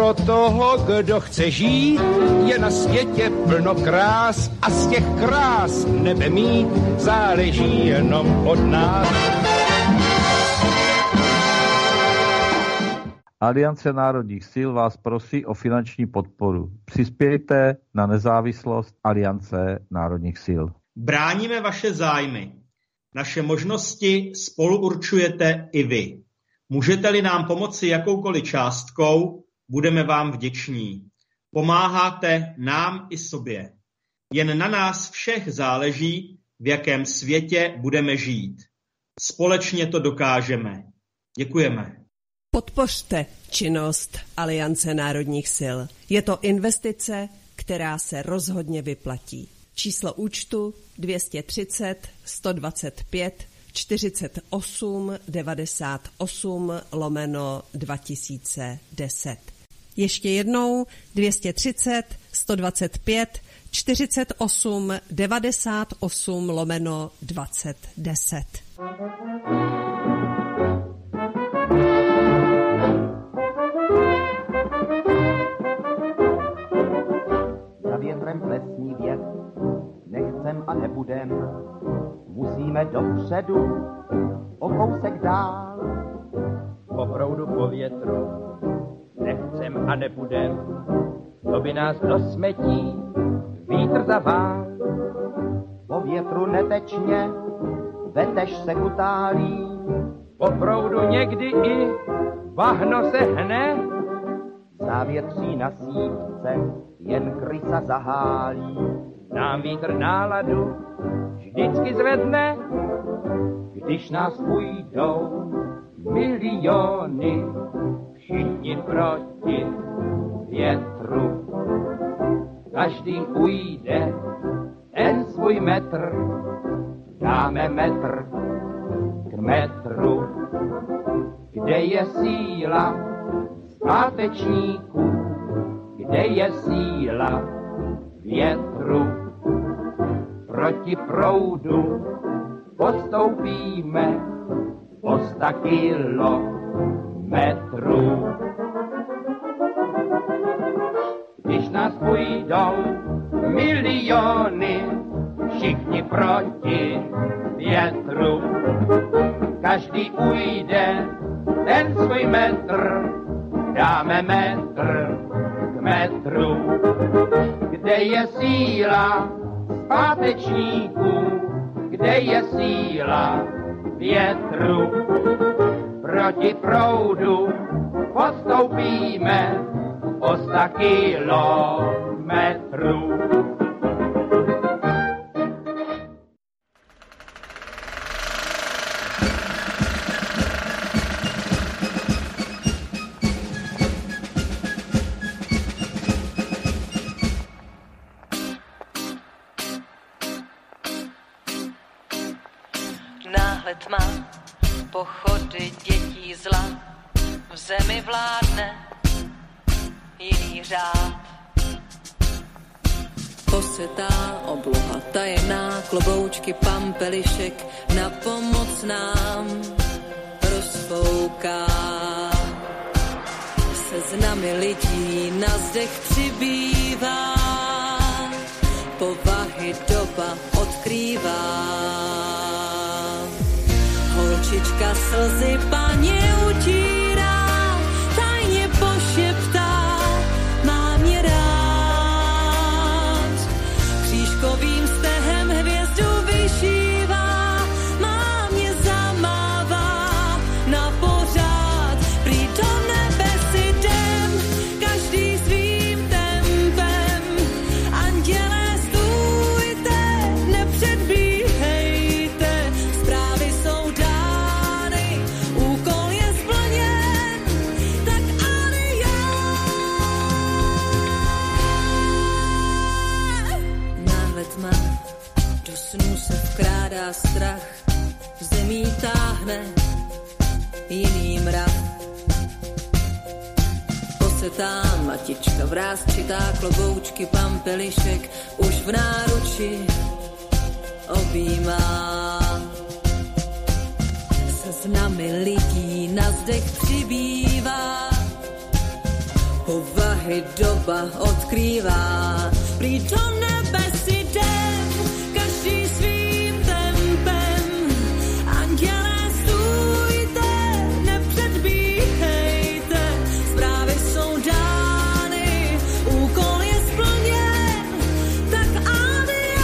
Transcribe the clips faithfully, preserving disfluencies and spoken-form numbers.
pro toho, kdo chce žít, je na světě plno krás a z těch krás nebe mít záleží jenom od nás. Aliance národních sil vás prosí o finanční podporu. Přispějte na nezávislost Aliance národních sil. Bráníme vaše zájmy. Naše možnosti spolu určujete i vy. Můžete-li nám pomoci jakoukoliv částkou, budeme vám vděční. Pomáháte nám i sobě. Jen na nás všech záleží, v jakém světě budeme žít. Společně to dokážeme. Děkujeme. Podpořte činnost Aliance národních sil. Je to investice, která se rozhodně vyplatí. Číslo účtu dvě stě třicet sto dvacet pět čtyřicet osm devadesát osm lomeno dva tisíce deset. Ještě jednou dvě stě třicet sto dvacet pět čtyřicet osm devadesát osm lomeno dvacet deset. Za větrem plesní věc, nechcem a nebudem, musíme dopředu, o kousek dál. Po proudu, po větru, nechcem a nebudem, to by nás do smetí vítr zavál. Po větru netečně, vetež se kutálí, po proudu někdy i bahno se hne, závětří na sípce jen krysa zahálí. Nám vítr náladu vždycky zvedne, když nás půjdou miliony, všichni proti větru. Každý ujde ten svůj metr, dáme metr k metru. Kde je síla zpátečníků, kde je síla větru? Proti proudu postoupíme o sta kilometrů. Když nás půjdou miliony, všichni proti větru. Každý ujde ten svůj metr, dáme metr k metru. Kde je síla zpátečníků, kde je síla větru? Proti proudu postoupíme o sta kilometrů. Tma, pochody dětí zla, v zemi vládne jiný řád. Posetá obloha tajemná, kloboučky pampelišek na pomoc nám rozfouká. Seznamy lidí na zdech přibývá, povahy doba odkrývá. Holčička slzy paně utírá, tajně pošeptá, má mě rád. Křížkovým stehem hvězdu vyšívá, má mě zamává na pořád. Prý do nebe si jdem, každý svým tempem. Andělé stůjte, nepředbíhejte, zprávy jsou dány, úkol je splněn, tak ale já. Náhle tma, do snů se vkrádá strach, zemí táhne jiný mrak. Posetá matička vrásčitá, kloboučky pampelišek už v náruči objímá. Seznamy lidí na zdech přibývá, povahy doba odkrývá. Prý do nebe si jdem, každý svým tempem. Andělé stůjte, nepředbíhejte, zprávy jsou dány, úkol je splněn, tak adieu.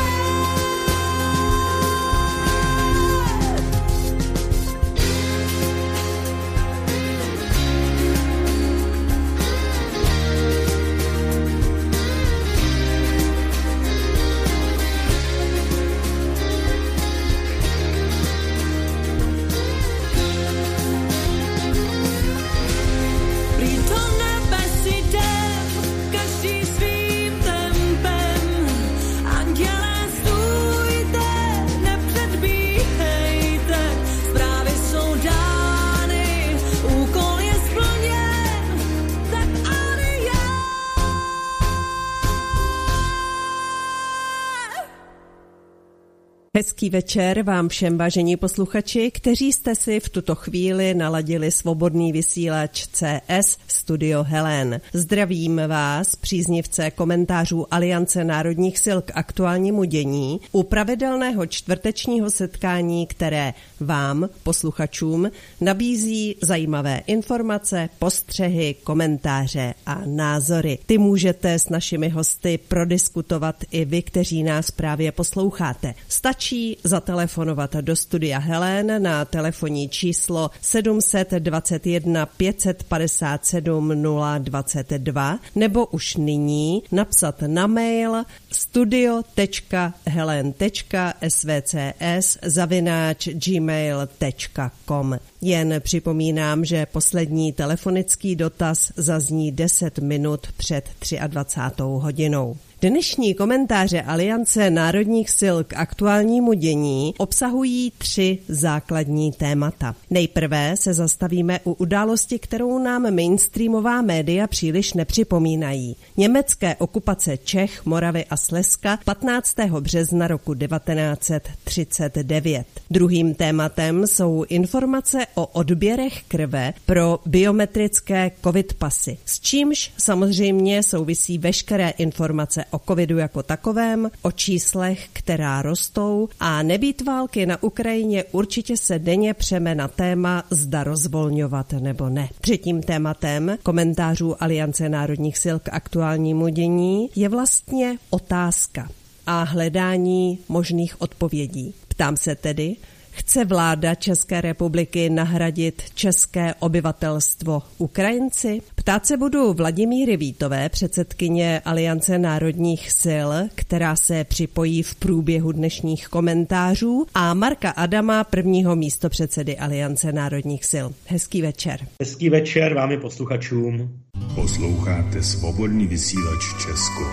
Hezký večer vám všem, vážení posluchači, kteří jste si v tuto chvíli naladili svobodný vysílač C S Studio Helen. Zdravím vás, příznivce komentářů Aliance národních sil k aktuálnímu dění, u pravidelného čtvrtečního setkání, které vám, posluchačům, nabízí zajímavé informace, postřehy, komentáře a názory. Ty můžete s našimi hosty prodiskutovat i vy, kteří nás právě posloucháte. Stačí zatelefonovat do studia Helen na telefonní číslo sedm dva jedna pět pět sedm nula dvacet dva nebo už nyní napsat na mail studio tečka helen tečka s v c s zavináč gmail tečka com. Jen připomínám, že poslední telefonický dotaz zazní deset minut před dvacátou třetí hodinou. Dnešní komentáře Aliance národních sil k aktuálnímu dění obsahují tři základní témata. Nejprve se zastavíme u události, kterou nám mainstreamová média příliš nepřipomínají. Německé okupace Čech, Moravy a Slezska patnáctého března roku devatenáct set třicet devět. Druhým tématem jsou informace o odběrech krve pro biometrické covid pasy, s čímž samozřejmě souvisí veškeré informace o covidu jako takovém, o číslech, která rostou, a nebýt války na Ukrajině určitě se denně přeme na téma, zda rozvolňovat nebo ne. Třetím tématem komentářů Aliance národních sil k aktuálnímu dění je vlastně otázka a hledání možných odpovědí. Ptám se tedy, chce vláda České republiky nahradit české obyvatelstvo Ukrajinci? Ptát se budu Vladimíry Vítové, předsedkyně Aliance národních sil, která se připojí v průběhu dnešních komentářů, a Marka Adama, prvního místopředsedy Aliance národních sil. Hezký večer. Hezký večer vám i posluchačům. Posloucháte svobodný vysílač Česko.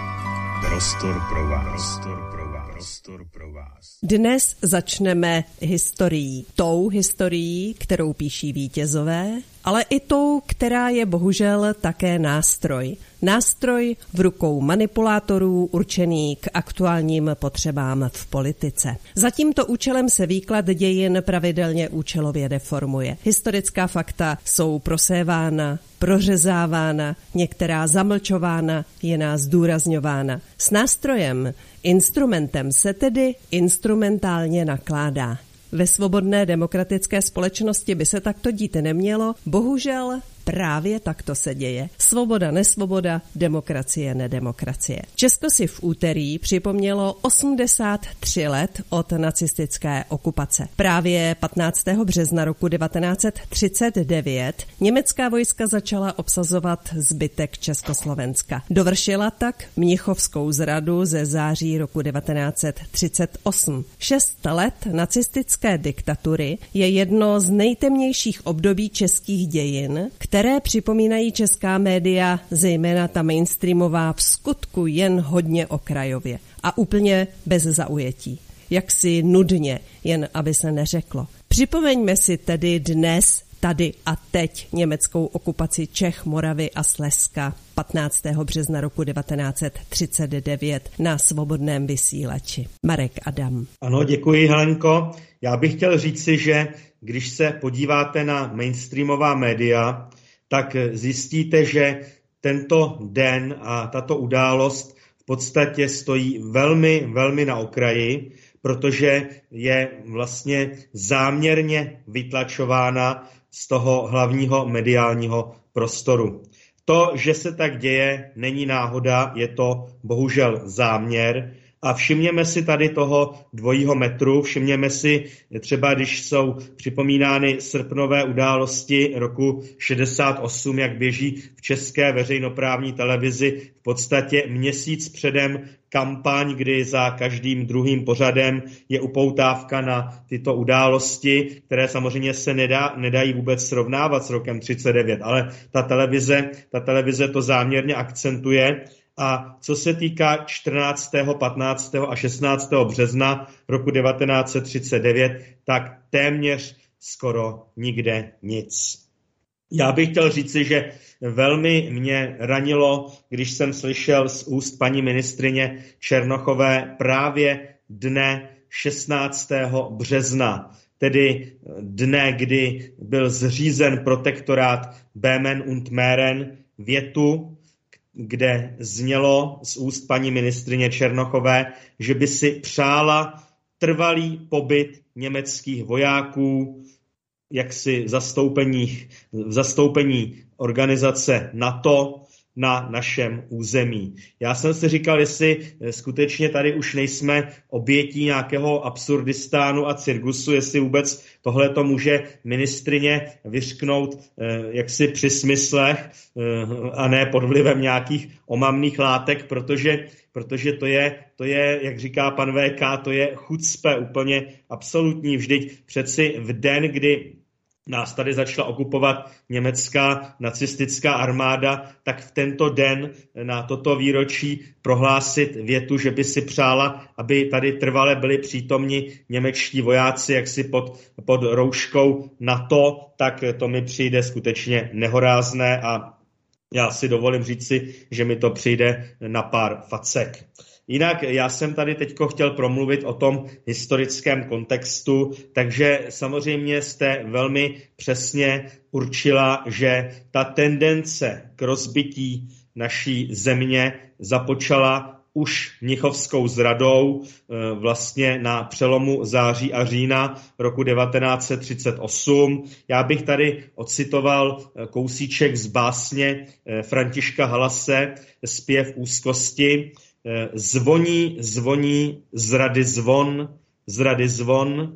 Prostor pro vás. Prostor pro vás. Prostor pro vás. Dnes začneme historií. Tou historií, kterou píší vítězové, ale i tou, která je bohužel také nástroj. Nástroj v rukou manipulátorů určený k aktuálním potřebám v politice. Za tímto účelem se výklad dějin pravidelně účelově deformuje. Historická fakta jsou prosévána, prořezávána, některá zamlčována, jiná zdůrazňována. S nástrojem, instrumentem se tedy instrumentálně nakládá. Ve svobodné demokratické společnosti by se takto dít nemělo, bohužel právě takto se děje. Svoboda, nesvoboda, demokracie, nedemokracie. Česko si v úterý připomnělo osmdesát tři let od nacistické okupace. Právě patnáctého března roku devatenáct set třicet devět německá vojska začala obsazovat zbytek Československa. Dovršila tak mnichovskou zradu ze září roku devatenáct set třicet osm. Šest let nacistické diktatury je jedno z nejtemnějších období českých dějin, které připomínají česká média, zejména ta mainstreamová, v skutku jen hodně okrajově a úplně bez zaujetí. Jaksi nudně, jen aby se neřeklo. Připomeňme si tedy dnes, tady a teď německou okupaci Čech, Moravy a Slezska patnáctého března roku devatenáct set třicet devět na svobodném vysílači. Marek Adam. Ano, děkuji, Helenko. Já bych chtěl říci, že když se podíváte na mainstreamová média, tak zjistíte, že tento den a tato událost v podstatě stojí velmi, velmi na okraji, protože je vlastně záměrně vytlačována z toho hlavního mediálního prostoru. To, že se tak děje, není náhoda, je to bohužel záměr. A všimněme si tady toho dvojího metru, všimněme si třeba, když jsou připomínány srpnové události roku šedesát osm, jak běží v české veřejnoprávní televizi v podstatě měsíc předem kampaň, kdy za každým druhým pořadem je upoutávka na tyto události, které samozřejmě se nedá, nedají vůbec srovnávat s rokem třicet devět, ale ta televize, ta televize to záměrně akcentuje. A co se týká čtrnáctého, patnáctého a šestnáctého března roku devatenáct set třicet devět, tak téměř skoro nikde nic. Já bych chtěl říci, že velmi mě ranilo, když jsem slyšel z úst paní ministryně Černochové právě dne šestnáctého března, tedy dne, kdy byl zřízen protektorát Böhmen und Mähren, větu, kde znělo z úst paní ministryně Černochové, že by si přála trvalý pobyt německých vojáků jaksi v zastoupení, v zastoupení organizace NATO na našem území. Já jsem si říkal, jestli skutečně tady už nejsme obětí nějakého absurdistánu a cirkusu, jestli vůbec tohle to může ministryně vyřknout jaksi při smyslech a ne pod vlivem nějakých omamných látek, protože, protože to je, to je, jak říká pan V K, to je chucpe úplně absolutní. Vždyť přeci v den, kdy nás tady začala okupovat německá nacistická armáda, tak v tento den na toto výročí prohlásit větu, že by si přála, aby tady trvale byli přítomni němečtí vojáci jaksi pod, pod rouškou NATO, tak to mi přijde skutečně nehorázné a já si dovolím říci, že mi to přijde na pár facek. Jinak já jsem tady teďko chtěl promluvit o tom historickém kontextu, takže samozřejmě jste velmi přesně určila, že ta tendence k rozbití naší země započala už mnichovskou zradou vlastně na přelomu září a října roku devatenáct set třicet osm. Já bych tady ocitoval kousíček z básně Františka Halase Zpěv úzkosti. Zvoní, zvoní, zrady zvon, zrady zvon,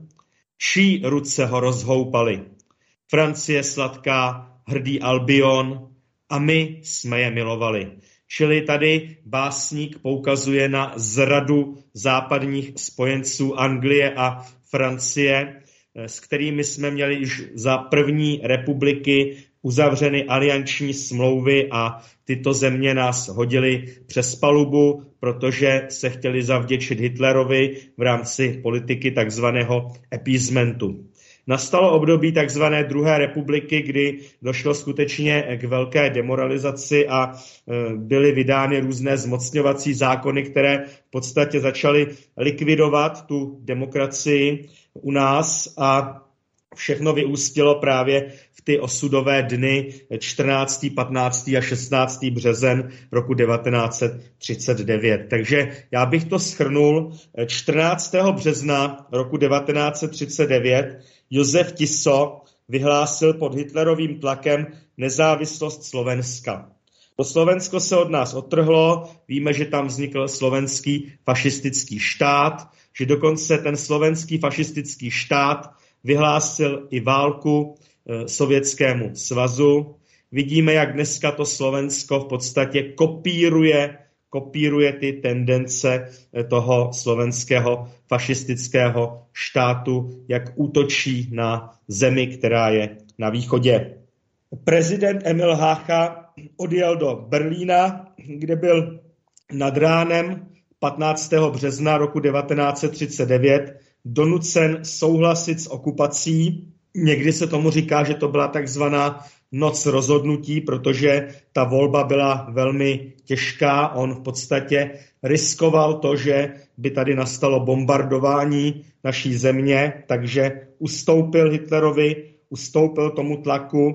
čí ruce ho rozhoupaly. Francie sladká, hrdý Albion, a my jsme je milovali. Čili tady básník poukazuje na zradu západních spojenců Anglie a Francie, s kterými jsme měli již za první republiky uzavřeny alianční smlouvy a tyto země nás hodily přes palubu, protože se chtěli zavděčit Hitlerovi v rámci politiky takzvaného appeasementu. Nastalo období takzvané druhé republiky, kdy došlo skutečně k velké demoralizaci a byly vydány různé zmocňovací zákony, které v podstatě začaly likvidovat tu demokracii u nás a všechno vyústilo právě v ty osudové dny čtrnáctého, patnáctého a šestnáctého březen roku devatenáct set třicet devět. Takže já bych to shrnul. čtrnáctého března roku devatenáct set třicet devět Josef Tiso vyhlásil pod Hitlerovým tlakem nezávislost Slovenska. To Slovensko se od nás odtrhlo, víme, že tam vznikl slovenský fašistický štát, že dokonce ten slovenský fašistický štát vyhlásil i válku e, Sovětskému svazu. Vidíme, jak dneska to Slovensko v podstatě kopíruje, kopíruje ty tendence toho slovenského fašistického štátu, jak útočí na zemi, která je na východě. Prezident Emil Hácha odjel do Berlína, kde byl nad ránem patnáctého března roku devatenáct set třicet devět donucen souhlasit s okupací. Někdy se tomu říká, že to byla takzvaná noc rozhodnutí, protože ta volba byla velmi těžká. On v podstatě riskoval to, že by tady nastalo bombardování naší země, takže ustoupil Hitlerovi, ustoupil tomu tlaku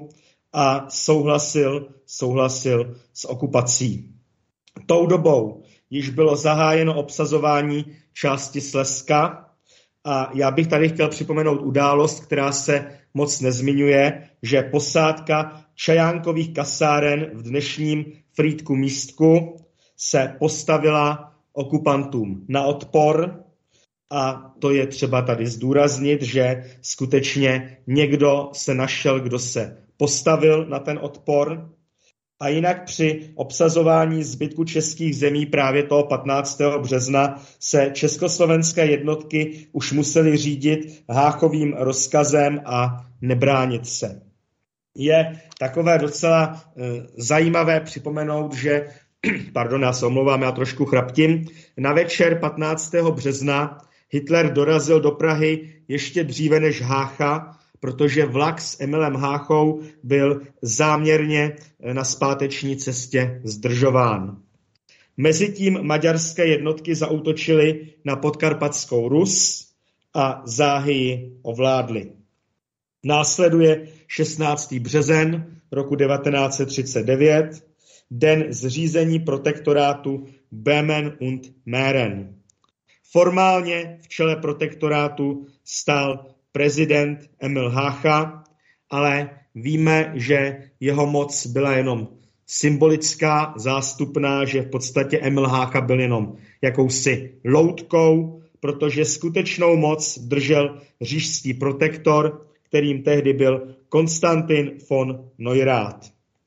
a souhlasil, souhlasil s okupací. Tou dobou již bylo zahájeno obsazování části Slezska a já bych tady chtěl připomenout událost, která se moc nezmiňuje, že posádka Čajánkových kasáren v dnešním Frýdku Místku se postavila okupantům na odpor a to je třeba tady zdůraznit, že skutečně někdo se našel, kdo se postavil na ten odpor. A jinak při obsazování zbytku českých zemí právě toho patnáctého března se československé jednotky už musely řídit Háchovým rozkazem a nebránit se. Je takové docela e, zajímavé připomenout, že, pardon, já se omlouvám, já trošku chraptím, na večer patnáctého března Hitler dorazil do Prahy ještě dříve než Hácha, protože vlak s Emilem Háchou byl záměrně na zpáteční cestě zdržován. Mezitím maďarské jednotky zaútočily na podkarpatskou Rus a záhy ji ovládly. Následuje šestnáctého březen roku devatenáct set třicet devět, den zřízení protektorátu Böhmen und Mähren. Formálně v čele protektorátu stál prezident Emil Hácha, ale víme, že jeho moc byla jenom symbolická, zástupná, že v podstatě Emil Hácha byl jenom jakousi loutkou, protože skutečnou moc držel říšský protektor, kterým tehdy byl Konstantin von Neurath.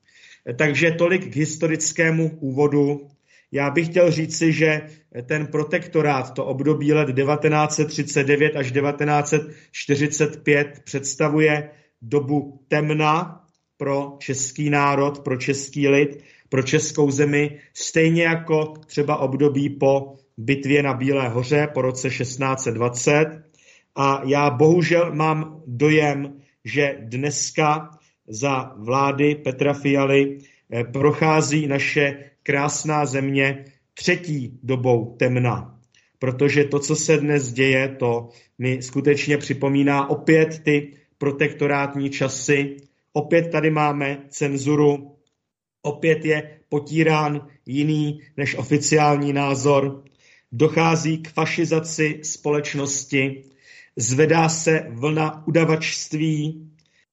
Takže tolik k historickému úvodu. Já bych chtěl říci, že ten protektorát, to období let devatenáct set třicet devět až devatenáct set čtyřicet pět představuje dobu temna pro český národ, pro český lid, pro českou zemi, stejně jako třeba období po bitvě na Bílé hoře po roce šestnáct set dvacet. A já bohužel mám dojem, že dneska za vlády Petra Fialy prochází naše krásná země třetí dobou temna. Protože to, co se dnes děje, to mi skutečně připomíná opět ty protektorátní časy. Opět tady máme cenzuru, opět je potírán jiný než oficiální názor. Dochází k fašizaci společnosti, zvedá se vlna udavačství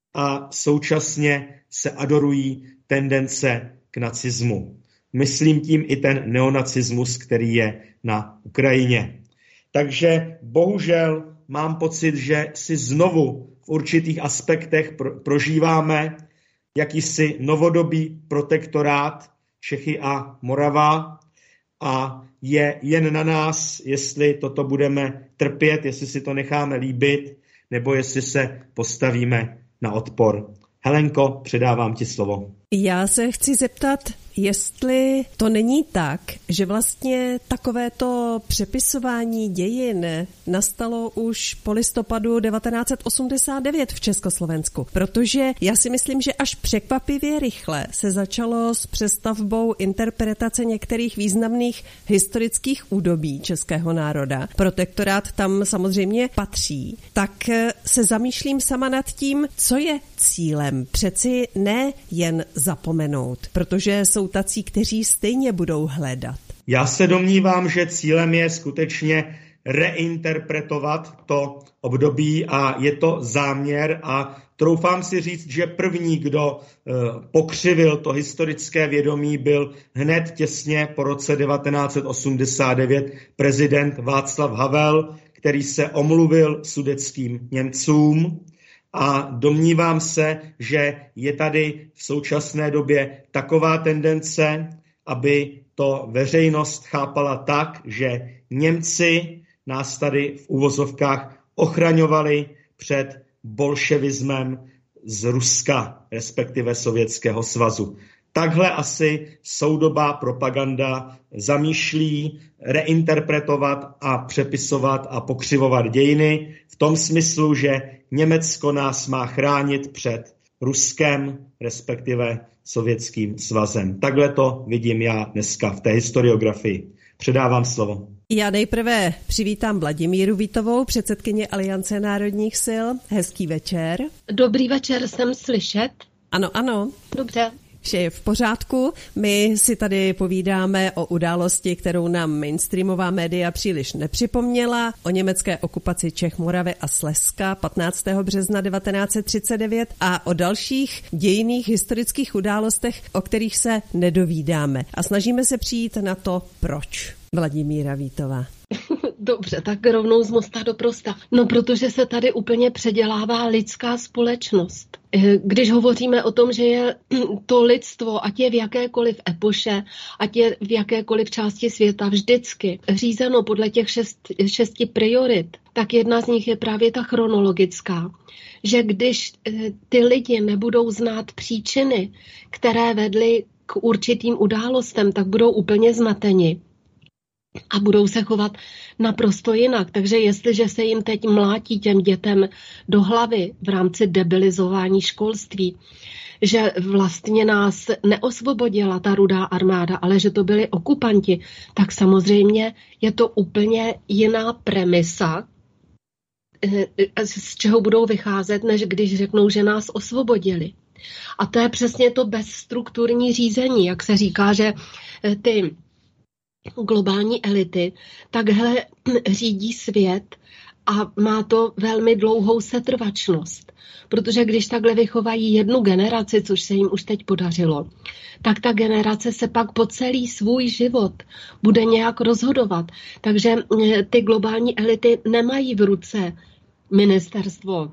a současně se adorují tendence k nacismu. Myslím tím i ten neonacismus, který je na Ukrajině. Takže bohužel mám pocit, že si znovu v určitých aspektech pro, prožíváme jakýsi novodobý protektorát Čechy a Morava a je jen na nás, jestli toto budeme trpět, jestli si to necháme líbit, nebo jestli se postavíme na odpor. Helenko, předávám ti slovo. Já se chci zeptat, jestli to není tak, že vlastně takovéto přepisování dějin nastalo už po listopadu devatenáct set osmdesát devět v Československu, protože já si myslím, že až překvapivě rychle se začalo s přestavbou interpretace některých významných historických údobí českého národa. Protektorát tam samozřejmě patří. Tak se zamýšlím sama nad tím, co je cílem. Přeci ne jen zapomenout, protože jsou tací, kteří stejně budou hledat. Já se domnívám, že cílem je skutečně reinterpretovat to období a je to záměr a troufám si říct, že první, kdo e, pokřivil to historické vědomí, byl hned těsně po roce devatenáct set osmdesát devět prezident Václav Havel, který se omluvil sudetským Němcům. A domnívám se, že je tady v současné době taková tendence, aby to veřejnost chápala tak, že Němci nás tady v uvozovkách ochraňovali před bolševismem z Ruska, respektive Sovětského svazu. Takhle asi soudobá propaganda zamýšlí reinterpretovat a přepisovat a pokřivovat dějiny v tom smyslu, že Německo nás má chránit před Ruskem, respektive Sovětským svazem. Takhle to vidím já dneska v té historiografii. Předávám slovo. Já nejprve přivítám Vladimíru Vítovou, předsedkyně Aliance národních sil. Hezký večer. Dobrý večer, jsem slyšet? Ano, ano. Dobře. Vše je v pořádku. My si tady povídáme o události, kterou nám mainstreamová média příliš nepřipomněla, o německé okupaci Čech, Moravy a Slezska patnáctého března devatenáct set třicet devět a o dalších dějinných historických událostech, o kterých se nedovídáme. A snažíme se přijít na to, proč. Vladimíra Vítová. Dobře, tak rovnou z mosta do prosta. No, protože se tady úplně předělává lidská společnost. Když hovoříme o tom, že je to lidstvo, ať je v jakékoliv epoše, ať je v jakékoliv části světa vždycky řízeno podle těch šest, šesti priorit, tak jedna z nich je právě ta chronologická. Že když ty lidi nebudou znát příčiny, které vedly k určitým událostem, tak budou úplně zmateni. A budou se chovat naprosto jinak. Takže jestliže se jim teď mlátí těm dětem do hlavy v rámci debilizování školství, že vlastně nás neosvobodila ta Rudá armáda, ale že to byli okupanti, tak samozřejmě je to úplně jiná premisa, z čeho budou vycházet, než když řeknou, že nás osvobodili. A to je přesně to bezstrukturní řízení, jak se říká, že ty globální elity takhle řídí svět a má to velmi dlouhou setrvačnost. Protože když takhle vychovají jednu generaci, což se jim už teď podařilo, tak ta generace se pak po celý svůj život bude nějak rozhodovat. Takže ty globální elity nemají v ruce ministerstvo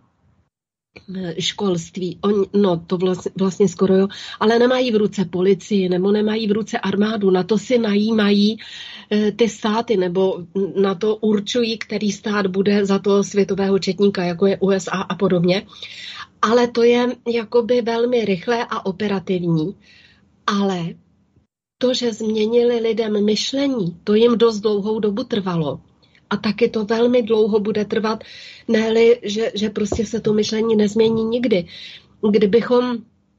školství, oni, no to vlastně, vlastně skoro jo, ale nemají v ruce policii nebo nemají v ruce armádu, na to si najímají e, ty státy nebo na to určují, který stát bude za toho světového četníka, jako je U S A a podobně. Ale to je jakoby velmi rychlé a operativní. Ale to, že změnili lidem myšlení, to jim dost dlouhou dobu trvalo. A taky to velmi dlouho bude trvat, ne-li, že, že prostě se to myšlení nezmění nikdy. Kdybychom,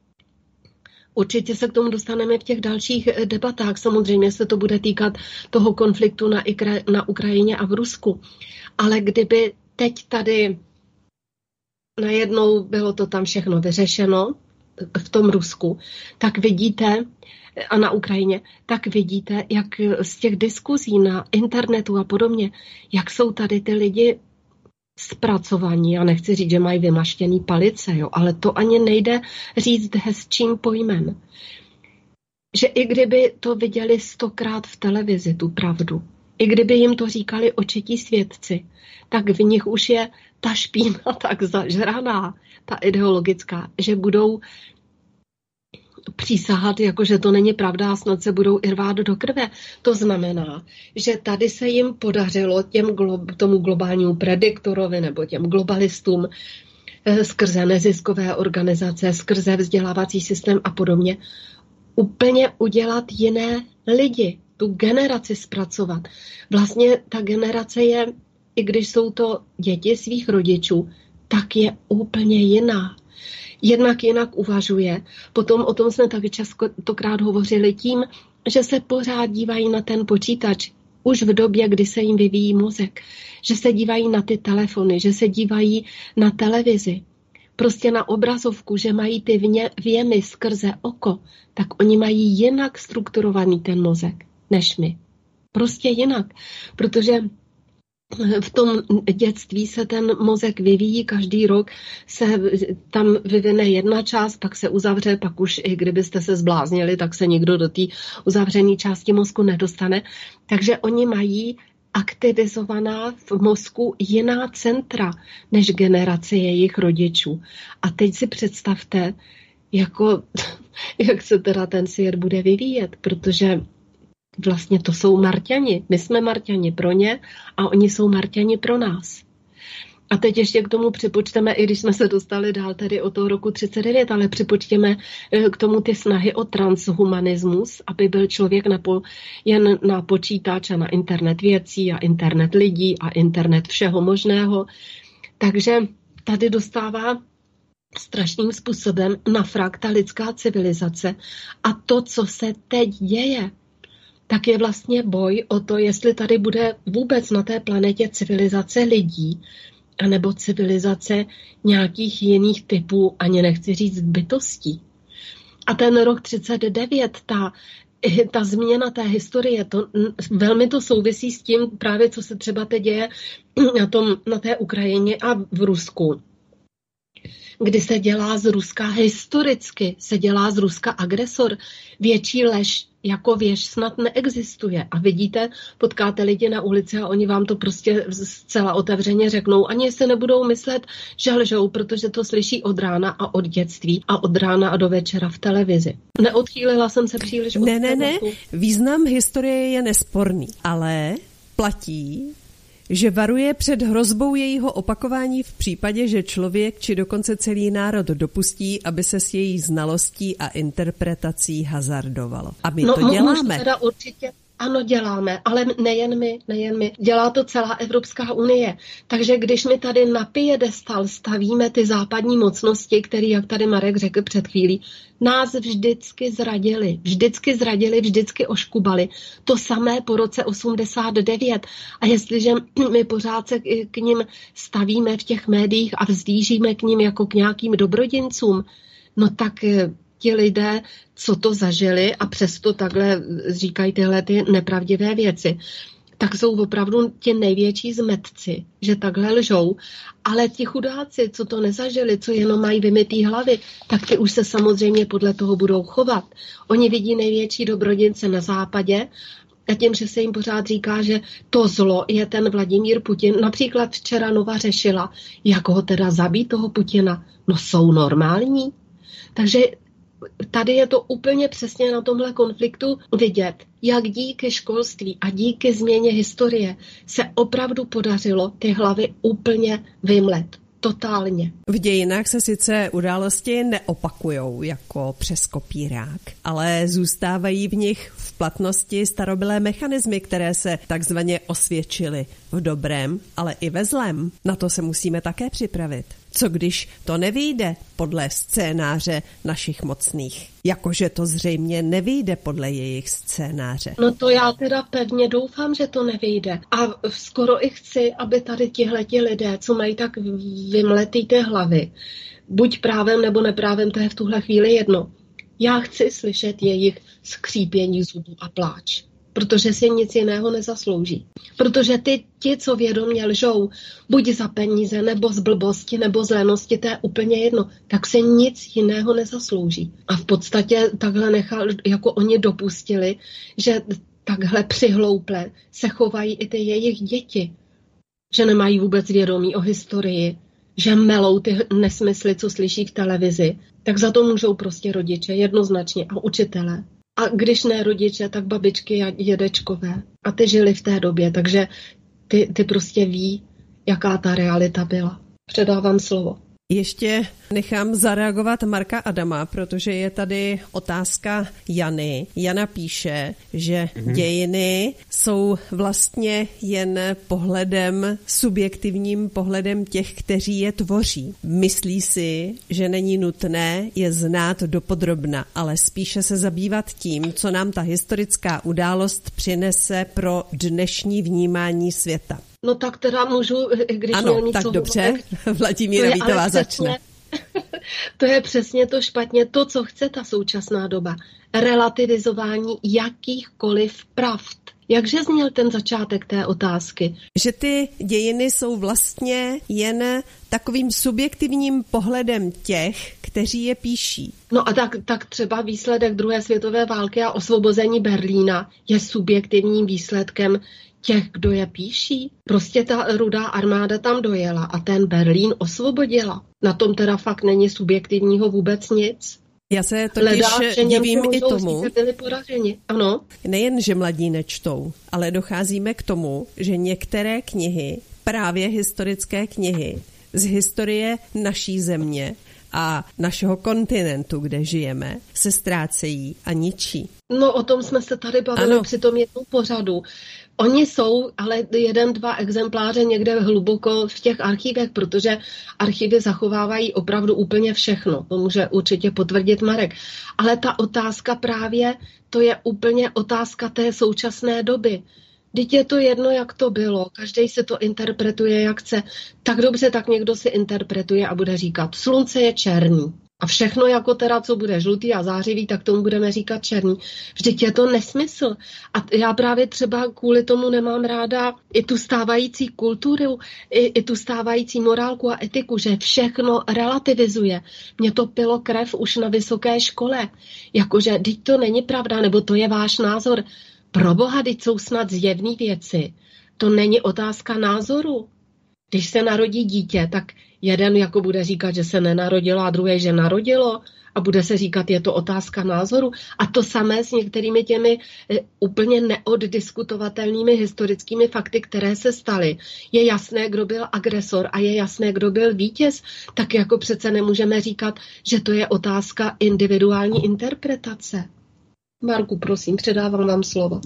určitě se k tomu dostaneme v těch dalších debatách, samozřejmě se to bude týkat toho konfliktu na, Ikra, na Ukrajině a v Rusku. Ale kdyby teď tady najednou bylo to tam všechno vyřešeno v tom Rusku, tak vidíte, a na Ukrajině, tak vidíte, jak z těch diskuzí na internetu a podobně, jak jsou tady ty lidi zpracovaní. Já nechci říct, že mají vymaštěný palice, jo, ale to ani nejde říct hezčím pojmem. Že i kdyby to viděli stokrát v televizi, tu pravdu, i kdyby jim to říkali očití svědci, tak v nich už je ta špína tak zažraná, ta ideologická, že budou přísahat, jako že to není pravda a snad se budou i rvát do krve. To znamená, že tady se jim podařilo těm glo- tomu globálnímu prediktorovi nebo těm globalistům eh, skrze neziskové organizace, skrze vzdělávací systém a podobně úplně udělat jiné lidi, tu generaci zpracovat. Vlastně ta generace je, i když jsou to děti svých rodičů, tak je úplně jiná. Jednak jinak uvažuje. Potom o tom jsme taky častokrát hovořili tím, že se pořád dívají na ten počítač už v době, kdy se jim vyvíjí mozek. Že se dívají na ty telefony, že se dívají na televizi. Prostě na obrazovku, že mají ty vně, věmy skrze oko, tak oni mají jinak strukturovaný ten mozek než my. Prostě jinak. Protože v tom dětství se ten mozek vyvíjí, každý rok se tam vyvine jedna část, pak se uzavře, pak už i kdybyste se zbláznili, tak se nikdo do té uzavřené části mozku nedostane. Takže oni mají aktivizovaná v mozku jiná centra než generace jejich rodičů. A teď si představte, jako, jak se teda ten svět bude vyvíjet, protože vlastně to jsou Marťani. My jsme Marťani pro ně a oni jsou Marťani pro nás. A teď ještě k tomu připočteme, i když jsme se dostali dál tedy od toho roku třicet devět, ale připočtěme k tomu ty snahy o transhumanismus, aby byl člověk na po, jen na počítač a na internet věcí a internet lidí a internet všeho možného. Takže tady dostává strašným způsobem na frak ta lidská civilizace a to, co se teď děje, tak je vlastně boj o to, jestli tady bude vůbec na té planetě civilizace lidí, anebo civilizace nějakých jiných typů, ani nechci říct bytostí. A ten rok třicet devět, ta, ta změna té historie, to, velmi to souvisí s tím právě, co se třeba teď děje na, tom, na té Ukrajině a v Rusku. Kdy se dělá z Ruska historicky, se dělá z Ruska agresor. Větší lež jako věž snad neexistuje. A vidíte, potkáte lidi na ulici a oni vám to prostě zcela otevřeně řeknou. Ani se nebudou myslet, že lžou, protože to slyší od rána a od dětství a od rána a do večera v televizi. Neodchýlila jsem se příliš od Ne, ne, ne. Význam historie je nesporný, ale platí, že varuje před hrozbou jejího opakování v případě, že člověk či dokonce celý národ dopustí, aby se s její znalostí a interpretací hazardovalo. A my no, to děláme. Teda určitě, ano, děláme, ale nejen my, nejen my. Dělá to celá Evropská unie. Takže když my tady na piedestal stavíme ty západní mocnosti, které, jak tady Marek řekl před chvílí, nás vždycky zradili. Vždycky zradili, vždycky oškubali. To samé po roce osmdesát devět. A jestliže my pořád se k nim stavíme v těch médiích a vzdížíme k nim jako k nějakým dobrodincům, no tak ti lidé, co to zažili a přesto takhle říkají tyhle ty nepravdivé věci, tak jsou opravdu ti největší zmetci, že takhle lžou. Ale ti chudáci, co to nezažili, co jenom mají vymytý hlavy, tak ty už se samozřejmě podle toho budou chovat. Oni vidí největší dobrodince na západě a tím, že se jim pořád říká, že to zlo je ten Vladimír Putin. Například včera Nova řešila, jak ho teda zabít toho Putina. No jsou normální. Takže tady je to úplně přesně na tomhle konfliktu vidět, jak díky školství a díky změně historie se opravdu podařilo ty hlavy úplně vymlet. Totálně. V dějinách se sice události neopakujou jako přes kopírák, ale zůstávají v nich v platnosti starobylé mechanismy, které se takzvaně osvědčily v dobrém, ale i ve zlém. Na to se musíme také připravit. Co když to nevyjde podle scénáře našich mocných? Jakože to zřejmě nevyjde podle jejich scénáře. No to já teda pevně doufám, že to nevyjde. A skoro i chci, aby tady tihleti lidé, co mají tak vymletý ty hlavy, buď právem nebo neprávem, to je v tuhle chvíli jedno. Já chci slyšet jejich skřípění zubů a pláč. Protože si nic jiného nezaslouží. Protože ty, ti, co vědomě lžou, buď za peníze, nebo z blbosti, nebo z lenosti, to je úplně jedno, tak se nic jiného nezaslouží. A v podstatě takhle nechal, jako oni dopustili, že takhle přihlouple se chovají i ty jejich děti. Že nemají vůbec vědomí o historii, že melou ty nesmysly, co slyší v televizi, tak za to můžou prostě rodiče, jednoznačně, a učitelé. A když ne rodiče, tak babičky a dědečkové. A ty žili v té době, takže ty, ty prostě ví, jaká ta realita byla. Předávám slovo. Ještě nechám zareagovat Marka Adama, protože je tady otázka Jany. Jana píše, že mm-hmm. dějiny jsou vlastně jen pohledem, subjektivním pohledem těch, kteří je tvoří. Myslí si, že není nutné je znát dopodrobna, ale spíše se zabývat tím, co nám ta historická událost přinese pro dnešní vnímání světa. No tak teda můžu, když ano, měl tak něco dobře, hovorek, Vladimíra Vítová začne. To je přesně to špatně, to, co chce ta současná doba. Relativizování jakýchkoliv pravd. Jakže zněl ten začátek té otázky? Že ty dějiny jsou vlastně jen takovým subjektivním pohledem těch, kteří je píší. No a tak, tak třeba výsledek druhé světové války a osvobození Berlína je subjektivním výsledkem těch, kdo je píší. Prostě ta Rudá armáda tam dojela a ten Berlín osvobodila. Na tom teda fakt není subjektivního vůbec nic. Já se totiž Ledá, divím i tomu, byli poraženi. Ano. Nejen, že mladí nečtou, ale docházíme k tomu, že některé knihy, právě historické knihy, z historie naší země a našeho kontinentu, kde žijeme, se ztrácejí a ničí. No o tom jsme se tady bavili ano. při tom jednou pořadu. Oni jsou ale jeden, dva exempláře někde hluboko v těch archívech, protože archívy zachovávají opravdu úplně všechno. To může určitě potvrdit Marek. Ale ta otázka právě, to je úplně otázka té současné doby. Vždyť je to jedno, jak to bylo. Každý si to interpretuje, jak chce. Tak dobře, tak někdo si interpretuje a bude říkat, slunce je černý. A všechno jako teda, co bude žlutý a zářivý, tak tomu budeme říkat černý. Vždyť je to nesmysl. A já právě třeba kvůli tomu nemám ráda i tu stávající kulturu, i, i tu stávající morálku a etiku, že všechno relativizuje. Mě to pilo krev už na vysoké škole. Jakože, teď to není pravda, nebo to je váš názor. Proboha, teď jsou snad zjevné věci. To není otázka názoru. Když se narodí dítě, tak jeden jako bude říkat, že se nenarodilo a druhý, že narodilo a bude se říkat, je to otázka názoru. A to samé s některými těmi e, úplně neoddiskutovatelnými historickými fakty, které se staly. Je jasné, kdo byl agresor a je jasné, kdo byl vítěz. Tak jako přece nemůžeme říkat, že to je otázka individuální interpretace. Marku, prosím, předávám vám slovo.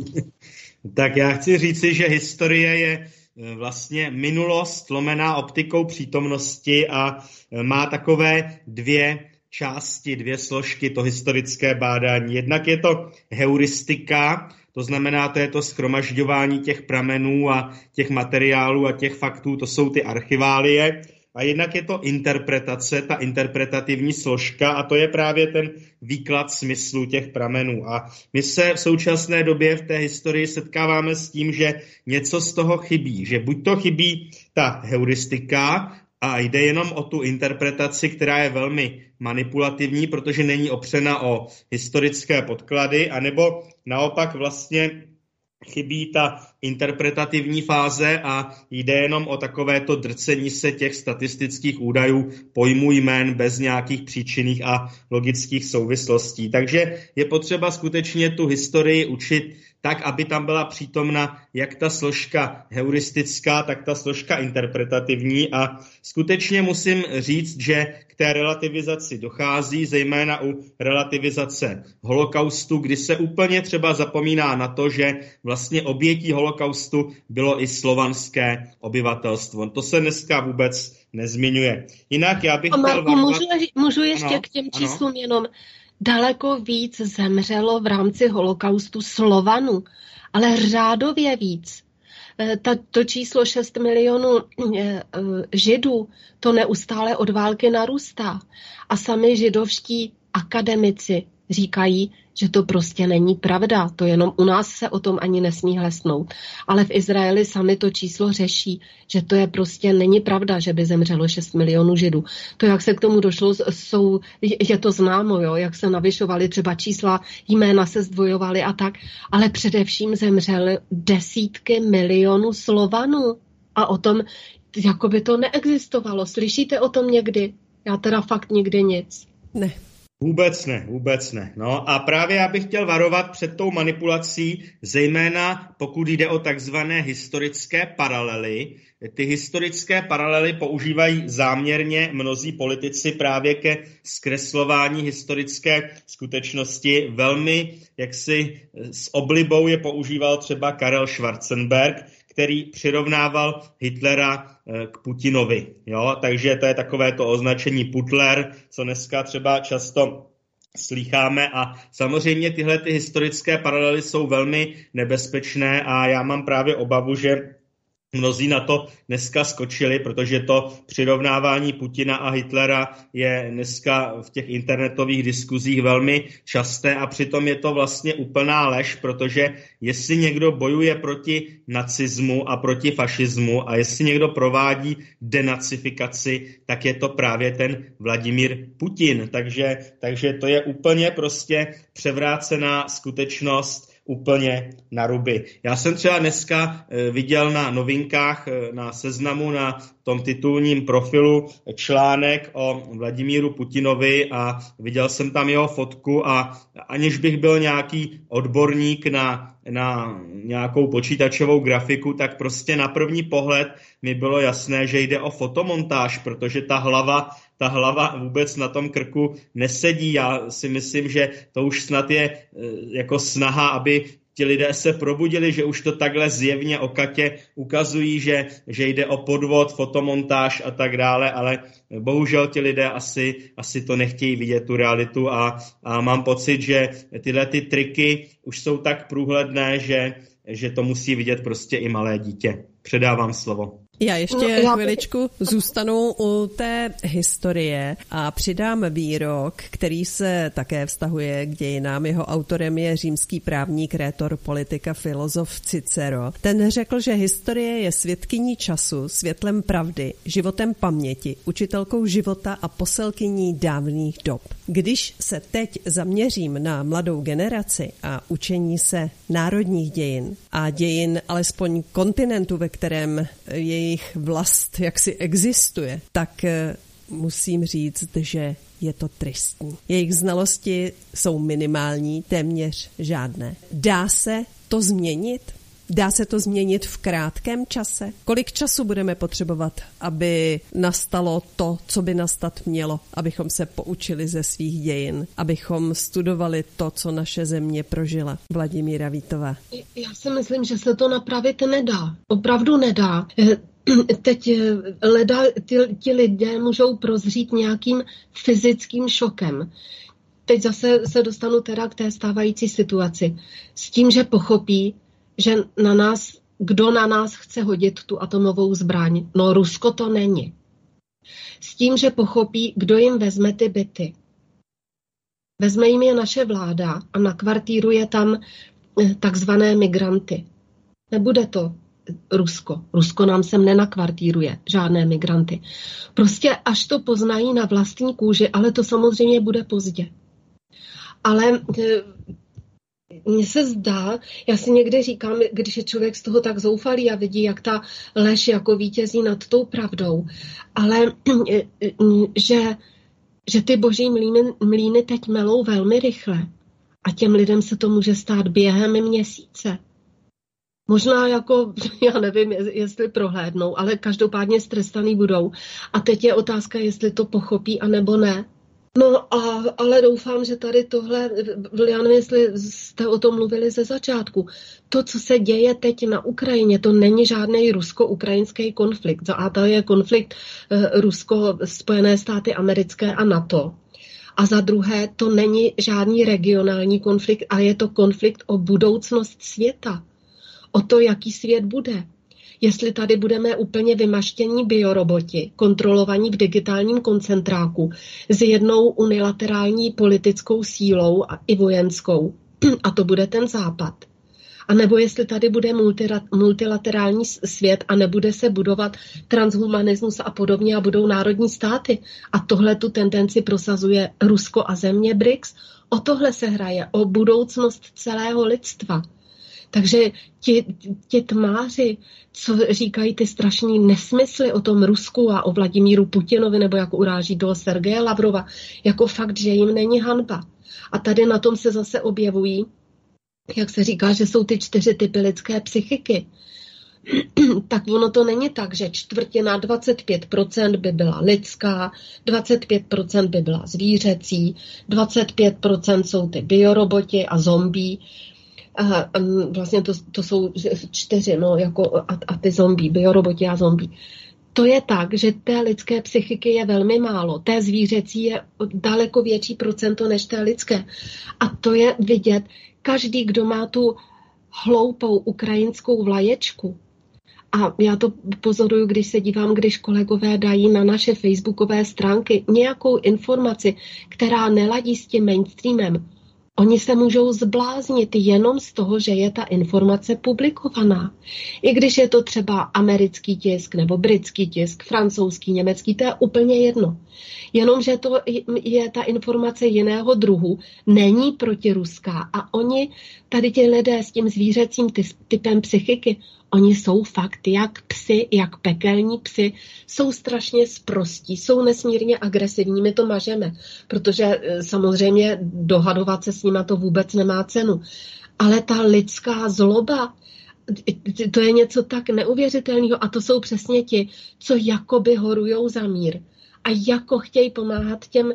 Tak já chci říci, že historie je vlastně minulost lomená optikou přítomnosti a má takové dvě části, dvě složky, to historické bádání. Jednak je to heuristika, to znamená, to je to shromažďování těch pramenů a těch materiálů a těch faktů, to jsou ty archiválie. A jednak je to interpretace, ta interpretativní složka, a to je právě ten výklad smyslu těch pramenů. A my se v současné době v té historii setkáváme s tím, že něco z toho chybí. Že buď to chybí ta heuristika a jde jenom o tu interpretaci, která je velmi manipulativní, protože není opřena o historické podklady, anebo naopak vlastně chybí ta interpretativní fáze a jde jenom o takovéto drcení se těch statistických údajů, pojmů jmén bez nějakých příčinných a logických souvislostí. Takže je potřeba skutečně tu historii učit tak, aby tam byla přítomna jak ta složka heuristická, tak ta složka interpretativní. A skutečně musím říct, že k té relativizaci dochází, zejména u relativizace holokaustu, kdy se úplně třeba zapomíná na to, že vlastně obětí holokaustu bylo i slovanské obyvatelstvo. To se dneska vůbec nezmiňuje. Jinak já bych A chtěl... Marku, můžu, můžu ještě ano, k těm ano. číslům jenom. Daleko víc zemřelo v rámci holokaustu Slovanů, ale řádově víc. Ta, to číslo šest milionů Židů, to neustále od války narůstá. A sami židovští akademici říkají, že to prostě není pravda. To jenom u nás se o tom ani nesmí hlesnout. Ale v Izraeli sami to číslo řeší, že to je prostě není pravda, že by zemřelo šest milionů Židů. To, jak se k tomu došlo, jsou, je to známo, jo, jak se navyšovaly třeba čísla, jména se zdvojovaly a tak, ale především zemřely desítky milionů Slovanů. A o tom, jako by to neexistovalo. Slyšíte o tom někdy? Já teda fakt nikdy nic. Ne. Vůbec ne, vůbec ne. No a právě já bych chtěl varovat před tou manipulací, zejména pokud jde o takzvané historické paralely. Ty historické paralely používají záměrně mnozí politici právě ke zkreslování historické skutečnosti. Velmi jaksi s oblibou je používal třeba Karel Schwarzenberg, který přirovnával Hitlera k Putinovi. Jo? Takže to je takové to označení Putler, co dneska třeba často slýcháme, a samozřejmě tyhle ty historické paralely jsou velmi nebezpečné a já mám právě obavu, že mnozí na to dneska skočili, protože to přirovnávání Putina a Hitlera je dneska v těch internetových diskuzích velmi časté a přitom je to vlastně úplná lež, protože jestli někdo bojuje proti nacismu a proti fašismu a jestli někdo provádí denacifikaci, tak je to právě ten Vladimír Putin. Takže, takže to je úplně prostě převrácená skutečnost, úplně na ruby. Já jsem třeba dneska viděl na novinkách, na Seznamu, na tom titulním profilu článek o Vladimíru Putinovi a viděl jsem tam jeho fotku a aniž bych byl nějaký odborník na, na nějakou počítačovou grafiku, tak prostě na první pohled mi bylo jasné, že jde o fotomontáž, protože ta hlava Ta hlava vůbec na tom krku nesedí. Já si myslím, že to už snad je jako snaha, aby ti lidé se probudili, že už to takhle zjevně okatě ukazují, že, že jde o podvod, fotomontáž a tak dále, ale bohužel ti lidé asi, asi to nechtějí vidět, tu realitu, a, a mám pocit, že tyhle ty triky už jsou tak průhledné, že, že to musí vidět prostě i malé dítě. Předávám slovo. Já ještě No, já chviličku zůstanu u té historie a přidám výrok, který se také vztahuje k dějinám. Jeho autorem je římský právník, rétor, politika, filozof Cicero. Ten řekl, že historie je svědkyní času, světlem pravdy, životem paměti, učitelkou života a poselkyní dávných dob. Když se teď zaměřím na mladou generaci a učení se národních dějin a dějin alespoň kontinentu, ve kterém jejich vlast jaksi existuje, tak musím říct, že je to tristní. Jejich znalosti jsou minimální, téměř žádné. Dá se to změnit? Dá se to změnit v krátkém čase? Kolik času budeme potřebovat, aby nastalo to, co by nastat mělo, abychom se poučili ze svých dějin, abychom studovali to, co naše země prožila? Vladimíra Vítová. Já si myslím, že se to napravit nedá. Opravdu nedá. Teď leda, ty, ti lidé můžou prozřít nějakým fyzickým šokem. Teď zase se dostanu teda k té stávající situaci. S tím, že pochopí, že na nás, kdo na nás chce hodit tu atomovou zbraň. No Rusko to není. S tím, že pochopí, kdo jim vezme ty byty. Vezme jim je naše vláda a nakvartíruje tam takzvané migranty. Nebude to Rusko. Rusko nám sem nenakvartíruje žádné migranty. Prostě až to poznají na vlastní kůži, ale to samozřejmě bude pozdě. Ale mně se zdá, já si někdy říkám, když je člověk z toho tak zoufalý a vidí, jak ta lež jako vítězí nad tou pravdou, ale že, že ty boží mlýny, mlýny teď melou velmi rychle a těm lidem se to může stát během měsíce. Možná jako, já nevím, jestli prohlédnou, ale každopádně strestaný budou. A teď je otázka, jestli to pochopí, anebo ne. No a, ale doufám, že tady tohle, já nevím, jestli jste o tom mluvili ze začátku, to, co se děje teď na Ukrajině, to není žádný rusko-ukrajinský konflikt. A to je konflikt eh, Rusko-Spojené státy americké a NATO. A za druhé, to není žádný regionální konflikt, ale je to konflikt o budoucnost světa. O to, jaký svět bude. Jestli tady budeme úplně vymaštění bioroboti, kontrolovaní v digitálním koncentráku s jednou unilaterální politickou sílou a i vojenskou, a to bude ten západ. A nebo jestli tady bude multilaterální svět a nebude se budovat transhumanismus a podobně a budou národní státy. A tohle tu tendenci prosazuje Rusko a země B R I C S. O tohle se hraje, o budoucnost celého lidstva. Takže ti, ti tmáři, co říkají ty strašný nesmysly o tom Rusku a o Vladimíru Putinovi, nebo jak uráží do Sergeje Lavrova, jako fakt, že jim není hanba. A tady na tom se zase objevují, jak se říká, že jsou ty čtyři typy lidské psychiky. Tak ono to není tak, že čtvrtina, dvacet pět procent by byla lidská, dvacet pět procent by byla zvířecí, dvacet pět procent jsou ty bioroboti a zombí. A vlastně to, to jsou čtyři, no, jako a, a ty zombí, bioroboti a zombí. To je tak, že té lidské psychiky je velmi málo. Té zvířecí je daleko větší procento než té lidské. A to je vidět, každý, kdo má tu hloupou ukrajinskou vlaječku, a já to pozoruju, když se dívám, když kolegové dají na naše facebookové stránky nějakou informaci, která neladí s tím mainstreamem, oni se můžou zbláznit jenom z toho, že je ta informace publikovaná. I když je to třeba americký tisk nebo britský tisk, francouzský, německý, to je úplně jedno. Jenomže to je ta informace jiného druhu, není protiruská a oni, tady ti lidé s tím zvířecím typem psychiky, oni jsou fakt jak psi, jak pekelní psi, jsou strašně sprostí, jsou nesmírně agresivní, my to mažeme, protože samozřejmě dohadovat se s nima to vůbec nemá cenu. Ale ta lidská zloba, to je něco tak neuvěřitelného a to jsou přesně ti, co jakoby horujou za mír a jako chtějí pomáhat těm,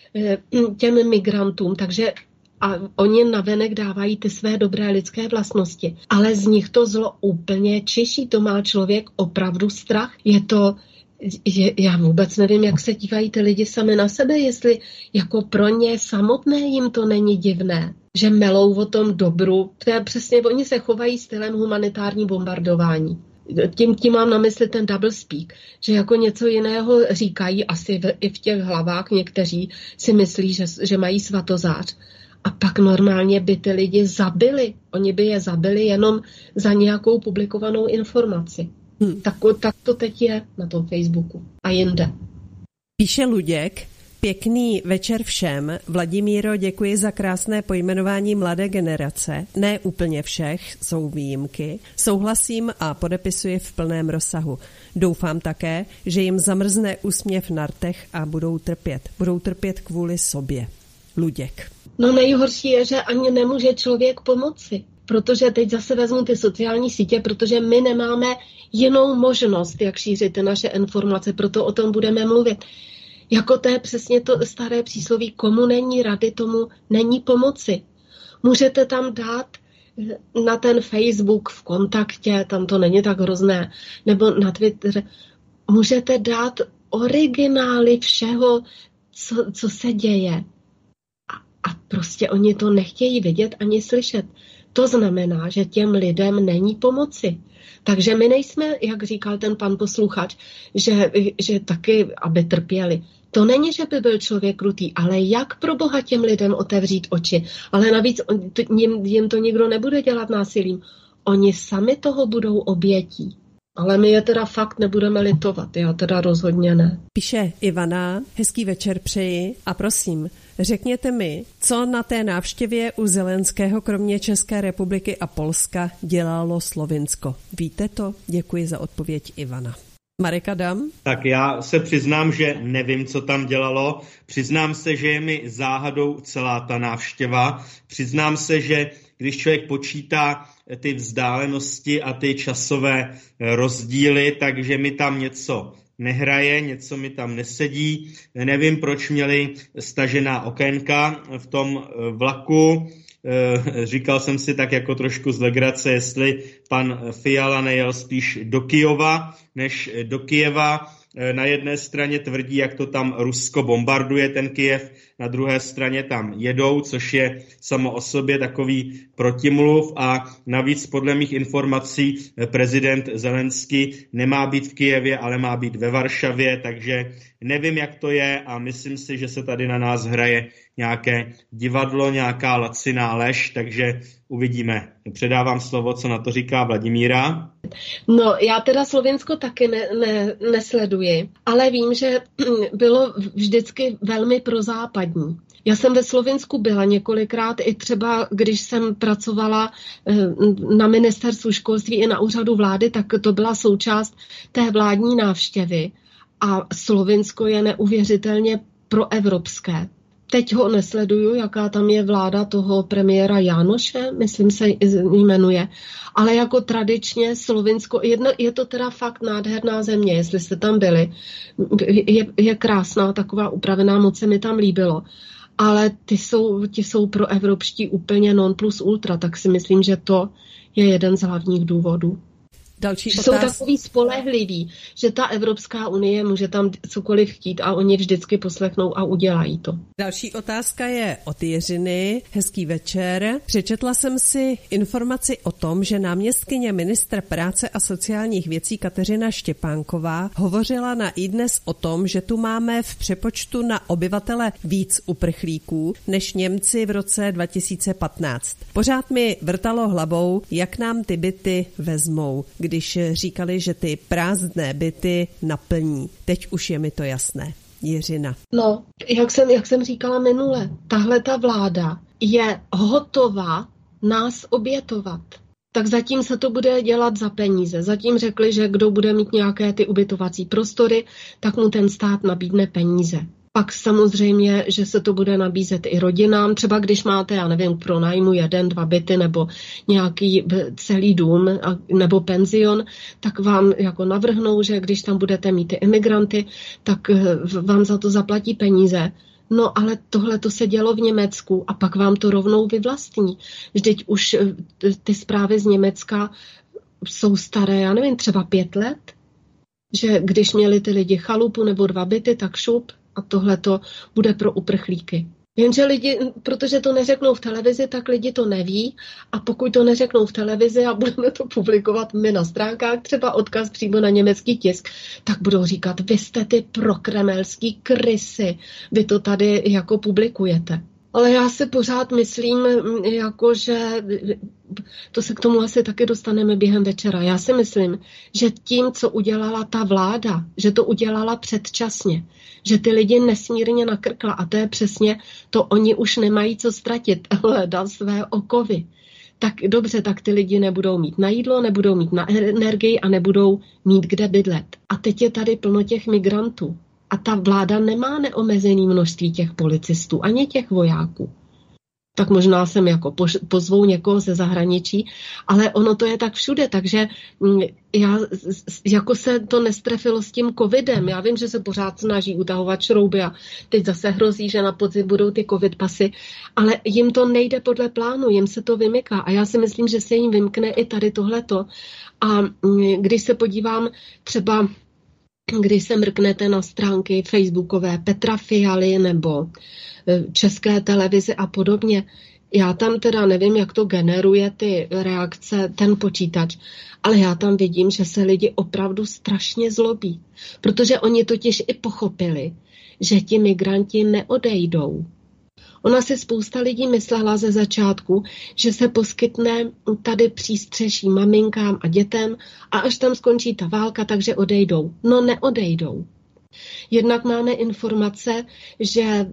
těm migrantům, takže a oni navenek dávají ty své dobré lidské vlastnosti. Ale z nich to zlo úplně čiší. To má člověk opravdu strach. Je to, je, já vůbec nevím, jak se dívají ty lidi sami na sebe, jestli jako pro ně samotné jim to není divné, že melou o tom dobru. To je přesně, oni se chovají stylem humanitární bombardování. Tím, tím mám na mysli ten double speak, že jako něco jiného říkají asi v, i v těch hlavách někteří si myslí, že, že mají svatozář. A pak normálně by ty lidi zabili. Oni by je zabili jenom za nějakou publikovanou informaci. Hmm. Tak, tak to teď je na tom Facebooku a jinde. Píše Luděk. Pěkný večer všem. Vladimíro, děkuji za krásné pojmenování mladé generace. Ne úplně všech, jsou výjimky. Souhlasím a podepisuji v plném rozsahu. Doufám také, že jim zamrzne úsměv na rtech a budou trpět. Budou trpět kvůli sobě. Luděk. No nejhorší je, že ani nemůže člověk pomoci. Protože teď zase vezmu ty sociální sítě, protože my nemáme jinou možnost, jak šířit ty naše informace, proto o tom budeme mluvit. Jako to je přesně to staré přísloví, komu není rady, tomu není pomoci. Můžete tam dát na ten Facebook v kontaktě, tam to není tak hrozné, nebo na Twitteře, můžete dát originály všeho, co, co se děje. A, a prostě oni to nechtějí vidět ani slyšet. To znamená, že těm lidem není pomoci. Takže my nejsme, jak říkal ten pan posluchač, že, že taky, aby trpěli. To není, že by byl člověk krutý, ale jak pro boha těm lidem otevřít oči. Ale navíc jim, jim to nikdo nebude dělat násilím. Oni sami toho budou obětí. Ale my je teda fakt nebudeme litovat, já teda rozhodně ne. Píše Ivana, hezký večer přeji a prosím, řekněte mi, co na té návštěvě u Zelenského kromě České republiky a Polska dělalo Slovinsko. Víte to? Děkuji za odpověď Ivana. Marek Adam? Tak já se přiznám, že nevím, co tam dělalo. Přiznám se, že je mi záhadou celá ta návštěva. Přiznám se, že když člověk počítá ty vzdálenosti a ty časové rozdíly, takže mi tam něco nehraje, něco mi tam nesedí. Nevím, proč měli stažená okénka v tom vlaku. Říkal jsem si tak jako trošku z legrace, jestli pan Fiala nejel spíš do Kyjova než do Kyjeva. Na jedné straně tvrdí, jak to tam Rusko bombarduje, ten Kyjev, na druhé straně tam jedou, což je samo o sobě takový protimluv a navíc podle mých informací prezident Zelenský nemá být v Kyjevě, ale má být ve Varšavě, takže nevím, jak to je a myslím si, že se tady na nás hraje nějaké divadlo, nějaká laciná lež, takže uvidíme. Předávám slovo, co na to říká Vladimíra. No, já teda Slovinsko taky ne, ne, nesleduji, ale vím, že bylo vždycky velmi prozápadní. Já jsem ve Slovinsku byla několikrát, i třeba když jsem pracovala na ministerstvu školství i na úřadu vlády, tak to byla součást té vládní návštěvy. A Slovinsko je neuvěřitelně proevropské. Teď ho nesleduju, jaká tam je vláda toho premiéra Jánoše, myslím se jmenuje, ale jako tradičně Slovinsko, jedno, je to teda fakt nádherná země, jestli jste tam byli, je, je krásná, taková upravená, moc se mi tam líbilo, ale ty jsou, ty jsou pro evropští úplně non plus ultra, tak si myslím, že to je jeden z hlavních důvodů. Další jsou takový spolehliví, že ta Evropská unie může tam cokoliv chtít a oni vždycky poslechnou a udělají to. Další otázka je od Jiřiny. Hezký večer. Přečetla jsem si informaci o tom, že náměstkyně ministra práce a sociálních věcí Kateřina Štěpánková hovořila na iDnes o tom, že tu máme v přepočtu na obyvatele víc uprchlíků než Němci v roce dva tisíce patnáct. Pořád mi vrtalo hlavou, jak nám ty byty vezmou, když říkali, že ty prázdné byty naplní. Teď už je mi to jasné. Jiřina. No, jak jsem, jak jsem říkala minule, tahle ta vláda je hotová nás obětovat. Tak zatím se to bude dělat za peníze. Zatím řekli, že kdo bude mít nějaké ty ubytovací prostory, tak mu ten stát nabídne peníze. Pak samozřejmě, že se to bude nabízet i rodinám. Třeba když máte, já nevím, pro nájmu jeden, dva byty nebo nějaký celý dům nebo penzion, tak vám jako navrhnou, že když tam budete mít ty imigranty, tak vám za to zaplatí peníze. No ale tohle to se dělo v Německu a pak vám to rovnou vyvlastní. Vždyť už ty zprávy z Německa jsou staré, já nevím, třeba pět let, že když měli ty lidi chalupu nebo dva byty, tak šup. A tohle to bude pro uprchlíky. Jenže lidi, protože to neřeknou v televizi, tak lidi to neví a pokud to neřeknou v televizi a budeme to publikovat my na stránkách, třeba odkaz přímo na německý tisk, tak budou říkat, vy jste ty prokremelský krysy, vy to tady jako publikujete. Ale já si pořád myslím, jako že to se k tomu asi taky dostaneme během večera. Já si myslím, že tím, co udělala ta vláda, že to udělala předčasně, že ty lidi nesmírně nakrkla a to je přesně to, oni už nemají co ztratit, hledat své okovy. Tak dobře, tak ty lidi nebudou mít na jídlo, nebudou mít na energii a nebudou mít kde bydlet. A teď je tady plno těch migrantů. A ta vláda nemá neomezené množství těch policistů, ani těch vojáků. Tak možná sem jako pozvou někoho ze zahraničí, ale ono to je tak všude, takže já, jako se to nestrefilo s tím covidem. Já vím, že se pořád snaží utahovat šrouby a teď zase hrozí, že na podzim budou ty covid pasy, ale jim to nejde podle plánu, jim se to vymyká a já si myslím, že se jim vymkne i tady tohleto. A když se podívám třeba když se mrknete na stránky facebookové Petra Fialy nebo České televize a podobně, já tam teda nevím, jak to generuje ty reakce, ten počítač, ale já tam vidím, že se lidi opravdu strašně zlobí, protože oni totiž i pochopili, že ti migranti neodejdou. Ona si spousta lidí myslela ze začátku, že se poskytne tady přístřeší maminkám a dětem a až tam skončí ta válka, takže odejdou. No neodejdou. Jednak máme informace, že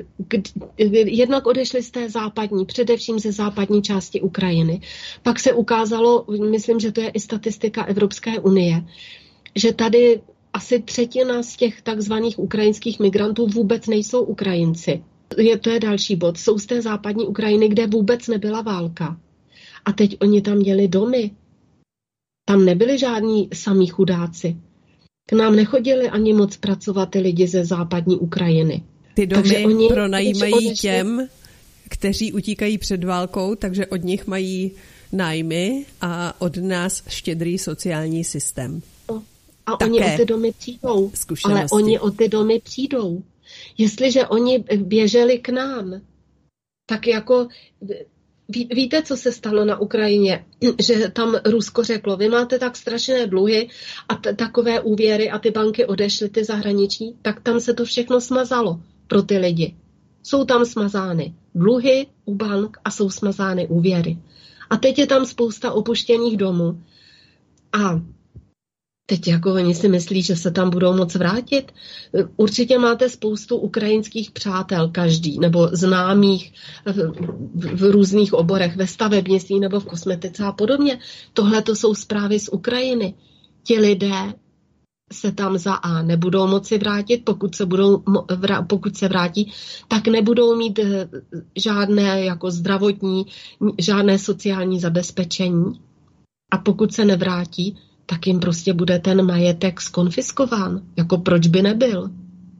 jednak odešli z té západní, především ze západní části Ukrajiny. Pak se ukázalo, myslím, že to je i statistika Evropské unie, že tady asi třetina z těch takzvaných ukrajinských migrantů vůbec nejsou Ukrajinci. Je, to je další bod. Jsou z té západní Ukrajiny, kde vůbec nebyla válka. A teď oni tam měli domy. Tam nebyli žádní samí chudáci. K nám nechodili ani moc pracovat ty lidi ze západní Ukrajiny. Ty domy oni, pronajímají těm, kteří utíkají před válkou, takže od nich mají nájmy a od nás štědrý sociální systém. A také oni o ty domy přijdou. Ale oni o ty domy přijdou. Jestliže oni běželi k nám, tak jako ví, víte, co se stalo na Ukrajině, že tam Rusko řeklo, vy máte tak strašné dluhy a t- takové úvěry a ty banky odešly, ty zahraniční, tak tam se to všechno smazalo pro ty lidi. Jsou tam smazány dluhy u bank a jsou smazány úvěry. A teď je tam spousta opuštěných domů. A teď jako oni si myslí, že se tam budou moc vrátit. Určitě máte spoustu ukrajinských přátel každý, nebo známých v, v, v různých oborech, ve stavebnictví nebo v kosmetice a podobně. Tohle to jsou zprávy z Ukrajiny. Ti lidé se tam za A nebudou moci vrátit, pokud se, budou, pokud se vrátí, tak nebudou mít žádné jako zdravotní, žádné sociální zabezpečení. A pokud se nevrátí, tak jim prostě bude ten majetek zkonfiskován. Jako proč by nebyl?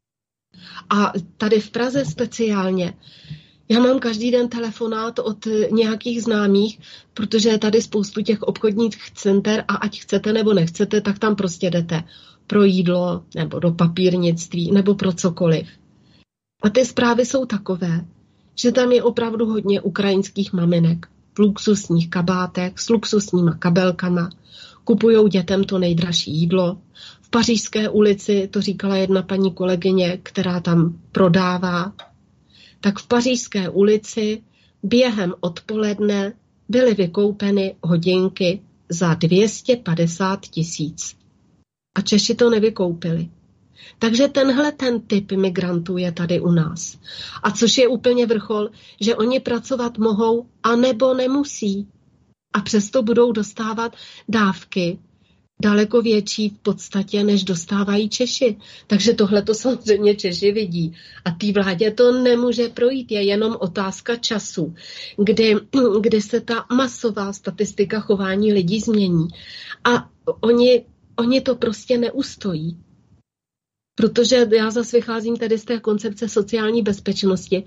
A tady v Praze speciálně, já mám každý den telefonát od nějakých známých, protože je tady spoustu těch obchodních center a ať chcete nebo nechcete, tak tam prostě jdete pro jídlo nebo do papírnictví nebo pro cokoliv. A ty zprávy jsou takové, že tam je opravdu hodně ukrajinských maminek v luxusních kabátech s luxusníma kabelkama, kupujou dětem to nejdražší jídlo. V Pařížské ulici, to říkala jedna paní kolegyně, která tam prodává, tak v Pařížské ulici během odpoledne byly vykoupeny hodinky za dvě stě padesát tisíc. A Češi to nevykoupili. Takže tenhle ten typ migrantů je tady u nás. A což je úplně vrchol, že oni pracovat mohou a nebo nemusí. A přesto budou dostávat dávky daleko větší v podstatě, než dostávají Češi. Takže tohle to samozřejmě Češi vidí. A té vládě to nemůže projít. Je jenom otázka času, kdy, kdy se ta masová statistika chování lidí změní. A oni, oni to prostě neustojí. Protože já zase vycházím tady z té koncepce sociální bezpečnosti.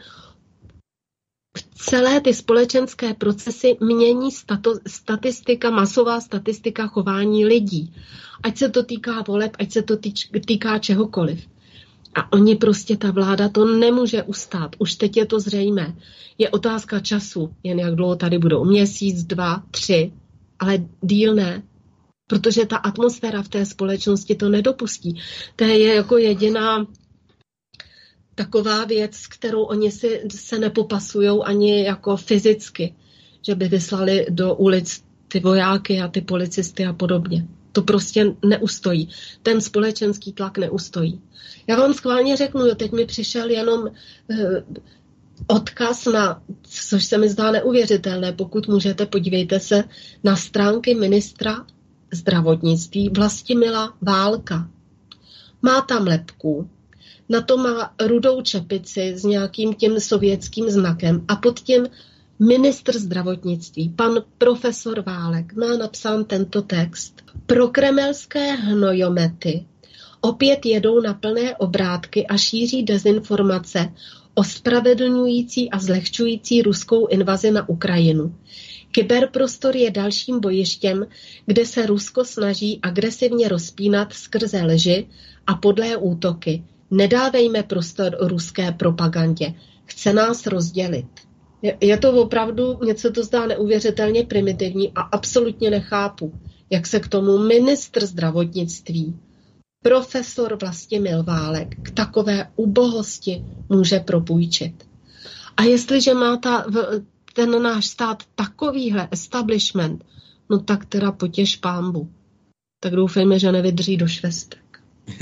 Celé ty společenské procesy mění stato, statistika, masová statistika chování lidí. Ať se to týká voleb, ať se to týč, týká čehokoliv. A oni prostě, ta vláda to nemůže ustát. Už teď je to zřejmé. Je otázka času, jen jak dlouho tady budou. Měsíc, dva, tři, ale díl ne. Protože ta atmosféra v té společnosti to nedopustí. To je jako jediná taková věc, kterou oni si se nepopasujou ani jako fyzicky. Že by vyslali do ulic ty vojáky a ty policisty a podobně. To prostě neustojí. Ten společenský tlak neustojí. Já vám schválně řeknu, jo, teď mi přišel jenom eh, odkaz na, což se mi zdá neuvěřitelné, pokud můžete, podívejte se na stránky ministra zdravotnictví Vlastimila Válka. Má tam lebku, na to má rudou čepici s nějakým tím sovětským znakem a pod tím ministr zdravotnictví, pan profesor Válek, má napsán tento text. Prokremelské hnojomety opět jedou na plné obrátky a šíří dezinformace ospravedlňující a zlehčující ruskou invazi na Ukrajinu. Kyberprostor je dalším bojištěm, kde se Rusko snaží agresivně rozpínat skrze lži a podlé útoky. Nedávejme prostor ruské propagandě. Chce nás rozdělit. Je to opravdu, mně se to zdá neuvěřitelně primitivní a absolutně nechápu, jak se k tomu ministr zdravotnictví, profesor Vlastimil Válek, k takové ubohosti může propůjčit. A jestliže má ta, ten náš stát takovýhle establishment, no tak teda potěš pánbu. Tak doufejme, že nevydrží do švestek.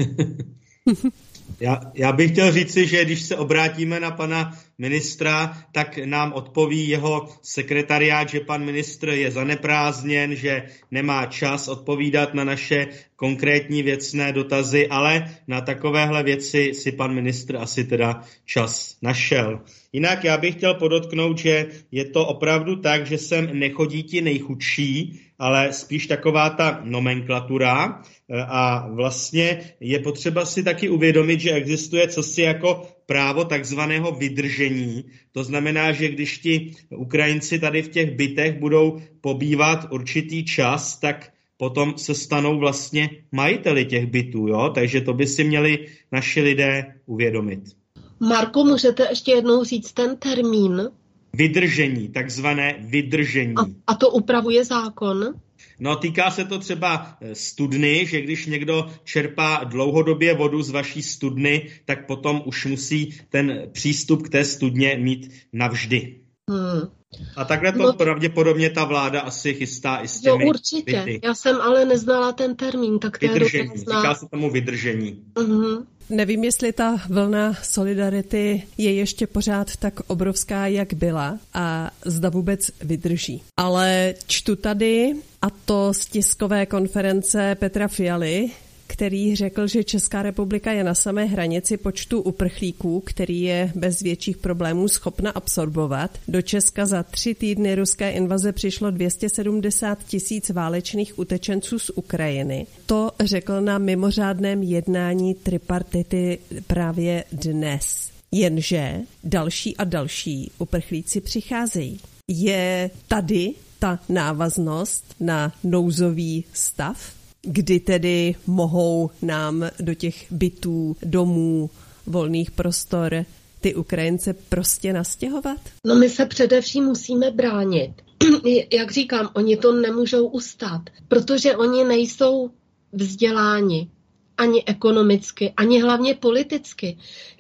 Já, já bych chtěl říci, že když se obrátíme na pana ministra, tak nám odpoví jeho sekretariát, že pan ministr je zaneprázdněn, že nemá čas odpovídat na naše konkrétní věcné dotazy, ale na takovéhle věci si pan ministr asi teda čas našel. Jinak já bych chtěl podotknout, že je to opravdu tak, že sem nechodí ti nejchudší, ale spíš taková ta nomenklatura a vlastně je potřeba si taky uvědomit, že existuje cosi jako právo takzvaného vydržení. To znamená, že když ti Ukrajinci tady v těch bytech budou pobývat určitý čas, tak potom se stanou vlastně majiteli těch bytů, jo? Takže to by si měli naši lidé uvědomit. Marko, můžete ještě jednou říct ten termín? Vydržení, takzvané vydržení. A, a to upravuje zákon? No, týká se to třeba studny, že když někdo čerpá dlouhodobě vodu z vaší studny, tak potom už musí ten přístup k té studně mít navždy. Hmm. A takhle to no, pravděpodobně ta vláda asi chystá i s těmi jo, určitě. Byty. Já jsem ale neznala ten termín, tak to vydržení, je říká se tomu vydržení. Uh-huh. Nevím, jestli ta vlna solidarity je ještě pořád tak obrovská, jak byla a zda vůbec vydrží. Ale čtu tady, a to z tiskové konference Petra Fialy, který řekl, že Česká republika je na samé hranici počtu uprchlíků, který je bez větších problémů schopna absorbovat. Do Česka za tři týdny ruské invaze přišlo dvě stě sedmdesát tisíc válečných utečenců z Ukrajiny. To řekl na mimořádném jednání tripartity právě dnes. Jenže další a další uprchlíci přicházejí. Je tady ta návaznost na nouzový stav, kdy tedy mohou nám do těch bytů, domů, volných prostor ty Ukrajince prostě nastěhovat? No my se především musíme bránit. Jak říkám, oni to nemůžou ustát, protože oni nejsou vzděláni ani ekonomicky, ani hlavně politicky.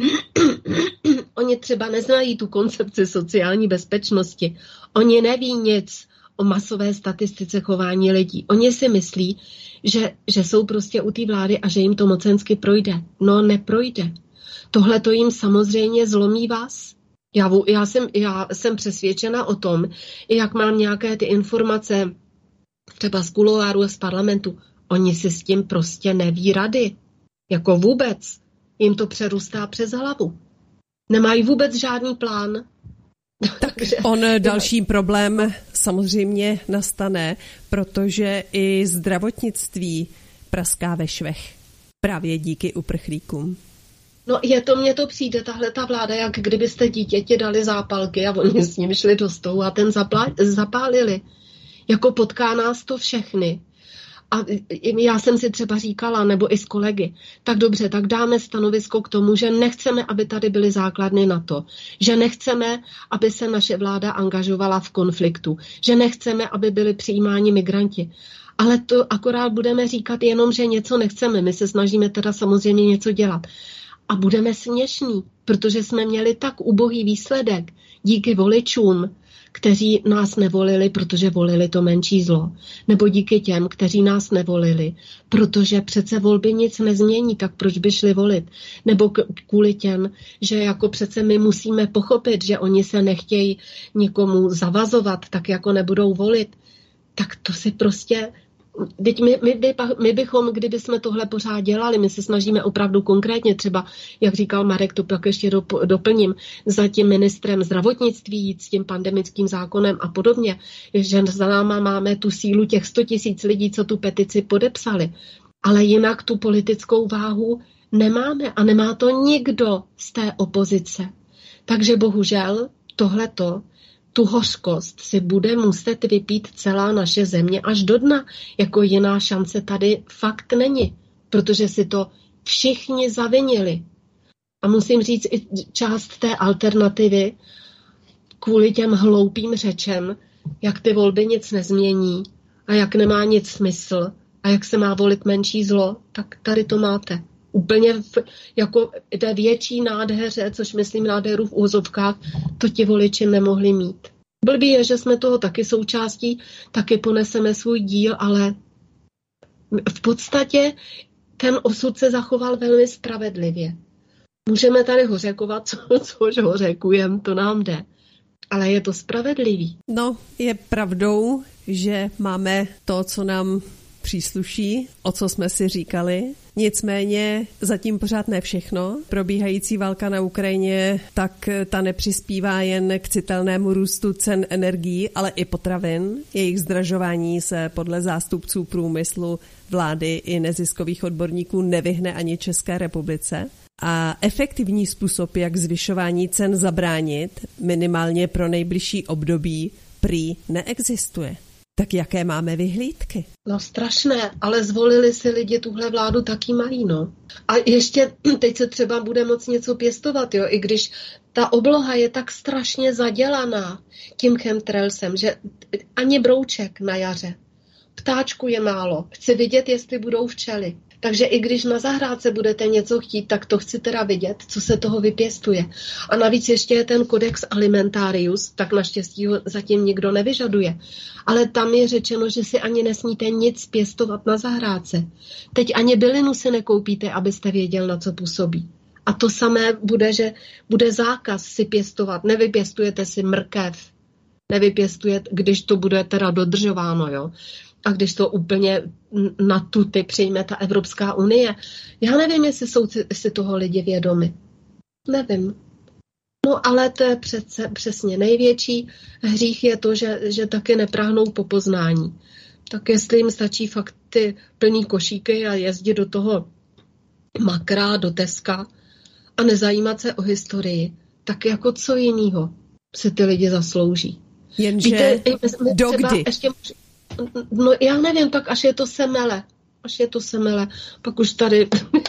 Oni třeba neznají tu koncepci sociální bezpečnosti. Oni neví nic o masové statistice chování lidí. Oni si myslí, že, že jsou prostě u té vlády a že jim to mocensky projde. No, neprojde. Tohle to jim samozřejmě zlomí vás. Já, já, jsem, já jsem přesvědčena o tom, jak mám nějaké ty informace třeba z kuloáru a z parlamentu, oni si s tím prostě neví rady. Jako vůbec. Jim to přerůstá přes hlavu. Nemají vůbec žádný plán. Tak on další problém samozřejmě nastane, protože i zdravotnictví praská ve švech. Právě díky uprchlíkům. No je to, mně to přijde, tahle ta vláda, jak kdybyste dítěti dali zápalky a oni s ním šli do stolu a ten zapla- zapálili. Jako potká nás to všechny. A já jsem si třeba říkala, nebo i s kolegy, tak dobře, tak dáme stanovisko k tomu, že nechceme, aby tady byly základny NATO, že nechceme, aby se naše vláda angažovala v konfliktu, že nechceme, aby byli přijímáni migranti. Ale to akorát budeme říkat jenom, že něco nechceme. My se snažíme teda samozřejmě něco dělat. A budeme směšní, protože jsme měli tak ubohý výsledek díky voličům, kteří nás nevolili, protože volili to menší zlo. Nebo díky těm, kteří nás nevolili, protože přece volby nic nezmění, tak proč by šli volit? Nebo kvůli těm, že jako přece my musíme pochopit, že oni se nechtějí nikomu zavazovat, tak jako nebudou volit. Tak to si prostě... Teď my, my, by, my bychom, kdyby jsme tohle pořád dělali, my se snažíme opravdu konkrétně, třeba, jak říkal Marek, to pak ještě doplním, za tím ministrem zdravotnictví jít s tím pandemickým zákonem a podobně, že za náma máme tu sílu těch sto tisíc lidí, co tu petici podepsali. Ale jinak tu politickou váhu nemáme a nemá to nikdo z té opozice. Takže bohužel tohleto, tu hořkost si bude muset vypít celá naše země až do dna. Jako jiná šance tady fakt není, protože si to všichni zavinili. A musím říct i část té alternativy kvůli těm hloupým řečem, jak ty volby nic nezmění a jak nemá nic smysl a jak se má volit menší zlo, tak tady to máte. Úplně v, jako té větší nádheře, což myslím nádheru v úzovkách, to ti voliči nemohli mít. Blbý je, že jsme toho taky součástí, taky poneseme svůj díl, ale v podstatě ten osud se zachoval velmi spravedlivě. Můžeme tady hořekovat, co, což hořekujem, to nám jde. Ale je to spravedlivý. No, je pravdou, že máme to, co nám přísluší, o co jsme si říkali. Nicméně zatím pořád ne všechno. Probíhající válka na Ukrajině, tak ta nepřispívá jen k citelnému růstu cen energií, ale i potravin. Jejich zdražování se podle zástupců průmyslu, vlády i neziskových odborníků nevyhne ani České republice. A efektivní způsob, jak zvyšování cen zabránit, minimálně pro nejbližší období, prý neexistuje. Tak jaké máme vyhlídky? No strašné, ale zvolili si lidi tuhle vládu taky malý, no. A ještě teď se třeba bude moc něco pěstovat, jo, i když ta obloha je tak strašně zadělaná tím chemtrailsem, že ani brouček na jaře. Ptáčku je málo. Chci vidět, jestli budou včely. Takže i když na zahrádce budete něco chtít, tak to chci teda vidět, co se toho vypěstuje. A navíc ještě je ten Codex Alimentarius, tak naštěstí ho zatím nikdo nevyžaduje. Ale tam je řečeno, že si ani nesmíte nic pěstovat na zahrádce. Teď ani bylinu si nekoupíte, abyste věděl, na co působí. A to samé bude, že bude zákaz si pěstovat. Nevypěstujete si mrkev. Nevypěstujete, když to bude teda dodržováno, jo. A když to úplně na tuty přijme ta Evropská unie. Já nevím, jestli jsou si toho lidi vědomi. Nevím. No ale to je přece, přesně největší hřích je to, že, že taky neprahnou po poznání. Tak jestli jim stačí fakt ty plný košíky a jezdit do toho Makra, do Teska a nezajímat se o historii, tak jako co jinýho si ty lidi zaslouží. Jenže dokdy? Ještě, no já nevím, tak až je to semele. Až je to semele, pak už tady,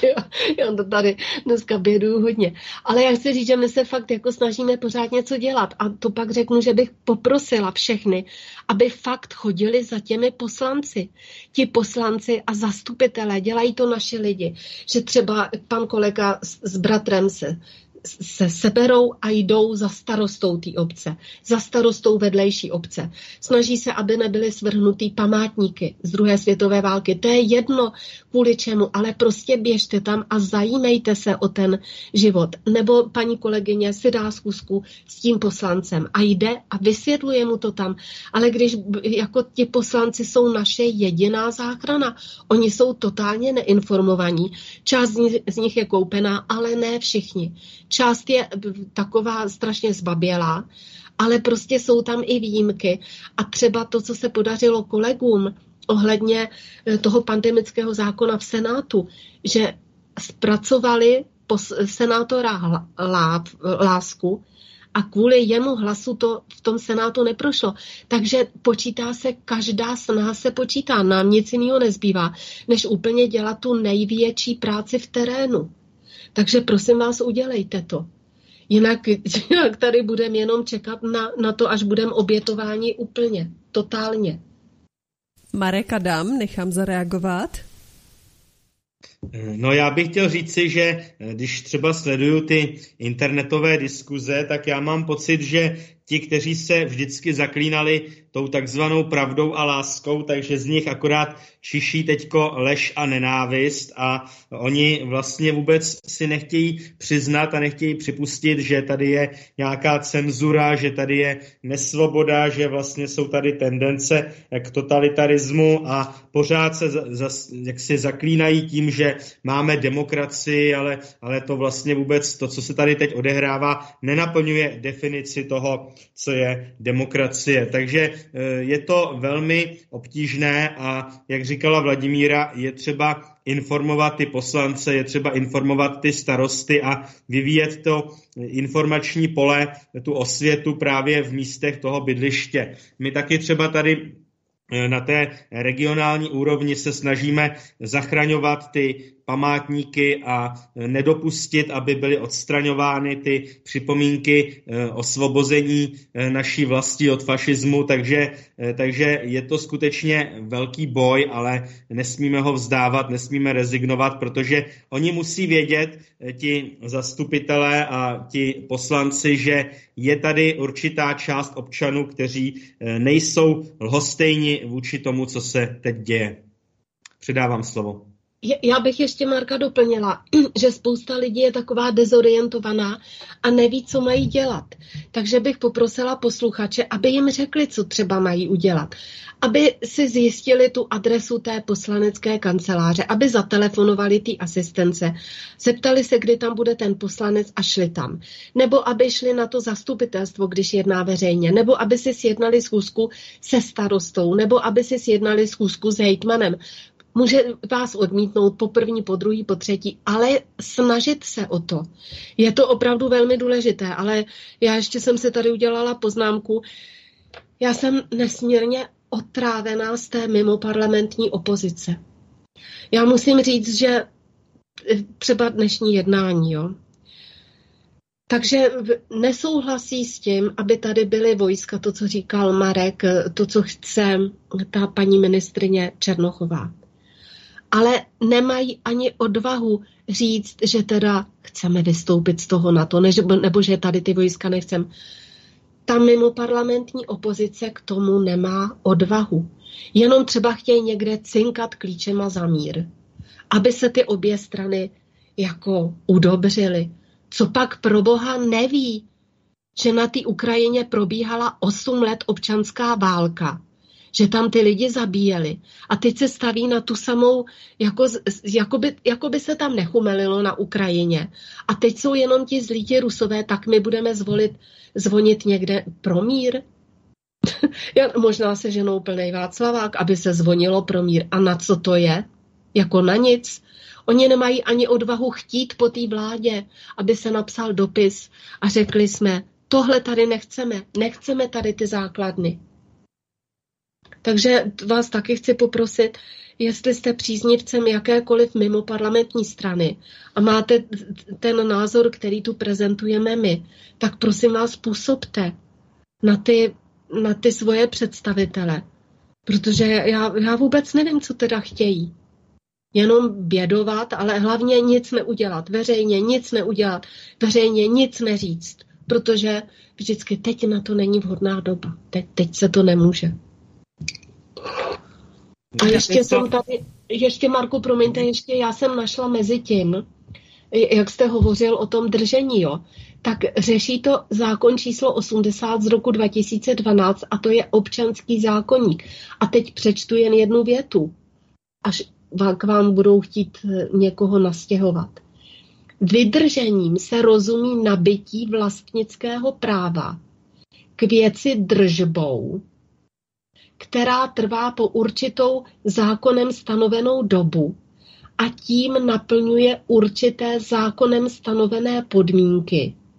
já to tady dneska běduju hodně. Ale já chci říct, že my se fakt jako snažíme pořád něco dělat. A to pak řeknu, že bych poprosila všechny, aby fakt chodili za těmi poslanci. Ti poslanci a zastupitelé, dělají to naši lidi. Že třeba pan kolega s, s bratrem se se seberou a jdou za starostou té obce, za starostou vedlejší obce. Snaží se, aby nebyly svrhnutý památníky z druhé světové války. To je jedno kvůli čemu, ale prostě běžte tam a zajímejte se o ten život. Nebo paní kolegyně si dá schůzku s tím poslancem a jde a vysvětluje mu to tam. Ale když jako ti poslanci jsou naše jediná záchrana, oni jsou totálně neinformovaní. Část z nich je koupená, ale ne všichni. Část je taková strašně zbabělá, ale prostě jsou tam i výjimky. A třeba to, co se podařilo kolegům ohledně toho pandemického zákona v Senátu, že zpracovali senátora Lásku a kvůli jemu hlasu to v tom Senátu neprošlo. Takže počítá se, každá snaha se počítá, nám nic jiného nezbývá, než úplně dělat tu největší práci v terénu. Takže prosím vás, udělejte to. Jinak, jinak tady budeme jenom čekat na, na to, až budeme obětováni úplně, totálně. Marek Adam, nechám zareagovat. No já bych chtěl říci, že když třeba sleduju ty internetové diskuze, tak já mám pocit, že ti, kteří se vždycky zaklínali tou takzvanou pravdou a láskou, takže z nich akorát čiší teďko lež a nenávist a oni vlastně vůbec si nechtějí přiznat a nechtějí připustit, že tady je nějaká cenzura, že tady je nesvoboda, že vlastně jsou tady tendence k totalitarismu a pořád se za, za, jak si zaklínají tím, že máme demokracii, ale, ale to vlastně vůbec to, co se tady teď odehrává, nenaplňuje definici toho, co je demokracie. Takže je to velmi obtížné a jak říkala Vladimíra, je třeba informovat ty poslance, je třeba informovat ty starosty a vyvíjet to informační pole, tu osvětu právě v místech toho bydliště. My taky třeba tady na té regionální úrovni se snažíme zachraňovat ty památníky a nedopustit, aby byly odstraňovány ty připomínky osvobození naší vlasti od fašismu, takže, takže je to skutečně velký boj, ale nesmíme ho vzdávat, nesmíme rezignovat, protože oni musí vědět, ti zastupitelé a ti poslanci, že je tady určitá část občanů, kteří nejsou lhostejni vůči tomu, co se teď děje. Předávám slovo. Já bych ještě, Marka, doplnila, že spousta lidí je taková dezorientovaná a neví, co mají dělat. Takže bych poprosila posluchače, aby jim řekli, co třeba mají udělat. Aby si zjistili tu adresu té poslanecké kanceláře, aby zatelefonovali té asistence, zeptali se, kdy tam bude ten poslanec a šli tam. Nebo aby šli na to zastupitelstvo, když jedná veřejně, nebo aby si sjednali schůzku se starostou, nebo aby si sjednali schůzku s hejtmanem. Může vás odmítnout po první, po druhý, po třetí, ale snažit se o to. Je to opravdu velmi důležité, ale já ještě jsem si tady udělala poznámku. Já jsem nesmírně otrávená z té mimoparlamentní opozice. Já musím říct, že třeba dnešní jednání, jo. Takže nesouhlasí s tím, aby tady byly vojska, to, co říkal Marek, to, co chce ta paní ministryně Černochová. Ale nemají ani odvahu říct, že teda chceme vystoupit z toho NATO, nebo, nebo že tady ty vojska nechceme. Ta mimoparlamentní opozice k tomu nemá odvahu. Jenom třeba chtějí někde cinkat klíčema za mír, aby se ty obě strany jako udobřily. Co pak pro boha neví, že na té Ukrajině probíhala osm let občanská válka, že tam ty lidi zabíjeli a teď se staví na tu samou, jako, jako, by, jako by se tam nechumelilo na Ukrajině. A teď jsou jenom ti zlí ti Rusové, tak my budeme zvolit, zvonit někde pro mír. Možná se ženou plnej Václavák, aby se zvonilo pro mír. A na co to je? Jako na nic. Oni nemají ani odvahu chtít po té vládě, aby se napsal dopis a řekli jsme, tohle tady nechceme, nechceme tady ty základny. Takže vás taky chci poprosit, jestli jste příznivcem jakékoliv mimoparlamentní strany a máte ten názor, který tu prezentujeme my, tak prosím vás působte na ty, na ty svoje představitele. Protože já, já vůbec nevím, co teda chtějí. Jenom bědovat, ale hlavně nic neudělat. Veřejně nic neudělat. Veřejně nic neříct. Protože vždycky teď na to není vhodná doba. Teď, teď se to nemůže. A ještě jsem tady, ještě Marku, promiňte, ještě já jsem našla mezi tím, jak jste hovořil o tom držení, jo, tak řeší to zákon číslo osmdesát z roku dva tisíce dvanáct a to je občanský zákoník. A teď přečtu jen jednu větu, až k vám budou chtít někoho nastěhovat. Vydržením se rozumí nabytí vlastnického práva k věci držbou, která trvá po určitou zákonem stanovenou dobu a tím naplňuje určité zákonem stanovené podmínky,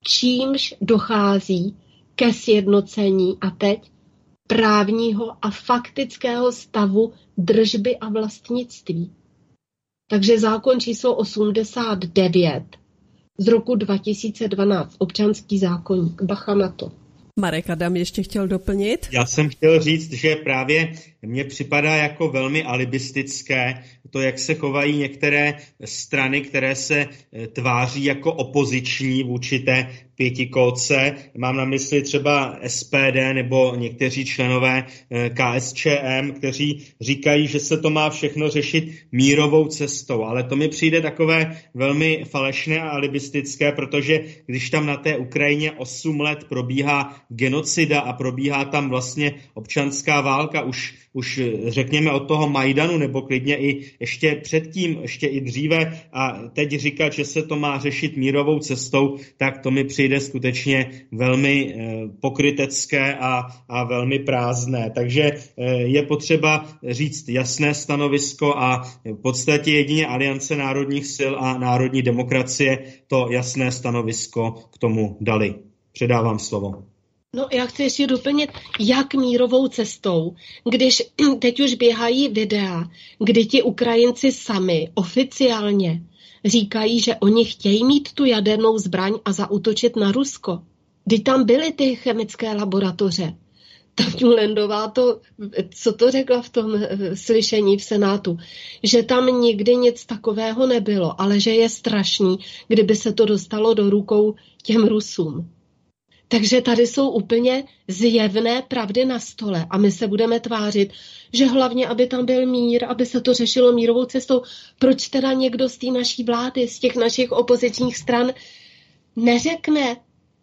čímž dochází ke sjednocení a teď právního a faktického stavu držby a vlastnictví. Takže zákon číslo osmdesát devět z roku dva tisíce dvanáct, občanský zákoník, bacha na to. Marek Adam ještě chtěl doplnit? Já jsem chtěl říct, že právě mně připadá jako velmi alibistické to, jak se chovají některé strany, které se tváří jako opoziční vůči té pětikolce. Mám na mysli třeba S P D nebo někteří členové K S Č M, kteří říkají, že se to má všechno řešit mírovou cestou. Ale to mi přijde takové velmi falešné a alibistické, protože když tam na té Ukrajině osm let probíhá genocida a probíhá tam vlastně občanská válka, už, už řekněme od toho Majdanu, nebo klidně i ještě předtím, ještě i dříve, a teď říkat, že se to má řešit mírovou cestou, tak to mi přijde skutečně velmi eh, pokrytecké a, a velmi prázdné. Takže eh, je potřeba říct jasné stanovisko a v podstatě jedině Aliance národních sil a národní demokracie to jasné stanovisko k tomu dali. Předávám slovo. No, já chci ještě doplnit, jak mírovou cestou, když teď už běhají videa, kdy ti Ukrajinci sami oficiálně říkají, že oni chtějí mít tu jadernou zbraň a zaútočit na Rusko. Kdy tam byly ty chemické laboratoře. Tam Lendová to, co to řekla v tom slyšení v Senátu, že tam nikdy nic takového nebylo, ale že je strašný, kdyby se to dostalo do rukou těm Rusům. Takže tady jsou úplně zjevné pravdy na stole a my se budeme tvářit, že hlavně, aby tam byl mír, aby se to řešilo mírovou cestou. Proč teda někdo z té naší vlády, z těch našich opozičních stran neřekne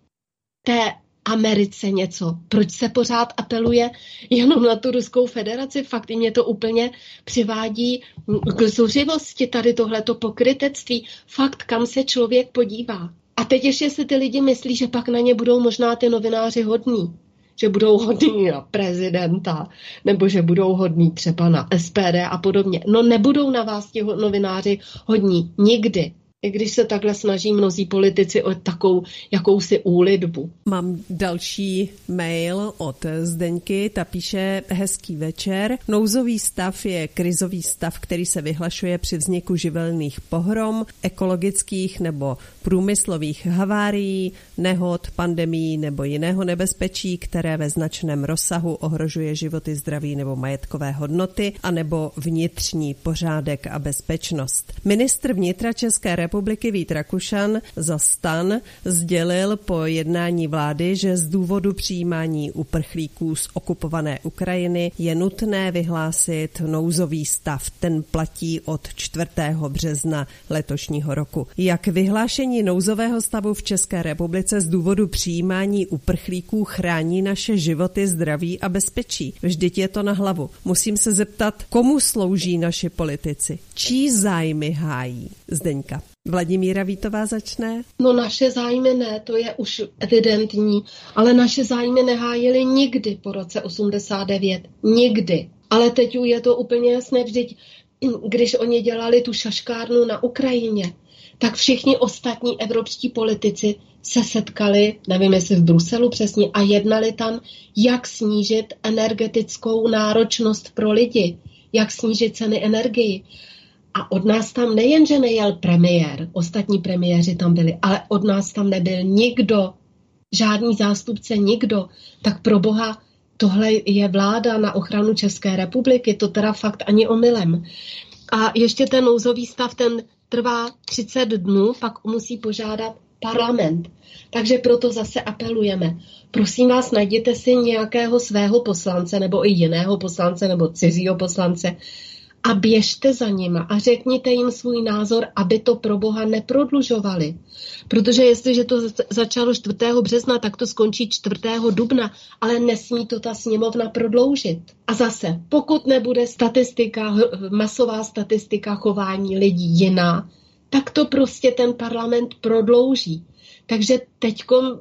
té Americe něco? Proč se pořád apeluje jenom na tu Ruskou federaci? Fakt mě to úplně přivádí k zuřivosti, tady tohleto pokrytectví. Fakt, kam se člověk podívá. A teď ještě si ty lidi myslí, že pak na ně budou možná ty novináři hodní. Že budou hodní na prezidenta, nebo že budou hodní třeba na S P D a podobně. No nebudou na vás ti novináři hodní nikdy. I když se takhle snaží mnozí politici o takovou jakousi úlitbu. Mám další mail od Zdeňky, ta píše: hezký večer. Nouzový stav je krizový stav, který se vyhlašuje při vzniku živelných pohrom, ekologických nebo průmyslových havárií, nehod, pandemií nebo jiného nebezpečí, které ve značném rozsahu ohrožuje životy, zdraví nebo majetkové hodnoty, anebo vnitřní pořádek a bezpečnost. Ministr vnitra České republiky republiky Vít Rakušan za STAN sdělil po jednání vlády, že z důvodu přijímání uprchlíků z okupované Ukrajiny je nutné vyhlásit nouzový stav. Ten platí od čtvrtého března letošního roku. Jak vyhlášení nouzového stavu v České republice z důvodu přijímání uprchlíků chrání naše životy, zdraví a bezpečí? Vždyť je to na hlavu. Musím se zeptat, komu slouží naši politici? Čí zájmy hájí? Zdeňka. Vladimíra Vítová začne. No naše zájmy ne, to je už evidentní, ale naše zájmy nehájily nikdy po roce osmdesát devět. Nikdy. Ale teď je to úplně jasné, vždyť když oni dělali tu šaškárnu na Ukrajině, tak všichni ostatní evropští politici se setkali, nevím jestli v Bruselu přesně, a jednali tam, jak snížit energetickou náročnost pro lidi, jak snížit ceny energii. A od nás tam nejenže nejel premiér, ostatní premiéři tam byli, ale od nás tam nebyl nikdo, žádný zástupce, nikdo. Tak pro boha, tohle je vláda na ochranu České republiky, to teda fakt ani omylem. A ještě ten nouzový stav, ten trvá třicet dnů, pak musí požádat parlament. Takže proto zase apelujeme. Prosím vás, najděte si nějakého svého poslance nebo i jiného poslance nebo cizího poslance a běžte za nima a řekněte jim svůj názor, aby to pro boha neprodlužovali. Protože jestliže to začalo čtvrtého března, tak to skončí čtvrtého dubna, ale nesmí to ta sněmovna prodloužit. A zase, pokud nebude statistika, masová statistika chování lidí jiná, tak to prostě ten parlament prodlouží. Takže teďko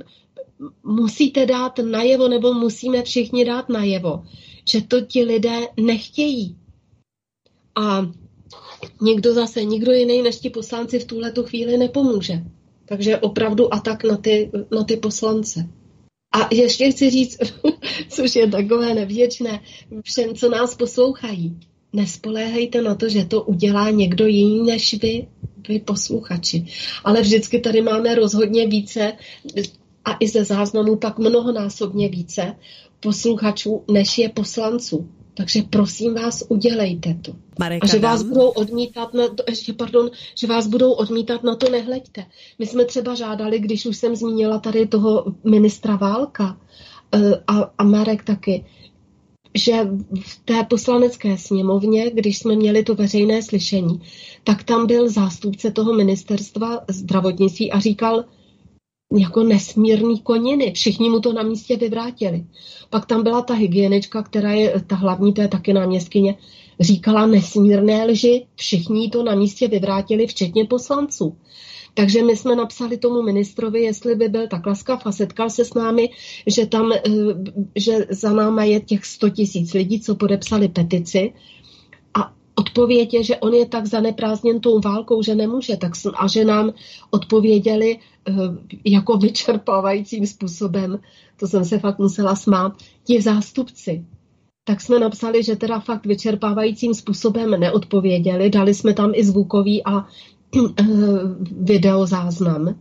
musíte dát najevo, nebo musíme všichni dát najevo, že to ti lidé nechtějí. A nikdo zase, nikdo jiný než ti poslanci v tuhletu chvíli nepomůže. Takže opravdu atak na ty, na ty poslance. A ještě chci říct, což je takové nevděčné, všem, co nás poslouchají, nespoléhejte na to, že to udělá někdo jiný než vy, vy posluchači. Ale vždycky tady máme rozhodně více a i ze záznamu pak mnohonásobně více posluchačů, než je poslanců. Takže prosím vás, udělejte to. Marek a že Adam. vás budou odmítat na to, ještě pardon, že vás budou odmítat na to, nehleďte. My jsme třeba žádali, když už jsem zmínila tady toho ministra Válka a, a Marek taky, že v té poslanecké sněmovně, když jsme měli to veřejné slyšení, tak tam byl zástupce toho ministerstva zdravotnictví a říkal jako nesmírný koniny. Všichni mu to na místě vyvrátili. Pak tam byla ta hygienička, která je ta hlavní, to je taky náměstkyně, říkala nesmírné lži, všichni to na místě vyvrátili, včetně poslanců. Takže my jsme napsali tomu ministrovi, jestli by byl tak laskav a setkal se s námi, že tam, že za náma je těch sto tisíc lidí, co podepsali petici. A odpověď je, že on je tak zaneprázdněn tou válkou, že nemůže. Tak, a že nám odpověděli jako vyčerpávajícím způsobem, to jsem se fakt musela smát, ti zástupci. Tak jsme napsali, že teda fakt vyčerpávajícím způsobem neodpověděli. Dali jsme tam i zvukový a videozáznam.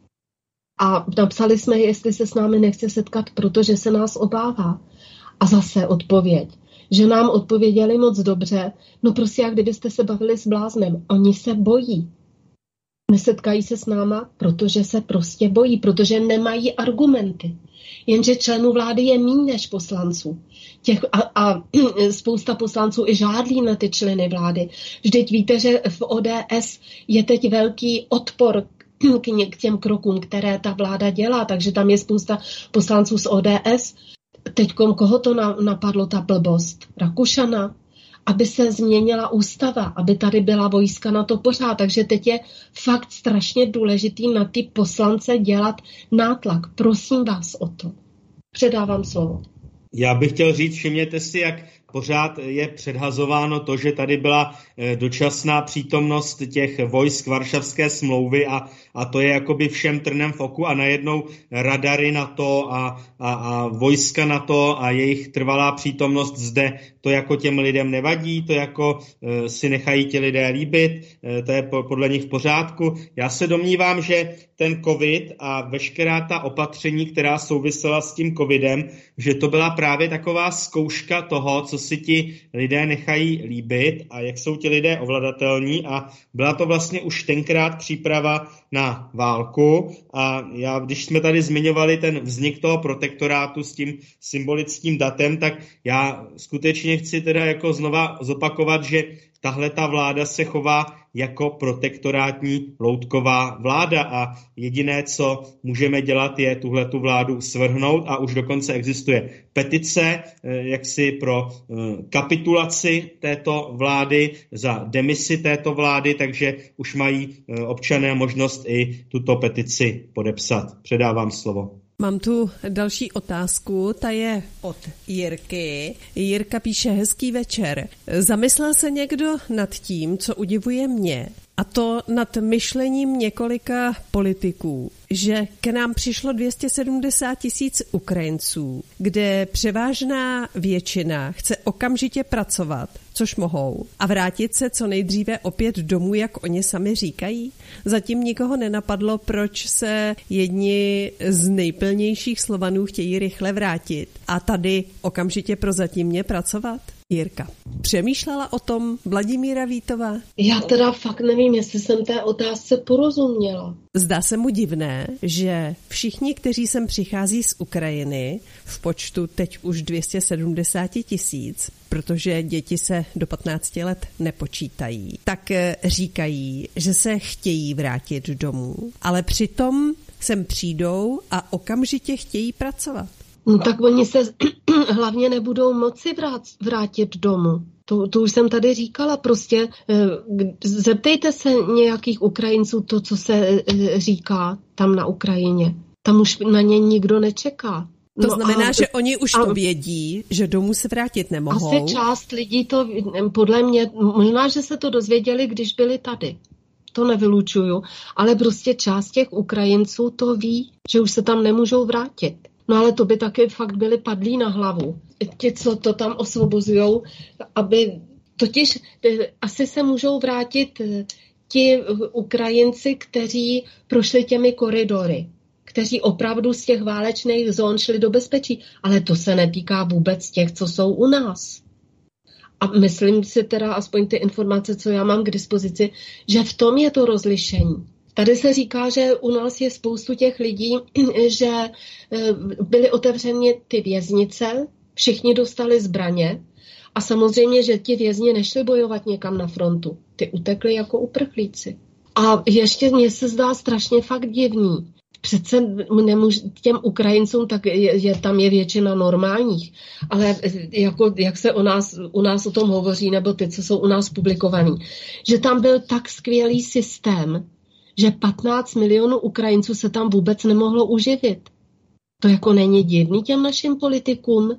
A napsali jsme, jestli se s námi nechce setkat, protože se nás obává. A zase odpověď, že nám odpověděli moc dobře, no prostě jak kdybyste se bavili s bláznem. Oni se bojí. Nesetkají se s náma, protože se prostě bojí, protože nemají argumenty. Jenže členů vlády je míň než poslanců. Těch, a, a spousta poslanců i žádlí na ty členy vlády. Vždyť víte, že v O D S je teď velký odpor k, k těm krokům, které ta vláda dělá, takže tam je spousta poslanců z O D S. Teďkom koho to na, napadlo, ta blbost? Rakušana? Aby se změnila ústava, aby tady byla vojska na to pořád. Takže teď je fakt strašně důležitý na ty poslance dělat nátlak. Prosím vás o to. Předávám slovo. Já bych chtěl říct, všimněte si, jak pořád je předhazováno to, že tady byla dočasná přítomnost těch vojsk Varšavské smlouvy a, a to je jakoby všem trnem v oku a najednou radary NATO a, a, a vojska NATO a jejich trvalá přítomnost zde, to jako těm lidem nevadí, to jako e, si nechají ti lidé líbit, e, to je po, podle nich v pořádku. Já se domnívám, že ten covid a veškerá ta opatření, která souvisela s tím covidem, že to byla právě taková zkouška toho, co si ti lidé nechají líbit a jak jsou ti lidé ovladatelní a byla to vlastně už tenkrát příprava na válku a já, když jsme tady zmiňovali ten vznik toho protektorátu s tím symbolickým datem, tak já skutečně chci teda jako znova zopakovat, že tahle ta vláda se chová jako protektorátní loutková vláda a jediné, co můžeme dělat, je tuhletu vládu svrhnout a už dokonce existuje petice jaksi pro kapitulaci této vlády, za demisi této vlády, takže už mají občané možnost i tuto petici podepsat. Předávám slovo. Mám tu další otázku, ta je od Jirky. Jirka píše: hezký večer. Zamyslel se někdo nad tím, co udivuje mě, a to nad myšlením několika politiků, že k nám přišlo dvě stě sedmdesát tisíc Ukrajinců, kde převážná většina chce okamžitě pracovat, což mohou, a vrátit se co nejdříve opět domů, jak oni sami říkají? Zatím nikoho nenapadlo, proč se jedni z nejplnějších Slovanů chtějí rychle vrátit a tady okamžitě prozatímně pracovat? Jirka, přemýšlela o tom Vladimíra Vítová? Já teda fakt nevím, jestli jsem té otázce porozuměla. Zdá se mu divné, že všichni, kteří sem přichází z Ukrajiny, v počtu teď už dvě stě sedmdesát tisíc, protože děti se do patnácti let nepočítají, tak říkají, že se chtějí vrátit domů, ale přitom sem přijdou a okamžitě chtějí pracovat. No tak oni se hlavně nebudou moci vrát, vrátit domů. To, to už jsem tady říkala, prostě zeptejte se nějakých Ukrajinců to, co se říká tam na Ukrajině. Tam už na ně nikdo nečeká. To no znamená, a, že oni už a, to vědí, že domů se vrátit nemohou. Asi část lidí to, podle mě, možná, že se to dozvěděli, když byli tady. to nevylučuju, ale prostě část těch Ukrajinců to ví, že už se tam nemůžou vrátit. No ale to by taky fakt byli padlí na hlavu. Ti, co to tam osvobozujou, aby totiž asi se můžou vrátit ti Ukrajinci, kteří prošli těmi koridory, kteří opravdu z těch válečných zón šli do bezpečí. Ale to se netýká vůbec těch, co jsou u nás. A myslím si teda, aspoň ty informace, co já mám k dispozici, že v tom je to rozlišení. Tady se říká, že u nás je spoustu těch lidí, že byly otevřeny ty věznice, všichni dostali zbraně a samozřejmě, že ti vězni nešli bojovat někam na frontu. Ty utekli jako uprchlíci. A ještě mně se zdá strašně fakt divný. Přece nemůže, těm Ukrajincům tak je, je, tam je většina normálních, ale jako, jak se o nás, u nás o tom hovoří, nebo ty, co jsou u nás publikovaný, že tam byl tak skvělý systém, že patnáct milionů Ukrajinců se tam vůbec nemohlo uživit. To jako není divný těm našim politikům.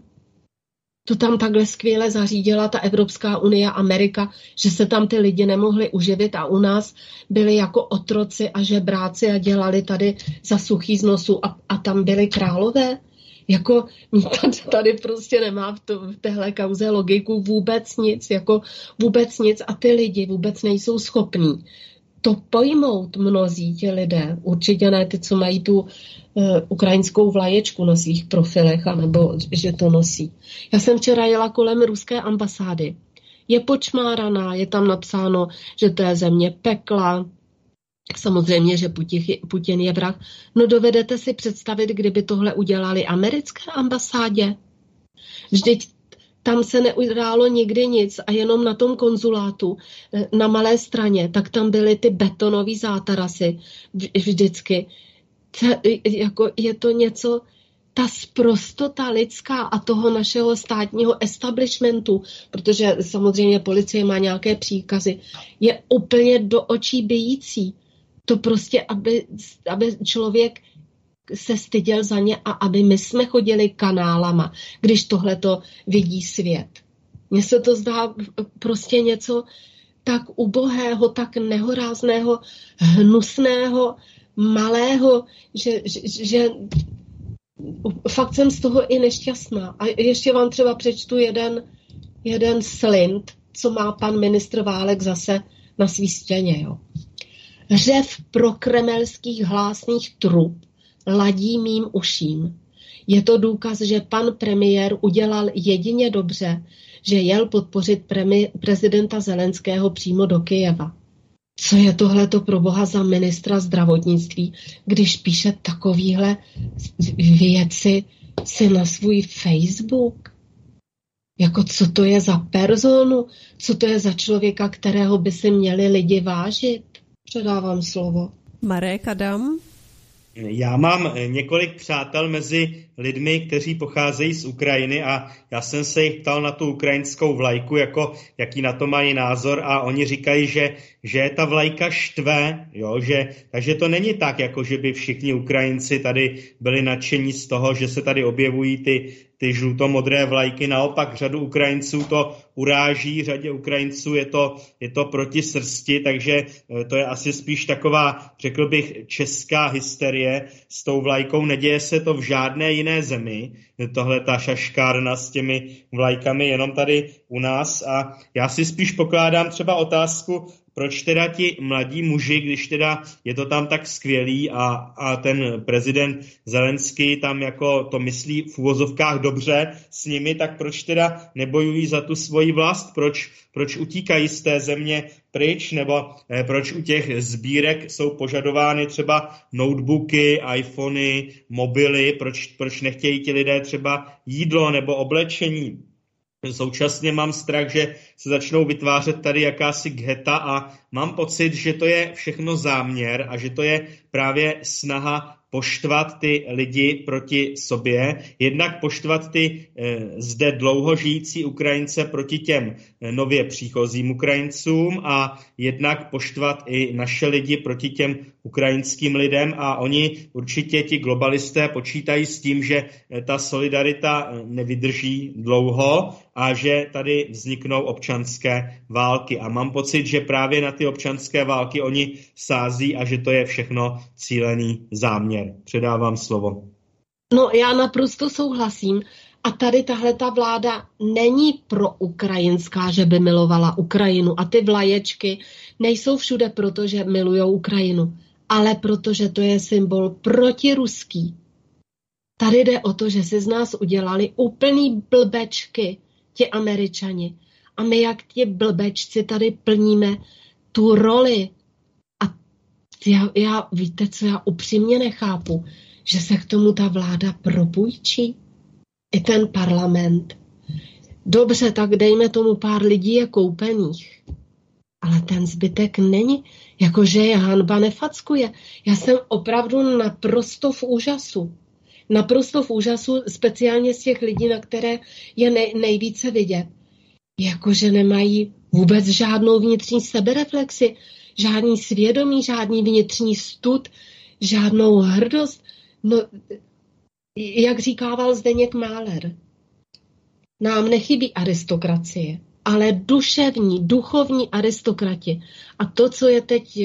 To tam takhle skvěle zařídila ta Evropská unie, Amerika, že se tam ty lidi nemohli uživit a u nás byli jako otroci a žebráci a dělali tady za suchý z nosu a, a tam byli králové. Jako tady, tady prostě nemá v, to, v téhle kauze logiku vůbec nic, jako vůbec nic a ty lidi vůbec nejsou schopní to pojmout mnozí ti lidé. Určitě ne ty, co mají tu uh, ukrajinskou vlaječku na svých profilech, anebo že to nosí. Já jsem včera jela kolem ruské ambasády. Je počmáraná, je tam napsáno, že to je země pekla, samozřejmě, že Putin je vrah. No dovedete si představit, kdyby tohle udělali americké ambasádě? Vždyť tam se neudálo nikdy nic a jenom na tom konzulátu na Malé Straně, tak tam byly ty betonové zátarasy vždycky. Jako je to něco, ta sprostota lidská a toho našeho státního establishmentu, protože samozřejmě policie má nějaké příkazy, je úplně do očí bijící. To prostě, aby, aby člověk se styděl za ně a aby my jsme chodili kanálama, když tohleto vidí svět. Mně se to zdá prostě něco tak ubohého, tak nehorázného, hnusného, malého, že, že, že fakt jsem z toho i nešťastná. A ještě vám třeba přečtu jeden, jeden slint, co má pan ministr Válek zase na svý stěně. Jo. Řev prokremelských hlásných trub ladí mým uším. Je to důkaz, že pan premiér udělal jedině dobře, že jel podpořit premi- prezidenta Zelenského přímo do Kyjeva. Co je tohleto pro boha za ministra zdravotnictví, když píše takovýhle věci si na svůj Facebook? Jako co to je za personu? Co to je za člověka, kterého by si měli lidi vážit? Předávám slovo. Marek Adam. Já mám několik přátel mezi lidmi, kteří pocházejí z Ukrajiny a já jsem se jich ptal na tu ukrajinskou vlajku, jako jaký na to mají názor a oni říkají, že, že ta vlajka štve, jo, že, takže to není tak, jako že by všichni Ukrajinci tady byli nadšení z toho, že se tady objevují ty, ty žlutomodré vlajky, naopak řadu Ukrajinců to uráží, řadě Ukrajinců je to, je to proti srsti, takže to je asi spíš taková, řekl bych, česká hysterie s tou vlajkou, neděje se to v žádné jiné zemi, tohle ta šaškárna s těmi vlajkami, jenom tady u nás a já si spíš pokládám třeba otázku, proč teda ti mladí muži, když teda je to tam tak skvělý a, a ten prezident Zelenský tam jako to myslí v uvozovkách dobře s nimi, tak proč teda nebojují za tu svoji vlast, proč, proč utíkají z té země pryč, nebo eh, proč u těch sbírek jsou požadovány třeba notebooky, iPhony, mobily, proč, proč nechtějí ti lidé třeba jídlo nebo oblečení. Současně mám strach, že se začnou vytvářet tady jakási ghetta a mám pocit, že to je všechno záměr a že to je právě snaha poštvat ty lidi proti sobě, jednak poštvat ty e, zde dlouho žijící Ukrajince proti těm e, nově příchozím Ukrajincům a jednak poštvat i naše lidi proti těm ukrajinským lidem a oni určitě ti globalisté počítají s tím, že e, ta solidarita nevydrží dlouho a že tady vzniknou občanské války. A mám pocit, že právě na ty občanské války oni sází a že to je všechno cílený záměr. Předávám slovo. No, já naprosto souhlasím. A tady tahle ta vláda není proukrajinská, že by milovala Ukrajinu. A ty vlaječky nejsou všude proto, že milujou Ukrajinu, ale protože to je symbol protiruský. Tady jde o to, že si z nás udělali úplný blbečky ti Američani. A my jak ti blbečci tady plníme tu roli. A já, já víte, co já upřímně nechápu, že se k tomu ta vláda propůjčí. I ten parlament. Dobře, tak dejme tomu pár lidí je koupených. Ale ten zbytek není. Jakože je hanba nefackuje. Já jsem opravdu naprosto v úžasu. Naprosto v úžasu, speciálně z těch lidí, na které je nej, nejvíce vidět. Jakože nemají vůbec žádnou vnitřní sebereflexi, žádný svědomí, žádný vnitřní stud, žádnou hrdost. No, jak říkával Zdeněk Máler, nám nechybí aristokracie, ale duševní, duchovní aristokrati. A to, co je teď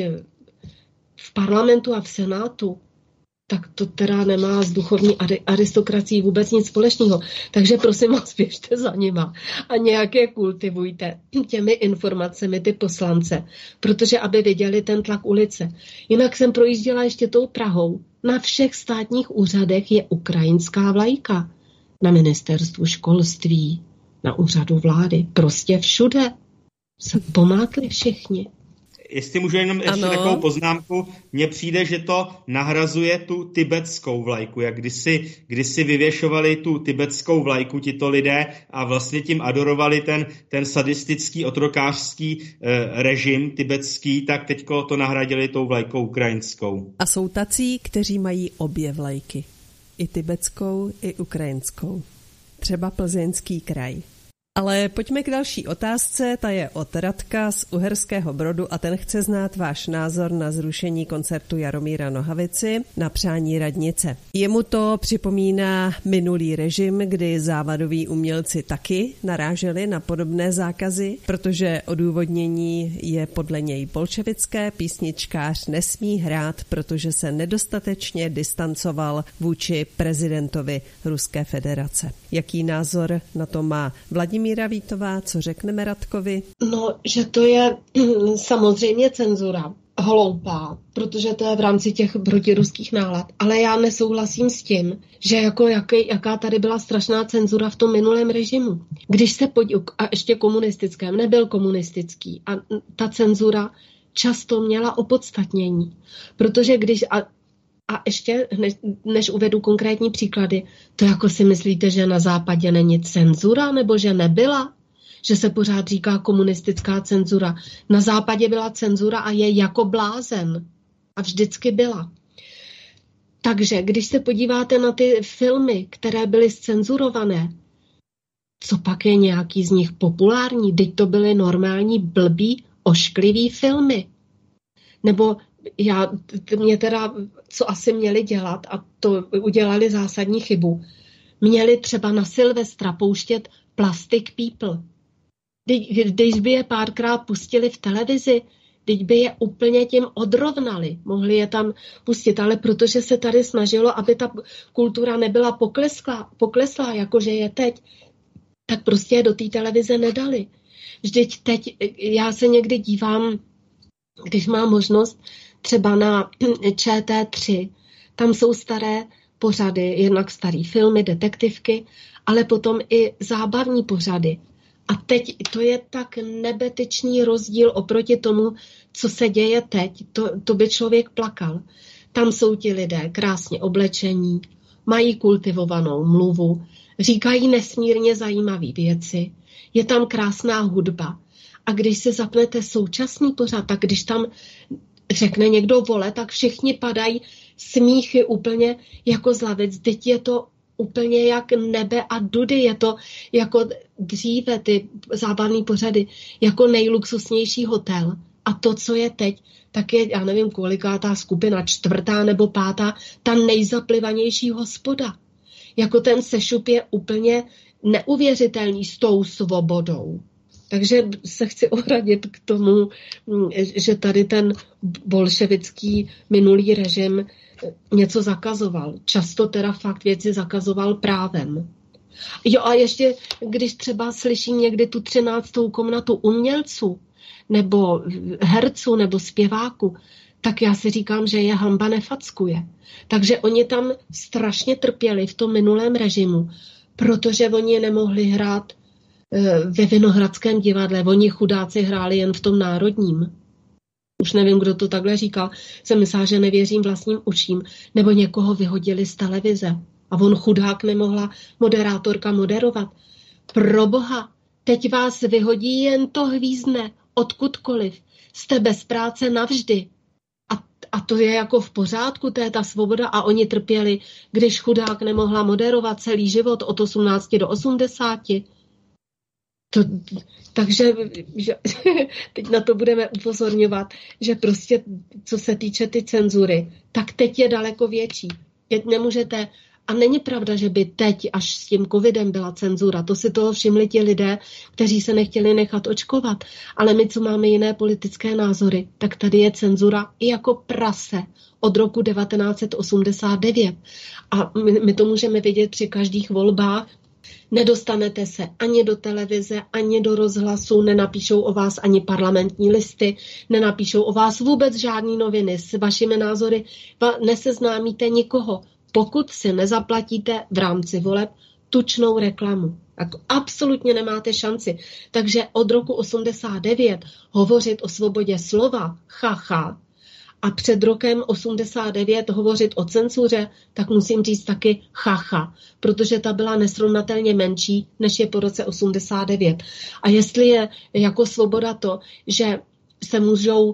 v parlamentu a v senátu, tak to teda nemá s duchovní aristokracií vůbec nic společného. Takže prosím vás, běžte za nima a nějaké kultivujte těmi informacemi ty poslance, protože aby viděli ten tlak ulice. Jinak jsem projížděla ještě tou Prahou. Na všech státních úřadech je ukrajinská vlajka. Na ministerstvu školství, na úřadu vlády, prostě všude se pomátli všichni. Jestli můžu jenom ještě ano. takovou poznámku, mně přijde, že to nahrazuje tu tibetskou vlajku, jak kdysi, kdysi vyvěšovali tu tibetskou vlajku tito lidé a vlastně tím adorovali ten, ten sadistický otrokářský eh, režim tibetský, tak teďko to nahradili tou vlajkou ukrajinskou. A jsou tací, kteří mají obě vlajky, i tibetskou, i ukrajinskou. Třeba Plzeňský kraj. Ale pojďme k další otázce, ta je od Radka z Uherského Brodu a ten chce znát váš názor na zrušení koncertu Jaromíra Nohavici na přání radnice. Jemu to připomíná minulý režim, kdy závadoví umělci taky naráželi na podobné zákazy, protože odůvodnění je podle něj bolševické, písničkář nesmí hrát, protože se nedostatečně distancoval vůči prezidentovi Ruské federace. Jaký názor na to má Vladimír Míra Vítová, co řekneme Radkovi? No, že to je samozřejmě cenzura. Hloupá, protože to je v rámci těch protiruských nálad. Ale já nesouhlasím s tím, že jako jaký, jaká tady byla strašná cenzura v tom minulém režimu. Když se podív, a ještě komunistickém, nebyl komunistický. A ta cenzura často měla opodstatnění. Protože když... A, A ještě, než, než uvedu konkrétní příklady, to jako si myslíte, že na západě není cenzura, nebo že nebyla? Že se pořád říká komunistická cenzura. Na západě byla cenzura a je jako blázen. A vždycky byla. Takže, když se podíváte na ty filmy, které byly zcenzurované, co pak je nějaký z nich populární? Teď to byly normální, blbý, ošklivý filmy. Nebo já, mě teda, co asi měli dělat, a to udělali zásadní chybu, měli třeba na Silvestra pouštět Plastic People. Když by je párkrát pustili v televizi, teď by je úplně tím odrovnali. Mohli je tam pustit, ale protože se tady snažilo, aby ta kultura nebyla pokleslá, pokleslá jakože je teď, tak prostě je do té televize nedali. Vždyť teď, já se někdy dívám, když mám možnost, třeba na Č T tři, tam jsou staré pořady, jednak starý filmy, detektivky, ale potom i zábavní pořady. A teď to je tak nebetečný rozdíl oproti tomu, co se děje teď. To, to by člověk plakal. Tam jsou ti lidé krásně oblečení, mají kultivovanou mluvu, říkají nesmírně zajímavé věci, je tam krásná hudba. A když se zapnete současný pořad, tak když tam řekne někdo vole, tak všichni padají smíchy úplně jako z lavic. Teď je to úplně jak nebe a dudy, je to jako dříve ty zábavné pořady, jako nejluxusnější hotel. A to, co je teď, tak je, já nevím, kolikátá skupina, čtvrtá nebo pátá, ta nejzaplivanější hospoda. Jako ten sešup je úplně neuvěřitelný s tou svobodou. Takže se chci ohradit k tomu, že tady ten bolševický minulý režim něco zakazoval. Často teda fakt věci zakazoval právem. Jo a ještě, když třeba slyším někdy tu třináctou komnatu umělců, nebo herců, nebo zpěváků, tak já si říkám, že je hanba nefackuje. Takže oni tam strašně trpěli v tom minulém režimu, protože oni nemohli hrát ve Vinohradském divadle. Oni chudáci hráli jen v tom národním. Už nevím, kdo to takhle říkal. Jsem myslela, že nevěřím vlastním uším. Nebo někoho vyhodili z televize. A on chudák nemohla moderátorka moderovat. Proboha, teď vás vyhodí jen to hvízdne, odkudkoliv. Jste bez práce navždy. A, a to je jako v pořádku, to je ta svoboda. A oni trpěli, když chudák nemohla moderovat celý život od osmnácti do osmdesáti. To, takže že, teď na to budeme upozorňovat, že prostě co se týče ty cenzury, tak teď je daleko větší. Teď nemůžete, a není pravda, že by teď až s tím covidem byla cenzura. To si toho všimli ti lidé, kteří se nechtěli nechat očkovat. Ale my, co máme jiné politické názory, tak tady je cenzura i jako prase od roku devatenáct set osmdesát devět. A my, my to můžeme vidět při každých volbách. Nedostanete se ani do televize, ani do rozhlasu, nenapíšou o vás ani parlamentní listy, nenapíšou o vás vůbec žádný noviny s vašimi názory, neseznámíte nikoho, pokud si nezaplatíte v rámci voleb tučnou reklamu. Tak absolutně nemáte šanci. Takže od roku osmdesát devět hovořit o svobodě slova, chacha, a před rokem osmdesát devět hovořit o cenzuře, tak musím říct taky chacha, protože ta byla nesrovnatelně menší, než je po roce osmdesát devět. A jestli je jako svoboda to, že se můžou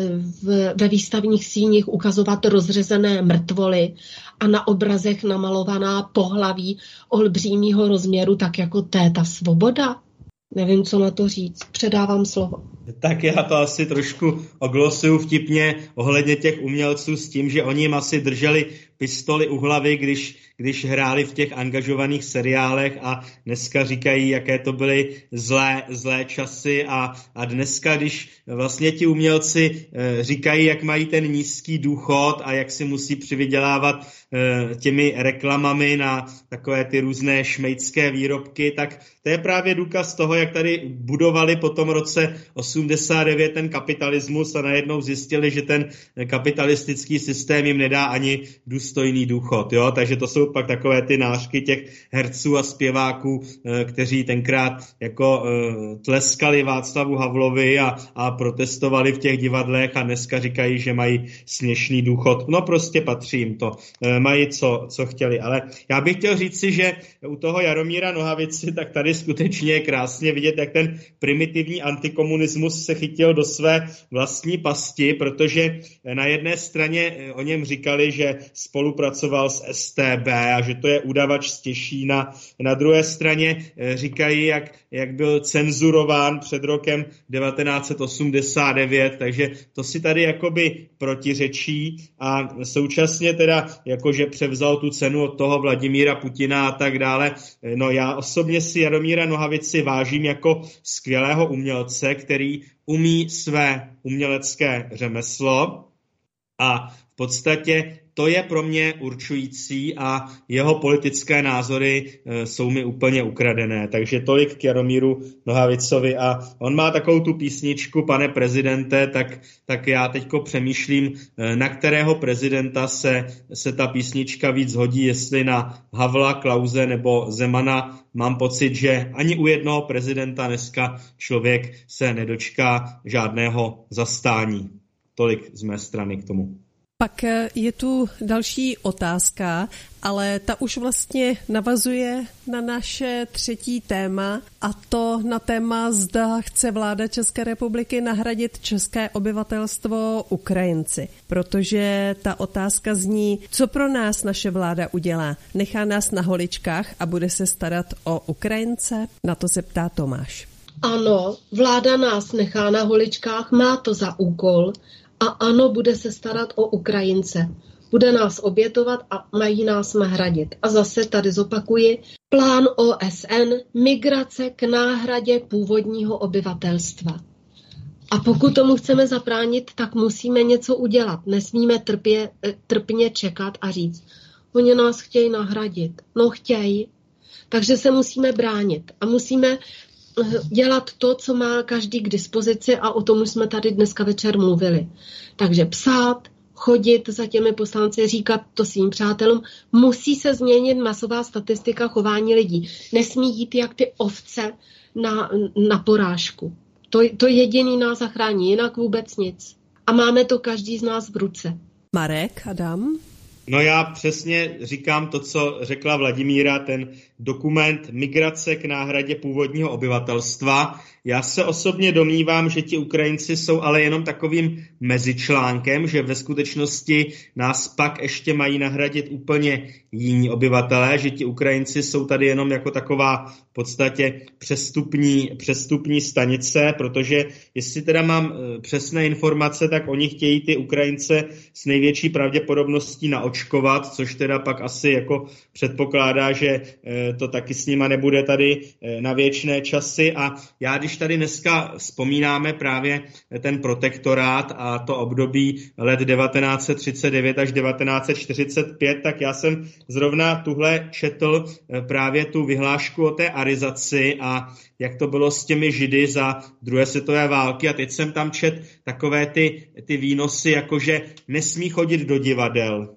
v, ve výstavních síních ukazovat rozřezené mrtvoly a na obrazech namalovaná pohlaví olbřímího rozměru, tak jako to je ta svoboda? Nevím, co na to říct. Předávám slovo. Tak já to asi trošku oglosuju vtipně ohledně těch umělců s tím, že oni jim asi drželi pistoli u hlavy, když, když hráli v těch angažovaných seriálech a dneska říkají, jaké to byly zlé, zlé časy a, a dneska, když vlastně ti umělci e, říkají, jak mají ten nízký důchod a jak si musí přivydělávat e, těmi reklamami na takové ty různé šmejdské výrobky, tak to je právě důkaz toho, jak tady budovali po tom roce osmdesát devět ten kapitalismus a najednou zjistili, že ten kapitalistický systém jim nedá ani důstojný důchod. Jo? Takže to jsou pak takové ty nářky těch herců a zpěváků, kteří tenkrát jako tleskali Václavu Havlovi a, a protestovali v těch divadlech a dneska říkají, že mají směšný důchod. No prostě patří jim to. Mají co, co chtěli. Ale já bych chtěl říct si, že u toho Jaromíra Nohavici, tak tady skutečně je krásně vidět, jak ten primitivní antikomunismus se chytil do své vlastní pasti, protože na jedné straně o něm říkali, že spolupracoval s S T B a že to je udavač z Těšína. Na druhé straně říkají, jak, jak byl cenzurován před rokem devatenáct set osmdesát devět, takže to si tady jakoby protiřečí a současně teda jakože převzal tu cenu od toho Vladimíra Putina a tak dále. No já osobně si Jaromíra Nohavici vážím jako skvělého umělce, který umí své umělecké řemeslo a v podstatě to je pro mě určující a jeho politické názory e, jsou mi úplně ukradené. Takže tolik k Jaromíru Nohavicovi a on má takovou tu písničku, pane prezidente, tak, tak já teďko přemýšlím, e, na kterého prezidenta se, se ta písnička víc hodí, jestli na Havla, Klause nebo Zemana. Mám pocit, že ani u jednoho prezidenta dneska člověk se nedočká žádného zastání. Tolik z mé strany k tomu. Pak je tu další otázka, ale ta už vlastně navazuje na naše třetí téma, a to na téma, zda chce vláda České republiky nahradit české obyvatelstvo Ukrajinci. Protože ta otázka zní, co pro nás naše vláda udělá? Nechá nás na holičkách a bude se starat o Ukrajince? Na to se ptá Tomáš. Ano, vláda nás nechá na holičkách, má to za úkol a ano, bude se starat o Ukrajince. Bude nás obětovat a mají nás nahradit. A zase tady zopakuji, plán O S N, migrace k náhradě původního obyvatelstva. A pokud tomu chceme zabránit, tak musíme něco udělat. Nesmíme trpě, trpně čekat a říct, oni nás chtějí nahradit. No chtějí. Takže se musíme bránit a musíme dělat to, co má každý k dispozici, a o tom už jsme tady dneska večer mluvili. Takže psát, chodit za těmi poslanci, říkat to svým přátelům. Musí se změnit masová statistika chování lidí. Nesmí jít jak ty ovce na, na porážku. To, to jediný nás zachrání, jinak vůbec nic. A máme to každý z nás v ruce. Marek, Adam? No já přesně říkám to, co řekla Vladimíra, ten dokument Migrace k náhradě původního obyvatelstva. Já se osobně domnívám, že ti Ukrajinci jsou ale jenom takovým mezičlánkem, že ve skutečnosti nás pak ještě mají nahradit úplně jiní obyvatelé, že ti Ukrajinci jsou tady jenom jako taková v podstatě přestupní, přestupní stanice, protože jestli teda mám přesné informace, tak oni chtějí ty Ukrajince s největší pravděpodobností naočkovat, což teda pak asi jako předpokládá, že to taky s nima nebude tady na věčné časy. A já, když tady dneska vzpomínáme právě ten protektorát a to období let devatenáct set třicet devět až devatenáct set čtyřicet pět, tak já jsem zrovna tuhle četl právě tu vyhlášku o té arizaci a jak to bylo s těmi Židy za druhé světové války. A teď jsem tam čet takové ty, ty výnosy, jakože nesmí chodit do divadel,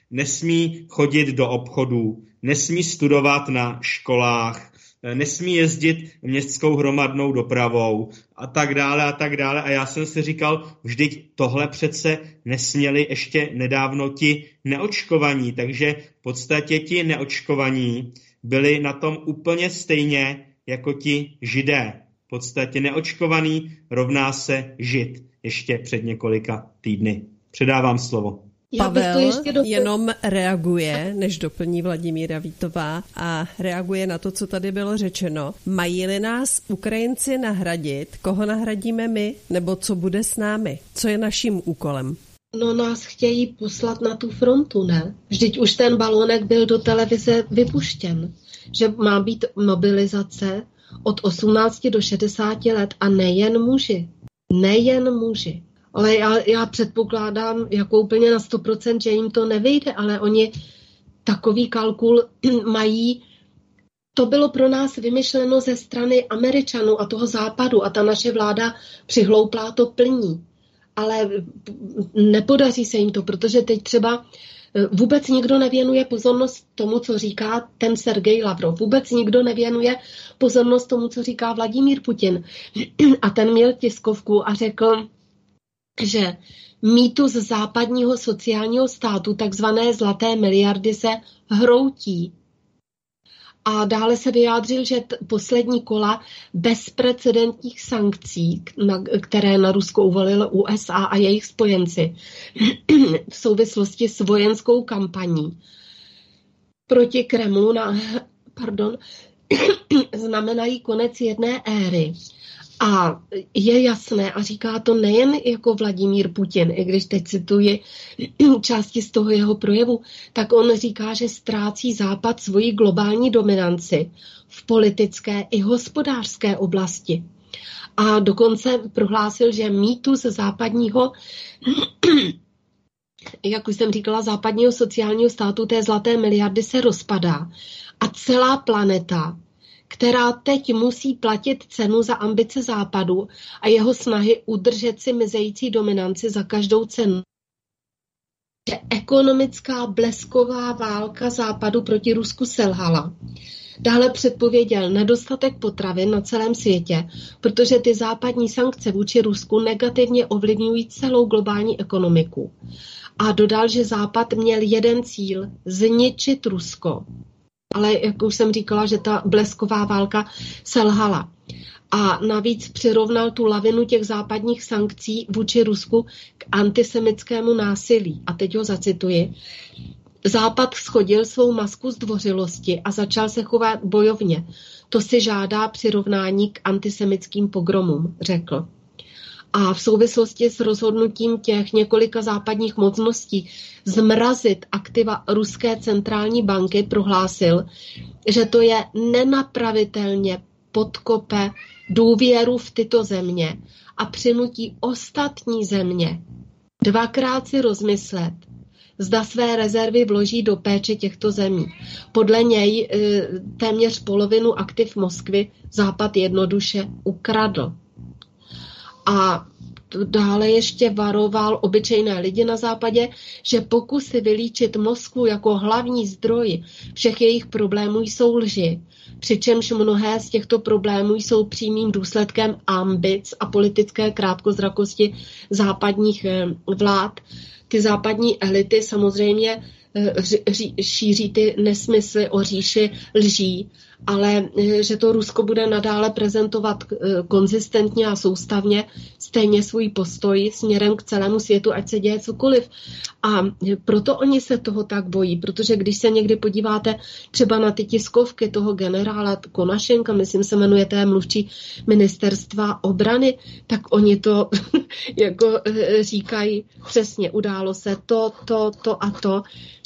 nesmí chodit do obchodů, nesmí studovat na školách, nesmí jezdit městskou hromadnou dopravou a tak dále a tak dále. A já jsem si říkal, vždyť tohle přece nesměli ještě nedávno ti neočkovaní. Takže v podstatě ti neočkovaní byli na tom úplně stejně jako ti Židé. V podstatě neočkovaný rovná se Žid ještě před několika týdny. Předávám slovo. Pavel jenom reaguje, než doplní Vladimíra Vítová, a reaguje na to, co tady bylo řečeno. Mají-li nás Ukrajinci nahradit, koho nahradíme my, nebo co bude s námi? Co je naším úkolem? No nás chtějí poslat na tu frontu, ne? Vždyť už ten balonek byl do televize vypuštěn, že má být mobilizace od osmnácti do šedesáti let a nejen muži. Nejen muži. Ale já, já předpokládám jako úplně na sto procent, že jim to nevyjde, ale oni takový kalkul mají. To bylo pro nás vymyšleno ze strany Američanů a toho západu a ta naše vláda přihlouplá to plní. Ale nepodaří se jim to, protože teď třeba vůbec nikdo nevěnuje pozornost tomu, co říká ten Sergej Lavrov. Vůbec nikdo nevěnuje pozornost tomu, co říká Vladimír Putin. A ten měl tiskovku a řekl, že mýtus západního sociálního státu, takzvané zlaté miliardy, se hroutí. A dále se vyjádřil, že t- poslední kola bezprecedentních sankcí, na, které na Rusko uvalilo U S A a jejich spojenci v souvislosti s vojenskou kampaní proti Kremlu na, pardon, znamenají konec jedné éry. A je jasné, a říká to nejen jako Vladimír Putin, i když teď cituji části z toho jeho projevu, tak on říká, že ztrácí Západ svoji globální dominanci v politické i hospodářské oblasti. A dokonce prohlásil, že mýtus západního, jak už jsem říkala, západního sociálního státu té zlaté miliardy se rozpadá. A celá planeta, která teď musí platit cenu za ambice Západu a jeho snahy udržet si mizející dominanci za každou cenu. Že ekonomická blesková válka Západu proti Rusku selhala. Dále předpověděl nedostatek potravin na celém světě, protože ty západní sankce vůči Rusku negativně ovlivňují celou globální ekonomiku. A dodal, že Západ měl jeden cíl – zničit Rusko. Ale jak už jsem říkala, že ta blesková válka selhala. A navíc přirovnal tu lavinu těch západních sankcí vůči Rusku k antisemitskému násilí. A teď ho zacituji. Západ shodil svou masku zdvořilosti a začal se chovat bojovně. To si žádá přirovnání k antisemitským pogromům, řekl. A v souvislosti s rozhodnutím těch několika západních mocností zmrazit aktiva ruské centrální banky prohlásil, že to je nenapravitelně podkope důvěru v tyto země a přinutí ostatní země dvakrát si rozmyslet, zda své rezervy vloží do péče těchto zemí. Podle něj téměř polovinu aktiv Moskvy Západ jednoduše ukradl. A dále ještě varoval obyčejné lidi na západě, že pokusy vylíčit Moskvu jako hlavní zdroj všech jejich problémů jsou lži, přičemž mnohé z těchto problémů jsou přímým důsledkem ambic a politické krátkozrakosti západních vlád. Ty západní elity samozřejmě šíří ty nesmysly o říši lží, ale že to Rusko bude nadále prezentovat konzistentně a soustavně stejně svůj postoj směrem k celému světu, ať se děje cokoliv. A proto oni se toho tak bojí, protože když se někdy podíváte třeba na ty tiskovky toho generála Konašenka, myslím se jmenuje té mluvčí ministerstva obrany, tak oni to jako říkají přesně, událo se to, to, to a to.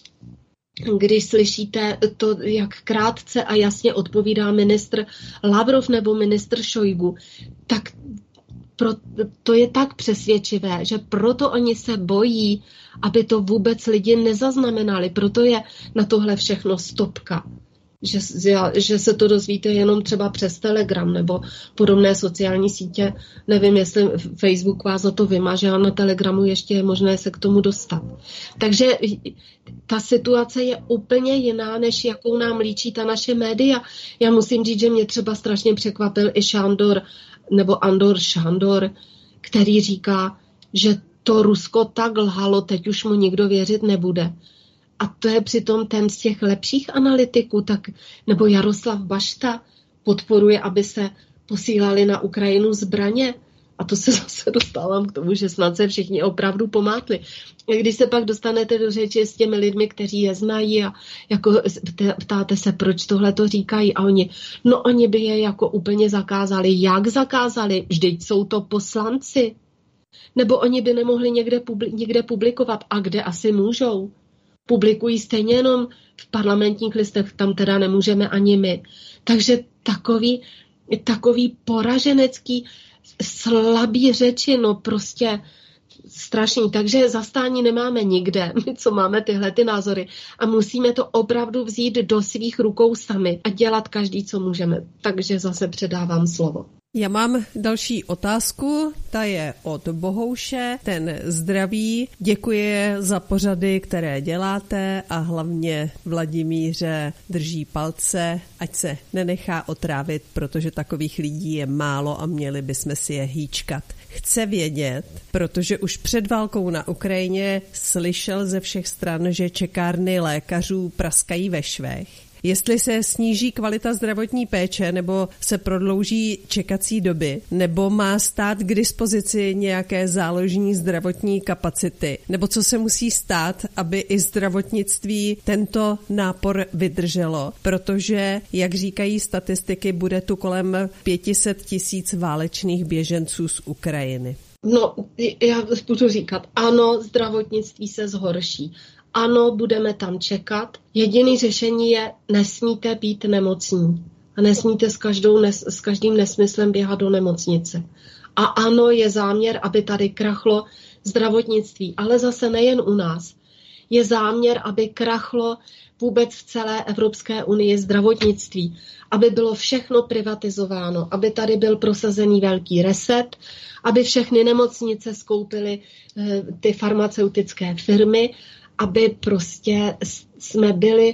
Když slyšíte to, jak krátce a jasně odpovídá ministr Lavrov nebo ministr Šojgu, tak pro, to je tak přesvědčivé, že proto oni se bojí, aby to vůbec lidi nezaznamenali. Proto je na tohle všechno stopka. Že, že se to dozvíte jenom třeba přes Telegram nebo podobné sociální sítě. Nevím, jestli Facebook vás za to vymaže, ale na Telegramu ještě je možné se k tomu dostat. Takže ta situace je úplně jiná, než jakou nám líčí ta naše média. Já musím říct, že mě třeba strašně překvapil i Šandor, nebo Andor Šandor, který říká, že to Rusko tak lhalo, teď už mu nikdo věřit nebude. A to je přitom ten z těch lepších analytiků, tak, nebo Jaroslav Bašta podporuje, aby se posílali na Ukrajinu zbraně. A to se zase dostávám k tomu, že snad se všichni opravdu pomátli. Když se pak dostanete do řeči s těmi lidmi, kteří je znají a jako ptáte se, proč tohle to říkají a oni, no oni by je jako úplně zakázali. Jak zakázali? Vždyť jsou to poslanci. Nebo oni by nemohli někde, publi- někde publikovat. A kde asi můžou? Publikují stejně jenom v parlamentních listech, tam teda nemůžeme ani my. Takže takový, takový poraženecký, slabý řeči, no prostě strašný. Takže zastání nemáme nikde, my co máme tyhle ty názory. A musíme to opravdu vzít do svých rukou sami a dělat každý, co můžeme. Takže zase předávám slovo. Já mám další otázku, ta je od Bohouše, ten zdraví, děkuje za pořady, které děláte a hlavně Vladimíře drží palce, ať se nenechá otrávit, protože takových lidí je málo a měli bychom si je hýčkat. Chce vědět, protože už před válkou na Ukrajině slyšel ze všech stran, že čekárny lékařů praskají ve švech. Jestli se sníží kvalita zdravotní péče nebo se prodlouží čekací doby, nebo má stát k dispozici nějaké záložní zdravotní kapacity, nebo co se musí stát, aby i zdravotnictví tento nápor vydrželo, protože, jak říkají statistiky, bude tu kolem pět set tisíc válečných běženců z Ukrajiny. No, já budu říkat, ano, zdravotnictví se zhorší. Ano, budeme tam čekat. Jediné řešení je, nesmíte být nemocní. A nesmíte s, každou nes, s každým nesmyslem běhat do nemocnice. A ano, je záměr, aby tady krachlo zdravotnictví. Ale zase nejen u nás. Je záměr, aby krachlo vůbec v celé Evropské unii zdravotnictví. Aby bylo všechno privatizováno. Aby tady byl prosazený velký reset. Aby všechny nemocnice skoupily ty farmaceutické firmy, aby prostě jsme byli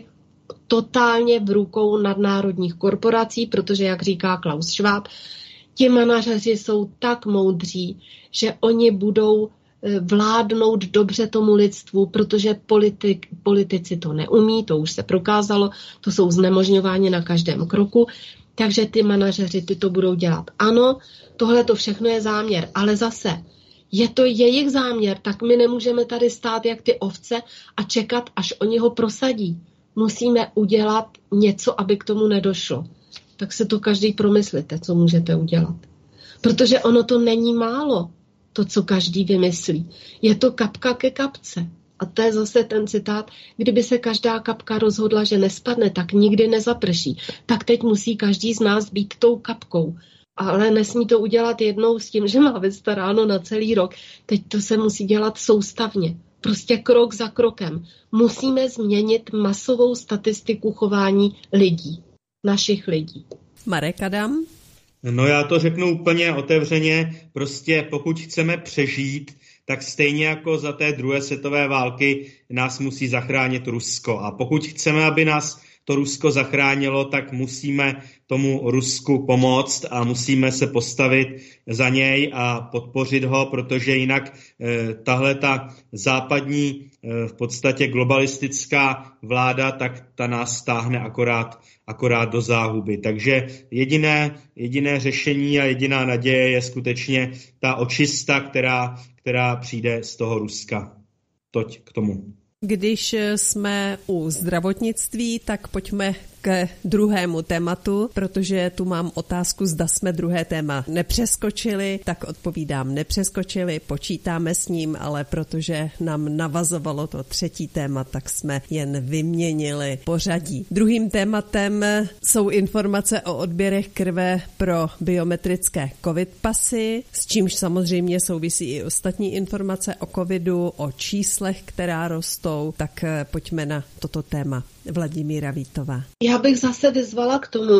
totálně v rukou nadnárodních korporací, protože, jak říká Klaus Schwab, ti manažeři jsou tak moudří, že oni budou vládnout dobře tomu lidstvu, protože politik, politici to neumí, to už se prokázalo, to jsou znemožňováni na každém kroku, takže ty manažeři ty to budou dělat. Ano, tohle to všechno je záměr, ale zase je to jejich záměr, tak my nemůžeme tady stát jak ty ovce a čekat, až oni ho prosadí. Musíme udělat něco, aby k tomu nedošlo. Tak se to každý promyslete, co můžete udělat. Protože ono to není málo, to, co každý vymyslí. Je to kapka ke kapce. A to je zase ten citát, kdyby se každá kapka rozhodla, že nespadne, tak nikdy nezaprší. Tak teď musí každý z nás být tou kapkou. Ale nesmí to udělat jednou s tím, že má vystaráno na celý rok. Teď to se musí dělat soustavně. Prostě krok za krokem. Musíme změnit masovou statistiku chování lidí. Našich lidí. Marek Adam? No já to řeknu úplně otevřeně. Prostě pokud chceme přežít, tak stejně jako za té druhé světové války nás musí zachránit Rusko. A pokud chceme, aby nás to Rusko zachránilo, tak musíme tomu Rusku pomoct a musíme se postavit za něj a podpořit ho, protože jinak eh, tahle ta západní eh, v podstatě globalistická vláda, tak ta nás stáhne akorát, akorát do záhuby. Takže jediné, jediné řešení a jediná naděje je skutečně ta očista, která, která přijde z toho Ruska. Toť k tomu. Když jsme u zdravotnictví, tak pojďme k druhému tématu, protože tu mám otázku, zda jsme druhé téma nepřeskočili, tak odpovídám nepřeskočili, počítáme s ním, ale protože nám navazovalo to třetí téma, tak jsme jen vyměnili pořadí. Druhým tématem jsou informace o odběrech krve pro biometrické covid pasy, s čímž samozřejmě souvisí i ostatní informace o covidu, o číslech, která rostou, tak pojďme na toto téma. Vladimíra Vítová. Já bych zase vyzvala k tomu,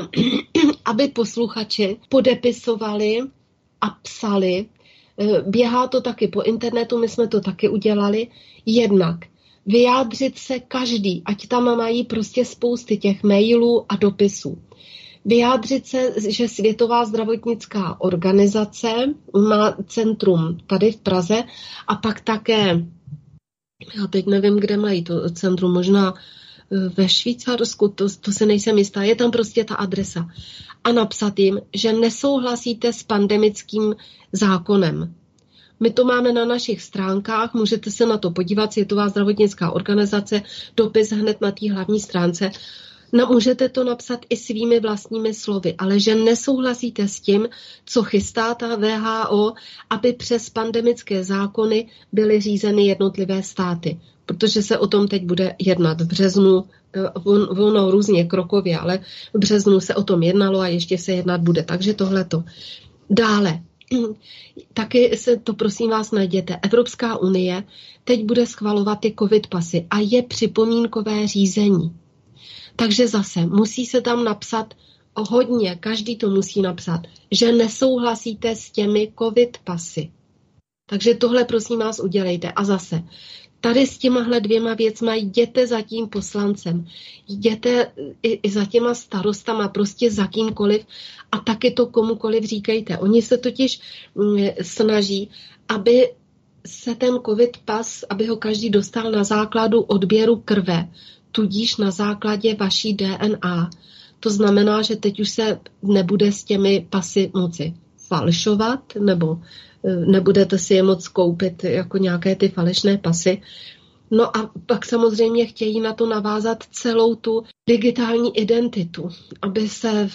aby posluchači podepisovali a psali. Běhá to taky po internetu, my jsme to taky udělali. Jednak vyjádřit se každý, ať tam mají prostě spousty těch mailů a dopisů. Vyjádřit se, že Světová zdravotnická organizace má centrum tady v Praze a pak také, já teď nevím, kde mají to centrum, možná ve Švýcarsku, to, to se nejsem jistá, je tam prostě ta adresa. A napsat jim, že nesouhlasíte s pandemickým zákonem. My to máme na našich stránkách, můžete se na to podívat, Světová zdravotnická organizace, dopis hned na té hlavní stránce. No, můžete to napsat i svými vlastními slovy, ale že nesouhlasíte s tím, co chystá ta W H O, aby přes pandemické zákony byly řízeny jednotlivé státy. Protože se o tom teď bude jednat v březnu, ono různě krokově, ale v březnu se o tom jednalo a ještě se jednat bude. Takže tohleto. Dále, taky se to prosím vás najděte. Evropská unie teď bude schvalovat ty covid pasy a je připomínkové řízení. Takže zase musí se tam napsat hodně, každý to musí napsat, že nesouhlasíte s těmi covid pasy. Takže tohle prosím vás udělejte. A zase, tady s těmahle dvěma věcma jděte za tím poslancem, jděte i, i za těma starostama, prostě za kýmkoliv a taky to komukoliv říkejte. Oni se totiž mm, snaží, aby se ten covid pas, aby ho každý dostal na základu odběru krve, tudíž na základě vaší D N A. To znamená, že teď už se nebude s těmi pasy moci falšovat, nebo nebudete si je moc koupit jako nějaké ty falešné pasy. No a pak samozřejmě chtějí na to navázat celou tu digitální identitu, aby se,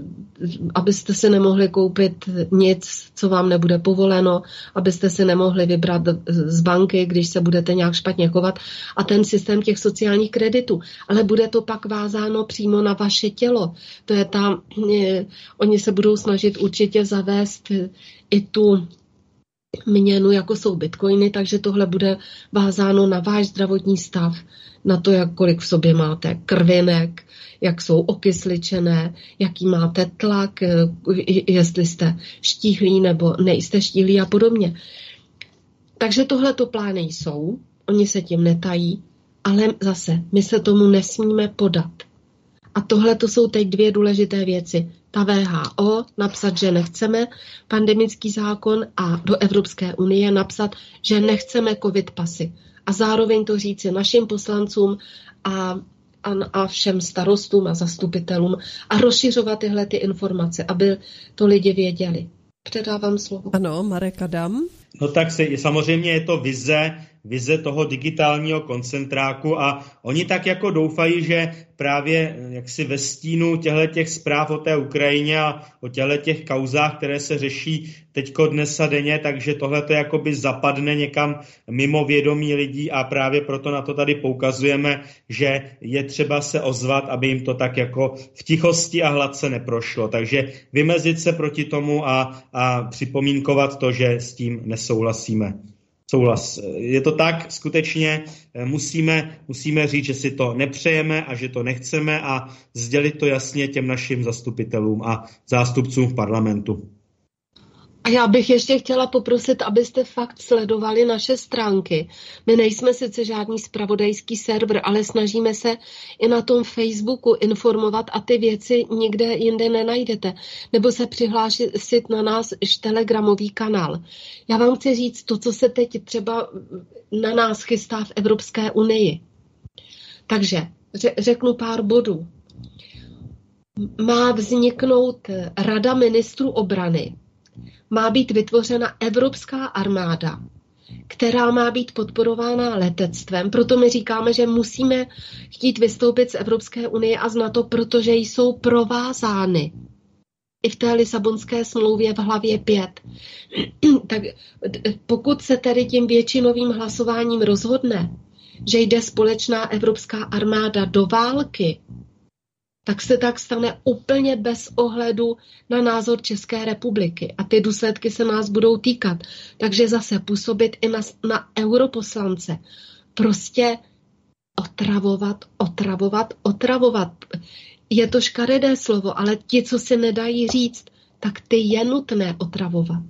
abyste si nemohli koupit nic, co vám nebude povoleno, abyste si nemohli vybrat z banky, když se budete nějak špatně chovat a ten systém těch sociálních kreditů. Ale bude to pak vázáno přímo na vaše tělo. To je tam, oni se budou snažit určitě zavést i tu měnu, jako jsou bitcoiny, takže tohle bude vázáno na váš zdravotní stav, na to, jak kolik v sobě máte krvinek, jak jsou okysličené, jaký máte tlak, jestli jste štíhlí nebo nejste štíhlí a podobně. Takže tohleto plány jsou, oni se tím netají Ale zase, my se tomu nesmíme podat. A tohle to jsou teď dvě důležité věci. Ta W H O napsat, že nechceme pandemický zákon a do Evropské unie napsat, že nechceme covid pasy. A zároveň to říci našim poslancům a, a, a všem starostům a zastupitelům a rozšiřovat tyhle ty informace, aby to lidi věděli. Předávám slovo. Ano, Marek Adam. No tak se, samozřejmě je to vize, vize toho digitálního koncentráku a oni tak jako doufají, že právě jaksi ve stínu těchto zpráv o té Ukrajině a o těchto kauzách, které se řeší teďko dnes a denně, takže tohle to jakoby zapadne někam mimo vědomí lidí a právě proto na to tady poukazujeme, že je třeba se ozvat, aby jim to tak jako v tichosti a hladce neprošlo. Takže vymezit se proti tomu a, a připomínkovat to, že s tím nesouhlasíme. Souhlas. Je to tak, skutečně musíme, musíme říct, že si to nepřejeme a že to nechceme a sdělit to jasně těm našim zastupitelům a zástupcům v parlamentu. A já bych ještě chtěla poprosit, abyste fakt sledovali naše stránky. My nejsme sice žádný zpravodajský server, ale snažíme se i na tom Facebooku informovat a ty věci nikde jinde nenajdete. Nebo se přihlásit na náš telegramový kanál. Já vám chci říct to, co se teď třeba na nás chystá v Evropské unii. Takže řeknu pár bodů. Má vzniknout Rada ministrů obrany. Má být vytvořena evropská armáda, která má být podporována letectvem. Proto my říkáme, že musíme chtít vystoupit z Evropské unie a z NATO, protože jsou provázány i v té Lisabonské smlouvě v hlavě pět. Tak pokud se tedy tím většinovým hlasováním rozhodne, že jde společná evropská armáda do války, tak se tak stane úplně bez ohledu na názor České republiky. A ty důsledky se nás budou týkat. Takže zase působit i na, na europoslance. Prostě otravovat, otravovat, otravovat. Je to škaredé slovo, ale ti, co si nedají říct, tak ty je nutné otravovat.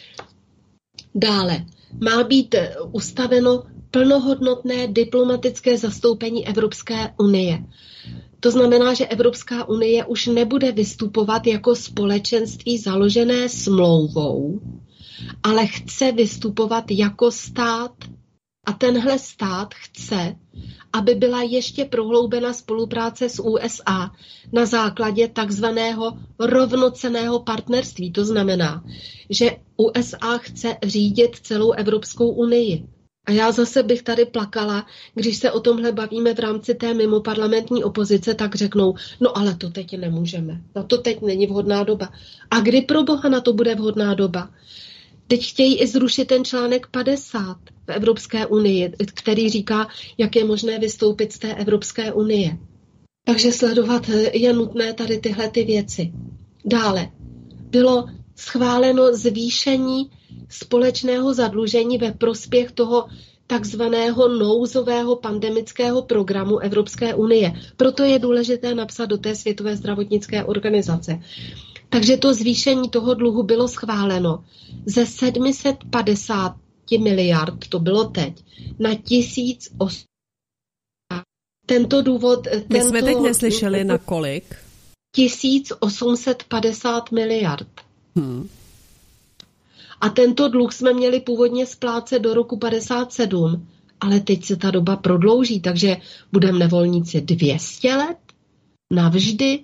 Dále má být ustaveno plnohodnotné diplomatické zastoupení Evropské unie. To znamená, že Evropská unie už nebude vystupovat jako společenství založené smlouvou, ale chce vystupovat jako stát. A tenhle stát chce, aby byla ještě prohloubena spolupráce s U S A na základě takzvaného rovnocenného partnerství. To znamená, že U S A chce řídit celou Evropskou unii. A já zase bych tady plakala, když se o tomhle bavíme v rámci té mimoparlamentní opozice, tak řeknou, no ale to teď nemůžeme, no to teď není vhodná doba. A kdy pro boha na to bude vhodná doba? Teď chtějí i zrušit ten článek padesát v Evropské unii, který říká, jak je možné vystoupit z té Evropské unie. Takže sledovat je nutné tady tyhle ty věci. Dále bylo schváleno zvýšení společného zadlužení ve prospěch toho takzvaného nouzového pandemického programu Evropské unie. Proto je důležité napsat do té Světové zdravotnické organizace. Takže to zvýšení toho dluhu bylo schváleno ze sedm set padesát miliard, to bylo teď, na tisíc osm set. Tento důvod... My tento, jsme teď neslyšeli na kolik? tisíc osm set padesát miliard. Hmm. A tento dluh jsme měli původně splácet do roku padesát sedm, ale teď se ta doba prodlouží, takže budeme nevolníci dvě stě let navždy.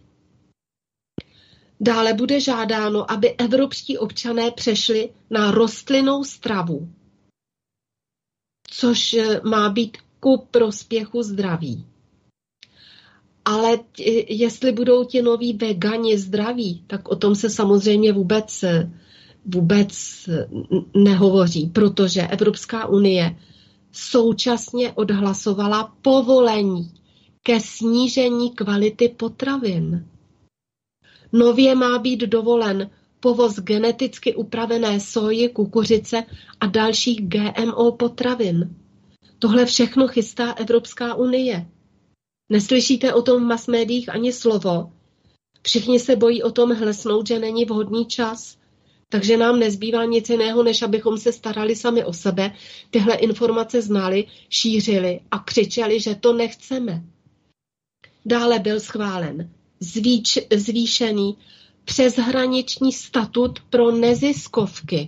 Dále bude žádáno, aby evropští občané přešli na rostlinnou stravu, což má být ku prospěchu zdraví. Ale jestli budou ti noví vegani zdraví, tak o tom se samozřejmě vůbec, vůbec nehovoří, protože Evropská unie současně odhlasovala povolení ke snížení kvality potravin. Nově má být dovolen povoz geneticky upravené soji, kukuřice a dalších G M O potravin. Tohle všechno chystá Evropská unie. Neslyšíte o tom v masmédiích ani slovo. Všichni se bojí o tom hlesnout, že není vhodný čas. Takže nám nezbývá nic jiného, než abychom se starali sami o sebe, tyhle informace znali, šířili a křičeli, že to nechceme. Dále byl schválen zvíč, zvýšený přeshraniční statut pro neziskovky,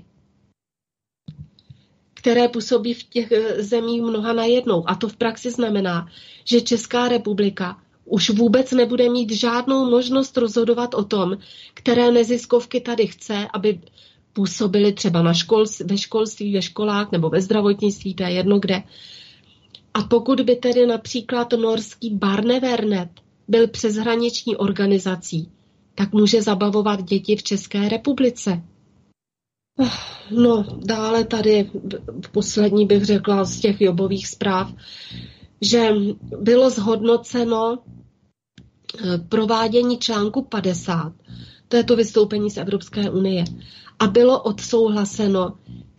které působí v těch zemích mnoha najednou. A to v praxi znamená, že Česká republika už vůbec nebude mít žádnou možnost rozhodovat o tom, které neziskovky tady chce, aby působily třeba na škol, ve školství, ve školách nebo ve zdravotnictví, to je jedno kde. A pokud by tedy například norský Barnevernet byl přeshraniční organizací, tak může zabavovat děti v České republice. No, dále tady poslední bych řekla z těch jobových zpráv, že bylo zhodnoceno provádění článku padesát, to je to vystoupení z Evropské unie, a bylo odsouhlaseno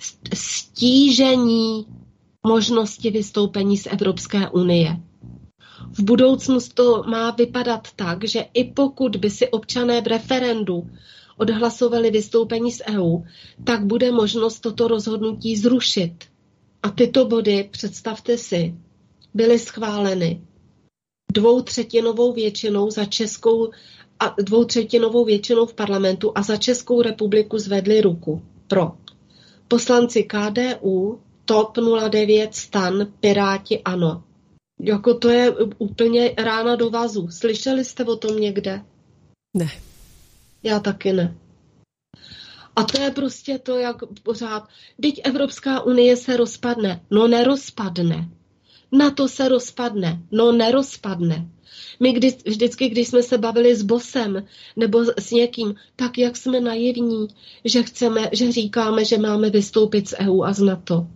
stížení možnosti vystoupení z Evropské unie. V budoucnu to má vypadat tak, že i pokud by si občané v referendu odhlasovali vystoupení z E U, tak bude možnost toto rozhodnutí zrušit. A tyto body, představte si, byly schváleny dvoutřetinovou většinou za Českou a dvoutřetinovou většinou v parlamentu a za Českou republiku zvedli ruku pro. Poslanci K D U, T O P nula devět, STAN, Piráti, ANO. Jako to je úplně rána do vazu. Slyšeli jste o tom někde? Ne. Já taky ne. A to je prostě to, jak pořád. Vždyť Evropská unie se rozpadne. No nerozpadne. NATO se rozpadne. No nerozpadne. My kdy, vždycky, když jsme se bavili s bosem nebo s někým, tak jak jsme naivní, že chceme, že říkáme, že máme vystoupit z E U a z NATO.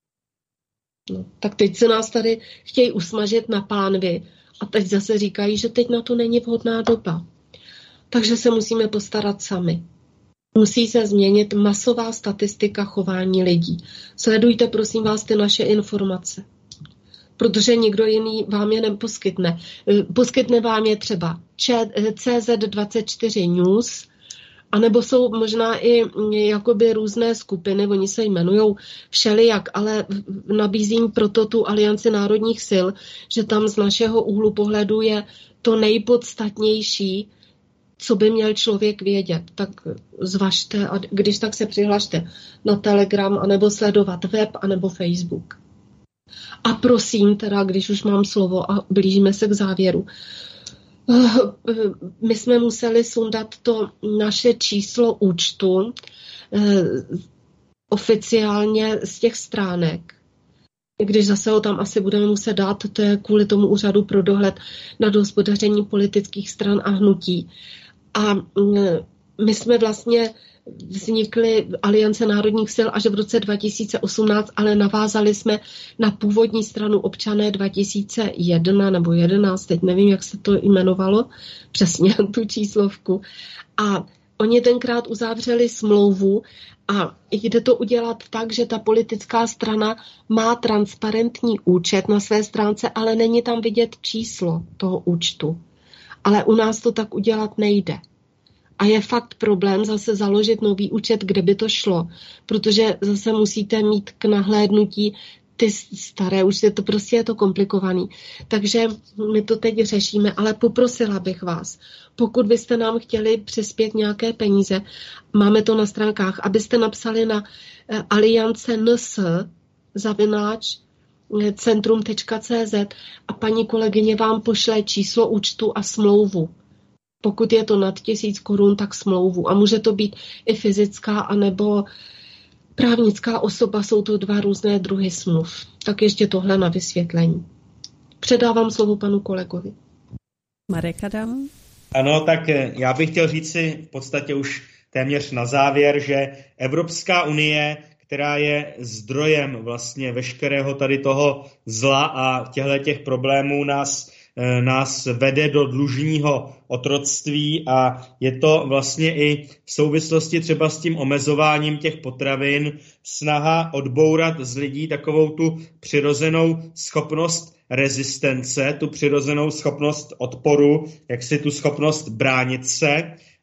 No, tak teď se nás tady chtějí usmažit na pánvi a teď zase říkají, že teď na to není vhodná doba. Takže se musíme postarat sami. Musí se změnit masová statistika chování lidí. Sledujte, prosím vás, ty naše informace. Protože nikdo jiný vám je neposkytne. Poskytne vám je třeba C Z dvacet čtyři News, anebo jsou možná i jakoby různé skupiny, oni se jmenujou všelijak, ale nabízím proto tu Alianci národních sil, že tam z našeho úhlu pohledu je to nejpodstatnější, co by měl člověk vědět. Tak zvažte a když tak se přihlašte na Telegram, anebo sledovat web, anebo Facebook. A prosím teda, když už mám slovo a blížíme se k závěru, my jsme museli sundat to naše číslo účtu eh, oficiálně z těch stránek. Když zase ho tam asi budeme muset dát, to je kvůli tomu úřadu pro dohled nad hospodařením politických stran a hnutí. A eh, my jsme vlastně vznikly Aliance národních sil až v roce dva tisíce osmnáct, ale navázali jsme na původní stranu Občané dva tisíce jedna nebo jedenáct, teď nevím, jak se to jmenovalo, přesně tu číslovku. A oni tenkrát uzavřeli smlouvu a jde to udělat tak, že ta politická strana má transparentní účet na své stránce, ale není tam vidět číslo toho účtu. Ale u nás to tak udělat nejde. A je fakt problém zase založit nový účet, kde by to šlo, protože zase musíte mít k nahlédnutí ty staré účty, to prostě je to komplikovaný. Takže my to teď řešíme, ale poprosila bych vás, pokud byste nám chtěli přispět nějaké peníze, máme to na stránkách, abyste napsali na aliance ns zavináč centrum tečka cé zet a paní kolegyně vám pošle číslo účtu a smlouvu. Pokud je to nad tisíc korun, tak smlouvu. A může to být i fyzická, anebo právnická osoba. Jsou to dva různé druhy smluv. Tak ještě tohle na vysvětlení. Předávám slovo panu kolegovi. Marek Adam. Ano, tak já bych chtěl říct si v podstatě už téměř na závěr, že Evropská unie, která je zdrojem vlastně veškerého tady toho zla a těchto těch problémů, nás nás vede do dlužního otroctví a je to vlastně i v souvislosti třeba s tím omezováním těch potravin snaha odbourat z lidí takovou tu přirozenou schopnost rezistence, tu přirozenou schopnost odporu, jak si tu schopnost bránit se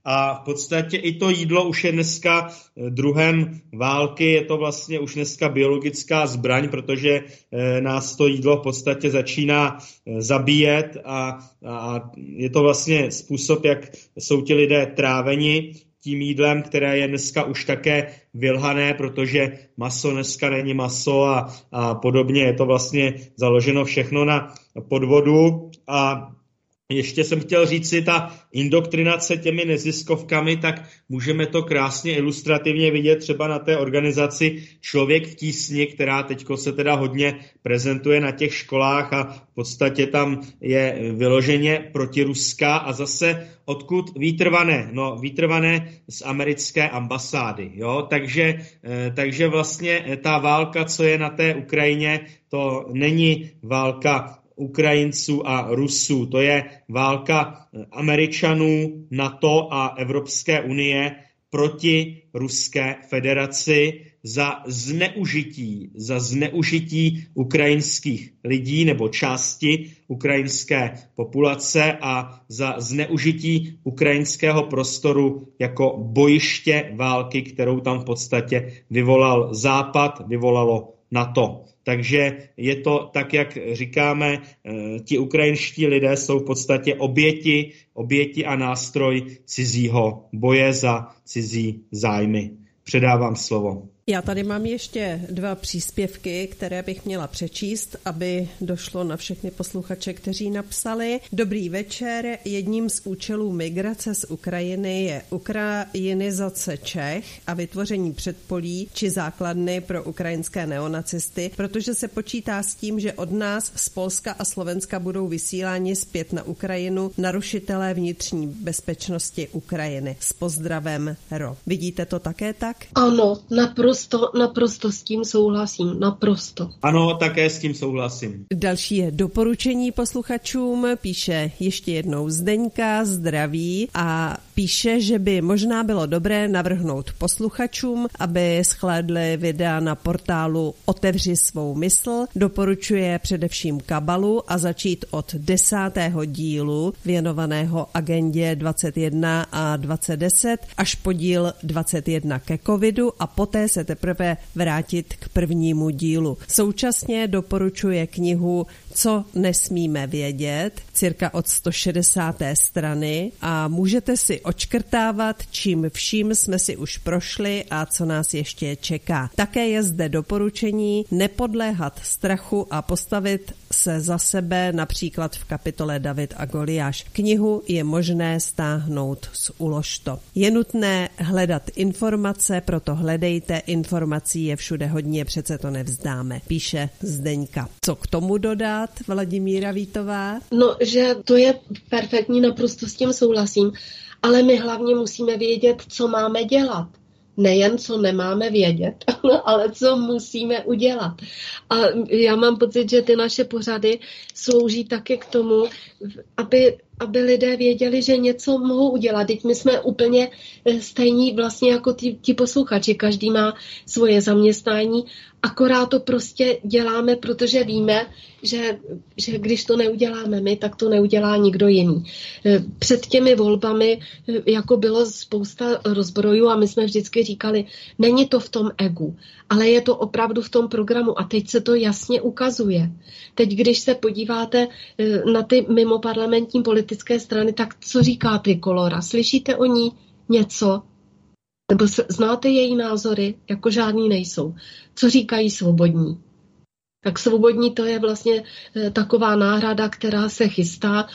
a v podstatě i to jídlo už je dneska druhem války, je to vlastně už dneska biologická zbraň, protože nás to jídlo v podstatě začíná zabíjet a, a je to vlastně způsob, jak jsou ti lidé tráveni tím jídlem, které je dneska už také vylhané, protože maso dneska není maso a, a podobně. Je to vlastně založeno všechno na podvodu. A ještě jsem chtěl říct si, ta indoktrinace těmi neziskovkami, tak můžeme to krásně ilustrativně vidět třeba na té organizaci Člověk v tísni, která teďko se teda hodně prezentuje na těch školách a v podstatě tam je vyloženě protiruská a zase odkud výtrvané? No výtrvané z americké ambasády, jo, takže, takže vlastně ta válka, co je na té Ukrajině, to není válka Ukrajinců a Rusů. To je válka Američanů, NATO a Evropské unie proti Ruské federaci za zneužití, za zneužití ukrajinských lidí nebo části ukrajinské populace a za zneužití ukrajinského prostoru jako bojiště války, kterou tam v podstatě vyvolal Západ, vyvolalo NATO. Takže je to tak, jak říkáme, ti ukrajinští lidé jsou v podstatě oběti, oběti a nástroj cizího boje za cizí zájmy. Předávám slovo. Já tady mám ještě dva příspěvky, které bych měla přečíst, aby došlo na všechny posluchače, kteří napsali. Dobrý večer. Jedním z účelů migrace z Ukrajiny je ukrajinizace Čech a vytvoření předpolí či základny pro ukrajinské neonacisty, protože se počítá s tím, že od nás z Polska a Slovenska budou vysíláni zpět na Ukrajinu narušitelé vnitřní bezpečnosti Ukrajiny. S pozdravem Ro. Vidíte to také tak? Ano, naprosto. Naprosto, naprosto s tím souhlasím, naprosto. Ano, také s tím souhlasím. Další je doporučení posluchačům, píše ještě jednou Zdeňka, zdraví a píše, že by možná bylo dobré navrhnout posluchačům, aby shlédli videa na portálu Otevři svou mysl. Doporučuje především kabalu a začít od desátého dílu věnovaného agendě dvacet jedna a dvacet deset až po díl dvacet jedna ke covidu a poté se teprve vrátit k prvnímu dílu. Současně doporučuje knihu Co nesmíme vědět, cirka od sto šedesáté strany a můžete si očkrtávat, čím vším jsme si už prošli a co nás ještě čeká. Také je zde doporučení nepodléhat strachu a postavit se za sebe, například v kapitole David a Goliáš. Knihu je možné stáhnout z Uložto. Je nutné hledat informace, proto hledejte, informací je všude hodně, přece to nevzdáme, píše Zdeňka. Co k tomu dodat, Vladimíra Vítová? No, že to je perfektní, naprosto s tím souhlasím, ale my hlavně musíme vědět, co máme dělat. Nejen, co nemáme vědět, ale co musíme udělat. A já mám pocit, že ty naše pořady slouží také k tomu, aby, aby lidé věděli, že něco mohou udělat. Teď my jsme úplně stejní vlastně jako ti, ti posluchači. Každý má svoje zaměstnání, akorát to prostě děláme, protože víme, že, že když to neuděláme my, tak to neudělá nikdo jiný. Před těmi volbami jako bylo spousta rozbrojů a my jsme vždycky říkali, není to v tom egu, ale je to opravdu v tom programu a teď se to jasně ukazuje. Teď, když se podíváte na ty mimoparlamentní politické strany, tak co říká Trikolora? Slyšíte o ní něco? Nebo znáte její názory? Jako žádný nejsou. Co říkají svobodní? Tak svobodní to je vlastně taková náhrada, která se chystá,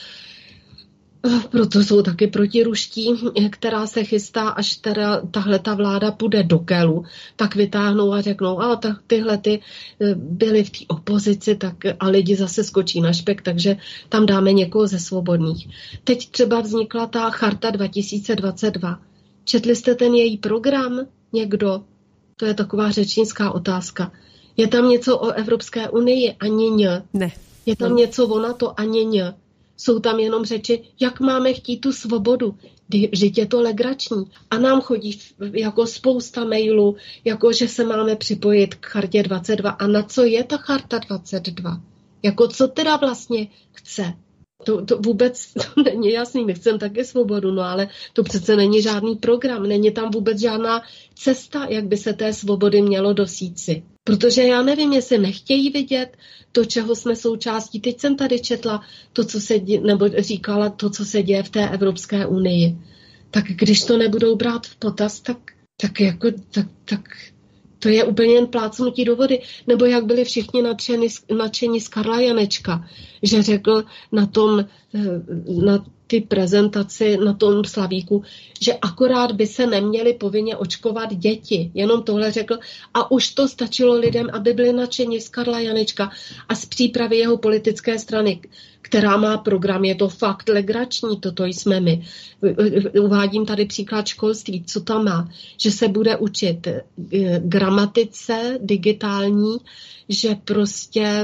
proto jsou taky protiruští, která se chystá, až teda tahle ta vláda půjde do kelu, tak vytáhnou a řeknou, a tak tyhle ty byly v té opozici tak, a lidi zase skočí na špek, takže tam dáme někoho ze svobodných. Teď třeba vznikla ta charta dva tisíce dvacet dva. Četli jste ten její program někdo? To je taková řečnická otázka. Je tam něco o Evropské unii? Ani ně. Ne. Je tam no. něco o NATO? Ani ně. Jsou tam jenom řeči, jak máme chtít tu svobodu. Vždyť je to legrační. A nám chodí jako spousta mailů, jako že se máme připojit k chartě dvacet dva. A na co je ta charta dvacet dva? Jako co teda vlastně chce? To, to vůbec to není jasný, my chceme taky svobodu, no ale to přece není žádný program, není tam vůbec žádná cesta, jak by se té svobody mělo dosíci. Protože já nevím, jestli nechtějí vidět to, čeho jsme součástí. Teď jsem tady četla to, co se dě, nebo říkala to, co se děje v té Evropské unii. Tak když to nebudou brát v potaz, tak, tak jako, tak, tak to je úplně jen plácnutí do vody. Nebo jak byli všichni nadšeni, nadšeni z Karla Janečka, že řekl na tom, na ty prezentaci, na tom slavíku, že akorát by se neměli povinně očkovat děti. Jenom tohle řekl a už to stačilo lidem, aby byli nadšeni z Karla Janečka a z přípravy jeho politické strany, která má program, je to fakt legrační, toto jsme my. Uvádím tady příklad školství, co tam má, že se bude učit gramatice digitální, že prostě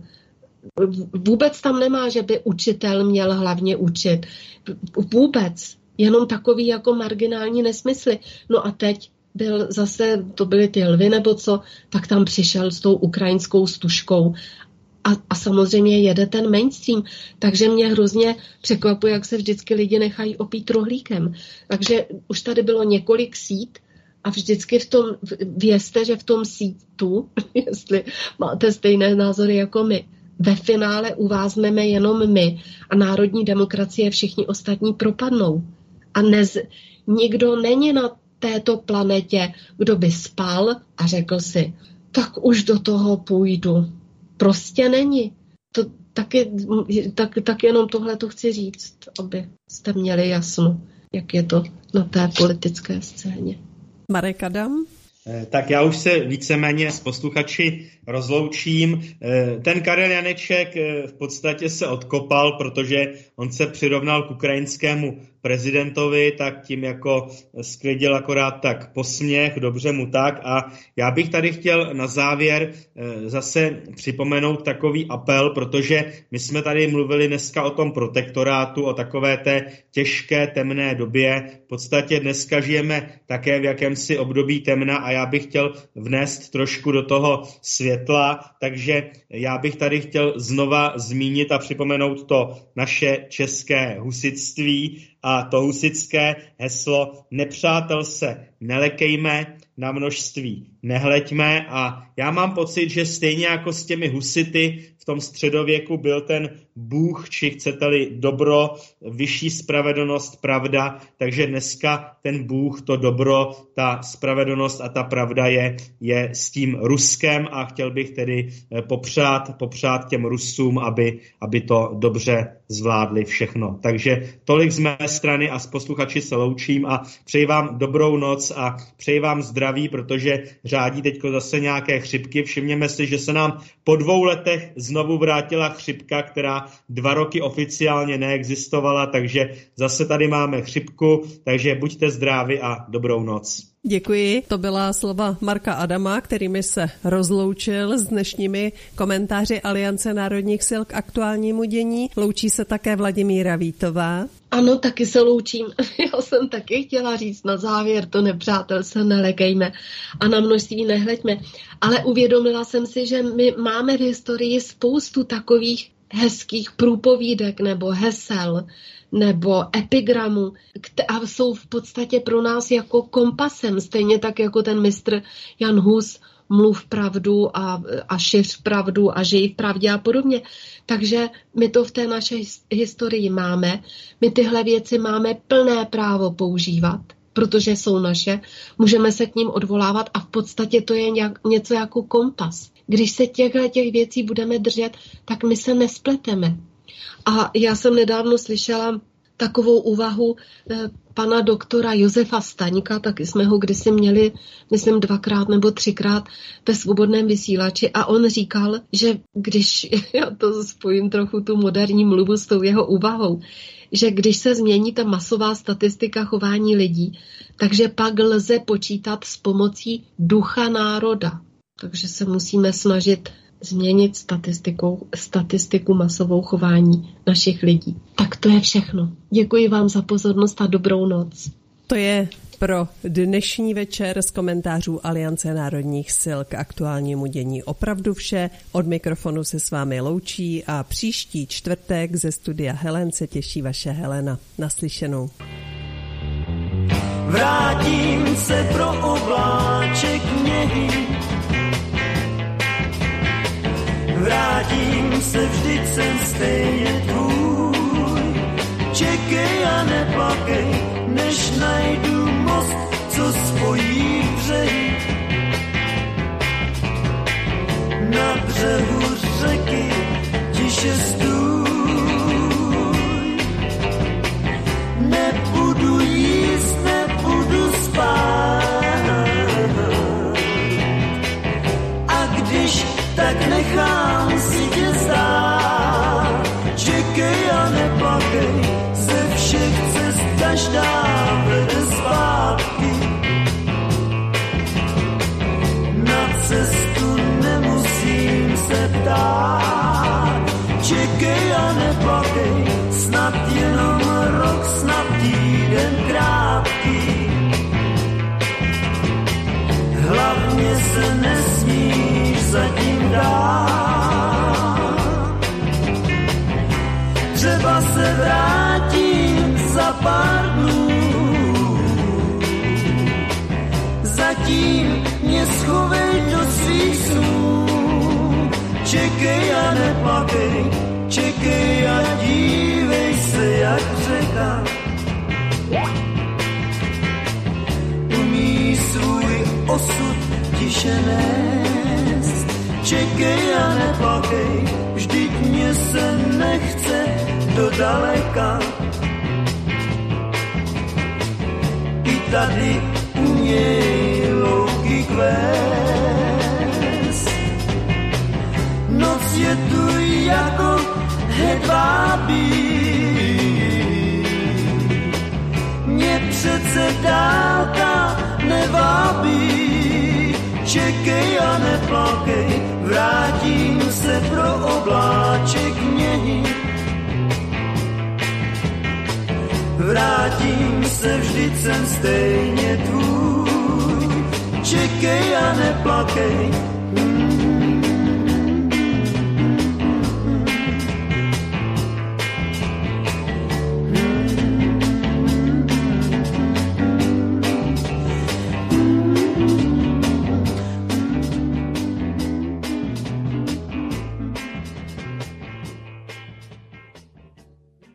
vůbec tam nemá, že by učitel měl hlavně učit. Vůbec. Jenom takový jako marginální nesmysly. No a teď byl zase, to byly ty lvy nebo co, tak tam přišel s tou ukrajinskou stužkou. A, a samozřejmě jede ten mainstream. Takže mě hrozně překvapuje, jak se vždycky lidi nechají opít rohlíkem. Takže už tady bylo několik sít a vždycky v tom, vězte, že v tom sítu, jestli máte stejné názory jako my, ve finále uvázneme jenom my a národní demokracie všichni ostatní propadnou. A nez, nikdo není na této planetě, kdo by spal a řekl si, tak už do toho půjdu. Prostě není. To taky, tak, tak jenom tohle to chci říct, aby jste měli jasno, jak je to na té politické scéně. Marek Adam? Tak já už se víceméně s posluchači rozloučím. Ten Karel Janeček v podstatě se odkopal, protože on se přirovnal k ukrajinskému prezidentovi, tak tím jako sklidil akorát tak posměch, dobře mu tak. A já bych tady chtěl na závěr zase připomenout takový apel, protože my jsme tady mluvili dneska o tom protektorátu, o takové té těžké temné době. V podstatě dneska žijeme také v jakémsi období temna a já bych chtěl vnést trošku do toho světla, takže já bych tady chtěl znova zmínit a připomenout to naše české husitství a to husitské heslo nepřátel se nelekejme, na množství nehleďme a já mám pocit, že stejně jako s těmi husity v tom středověku byl ten Bůh, či chcete-li dobro, vyšší spravedlnost, pravda, takže dneska ten Bůh, to dobro, ta spravedlnost a ta pravda je, je s tím Ruskem a chtěl bych tedy popřát, popřát těm Rusům, aby, aby to dobře zvládli všechno. Takže tolik z mé strany a s posluchači se loučím a přeji vám dobrou noc a přeji vám zdraví, protože řádí teďko zase nějaké chřipky. Všimněme si, že se nám po dvou letech znovu vrátila chřipka, která dva roky oficiálně neexistovala, takže zase tady máme chřipku, takže buďte zdraví a dobrou noc. Děkuji. To byla slova Marka Adama, kterými se rozloučil s dnešními komentáři Aliance národních sil k aktuálnímu dění. Loučí se také Vladimíra Vítová. Ano, taky se loučím. Já jsem taky chtěla říct na závěr, to nepřátel se nelekejme a na množství nehleďme. Ale uvědomila jsem si, že my máme v historii spoustu takových hezkých průpovídek nebo hesel, nebo epigramů, a jsou v podstatě pro nás jako kompasem, stejně tak jako ten mistr Jan Hus, mluv pravdu a, a šiř pravdu a žij v pravdě a podobně. Takže my to v té naší historii máme, my tyhle věci máme plné právo používat, protože jsou naše, můžeme se k ním odvolávat a v podstatě to je nějak, něco jako kompas. Když se těchto těch věcí budeme držet, tak my se nespleteme. A já jsem nedávno slyšela takovou úvahu eh, pana doktora Josefa Staňka, taky jsme ho kdysi měli, myslím, dvakrát nebo třikrát ve Svobodném vysílači a on říkal, že když, já to spojím trochu tu moderní mluvu s tou jeho úvahou, že když se změní ta masová statistika chování lidí, takže pak lze počítat s pomocí ducha národa. Takže se musíme snažit změnit statistiku, statistiku masovou chování našich lidí. Tak to je všechno. Děkuji vám za pozornost a dobrou noc. To je Pro dnešní večer z komentářů Aliance národních sil k aktuálnímu dění opravdu vše. Od mikrofonu se s vámi loučí a příští čtvrtek ze studia Helen se těší vaše Helena. Naslyšenou. Vrátím se pro obláček něhy, vrátím se, vždyť jsem stejně tvůj. Čekej a neplakej, než najdu most, co spojí břehy. Na břehu řeky tiše stůj. Nebudu jíst, nebudu spát. A když tak nechám si tě zdát. Čekej a neplakej, ze všech cest každá vede zpátky. Na cestu nemusím se ptát. Čekej a neplakej, snad jenom rok, snad týden krátký. Hlavně se nesmíš zatím dát. Třeba se vrátím za pár dnů. Zatím mě schovej do svých snů. Čekej a neplakej, čekej a dívej se, jak řeka umí svůj osud tiše nést. Čekej a neplakej, vždyť mě se nechce do daleka. I tady uměj louky kvést. Noc je tu jako hedvábí. Mě přece dálka nevábí. Čekej a neplakej, vrátím se pro obláček mění. Vrátím se, vždyť jsem stejně tvůj. Čekej a neplakej,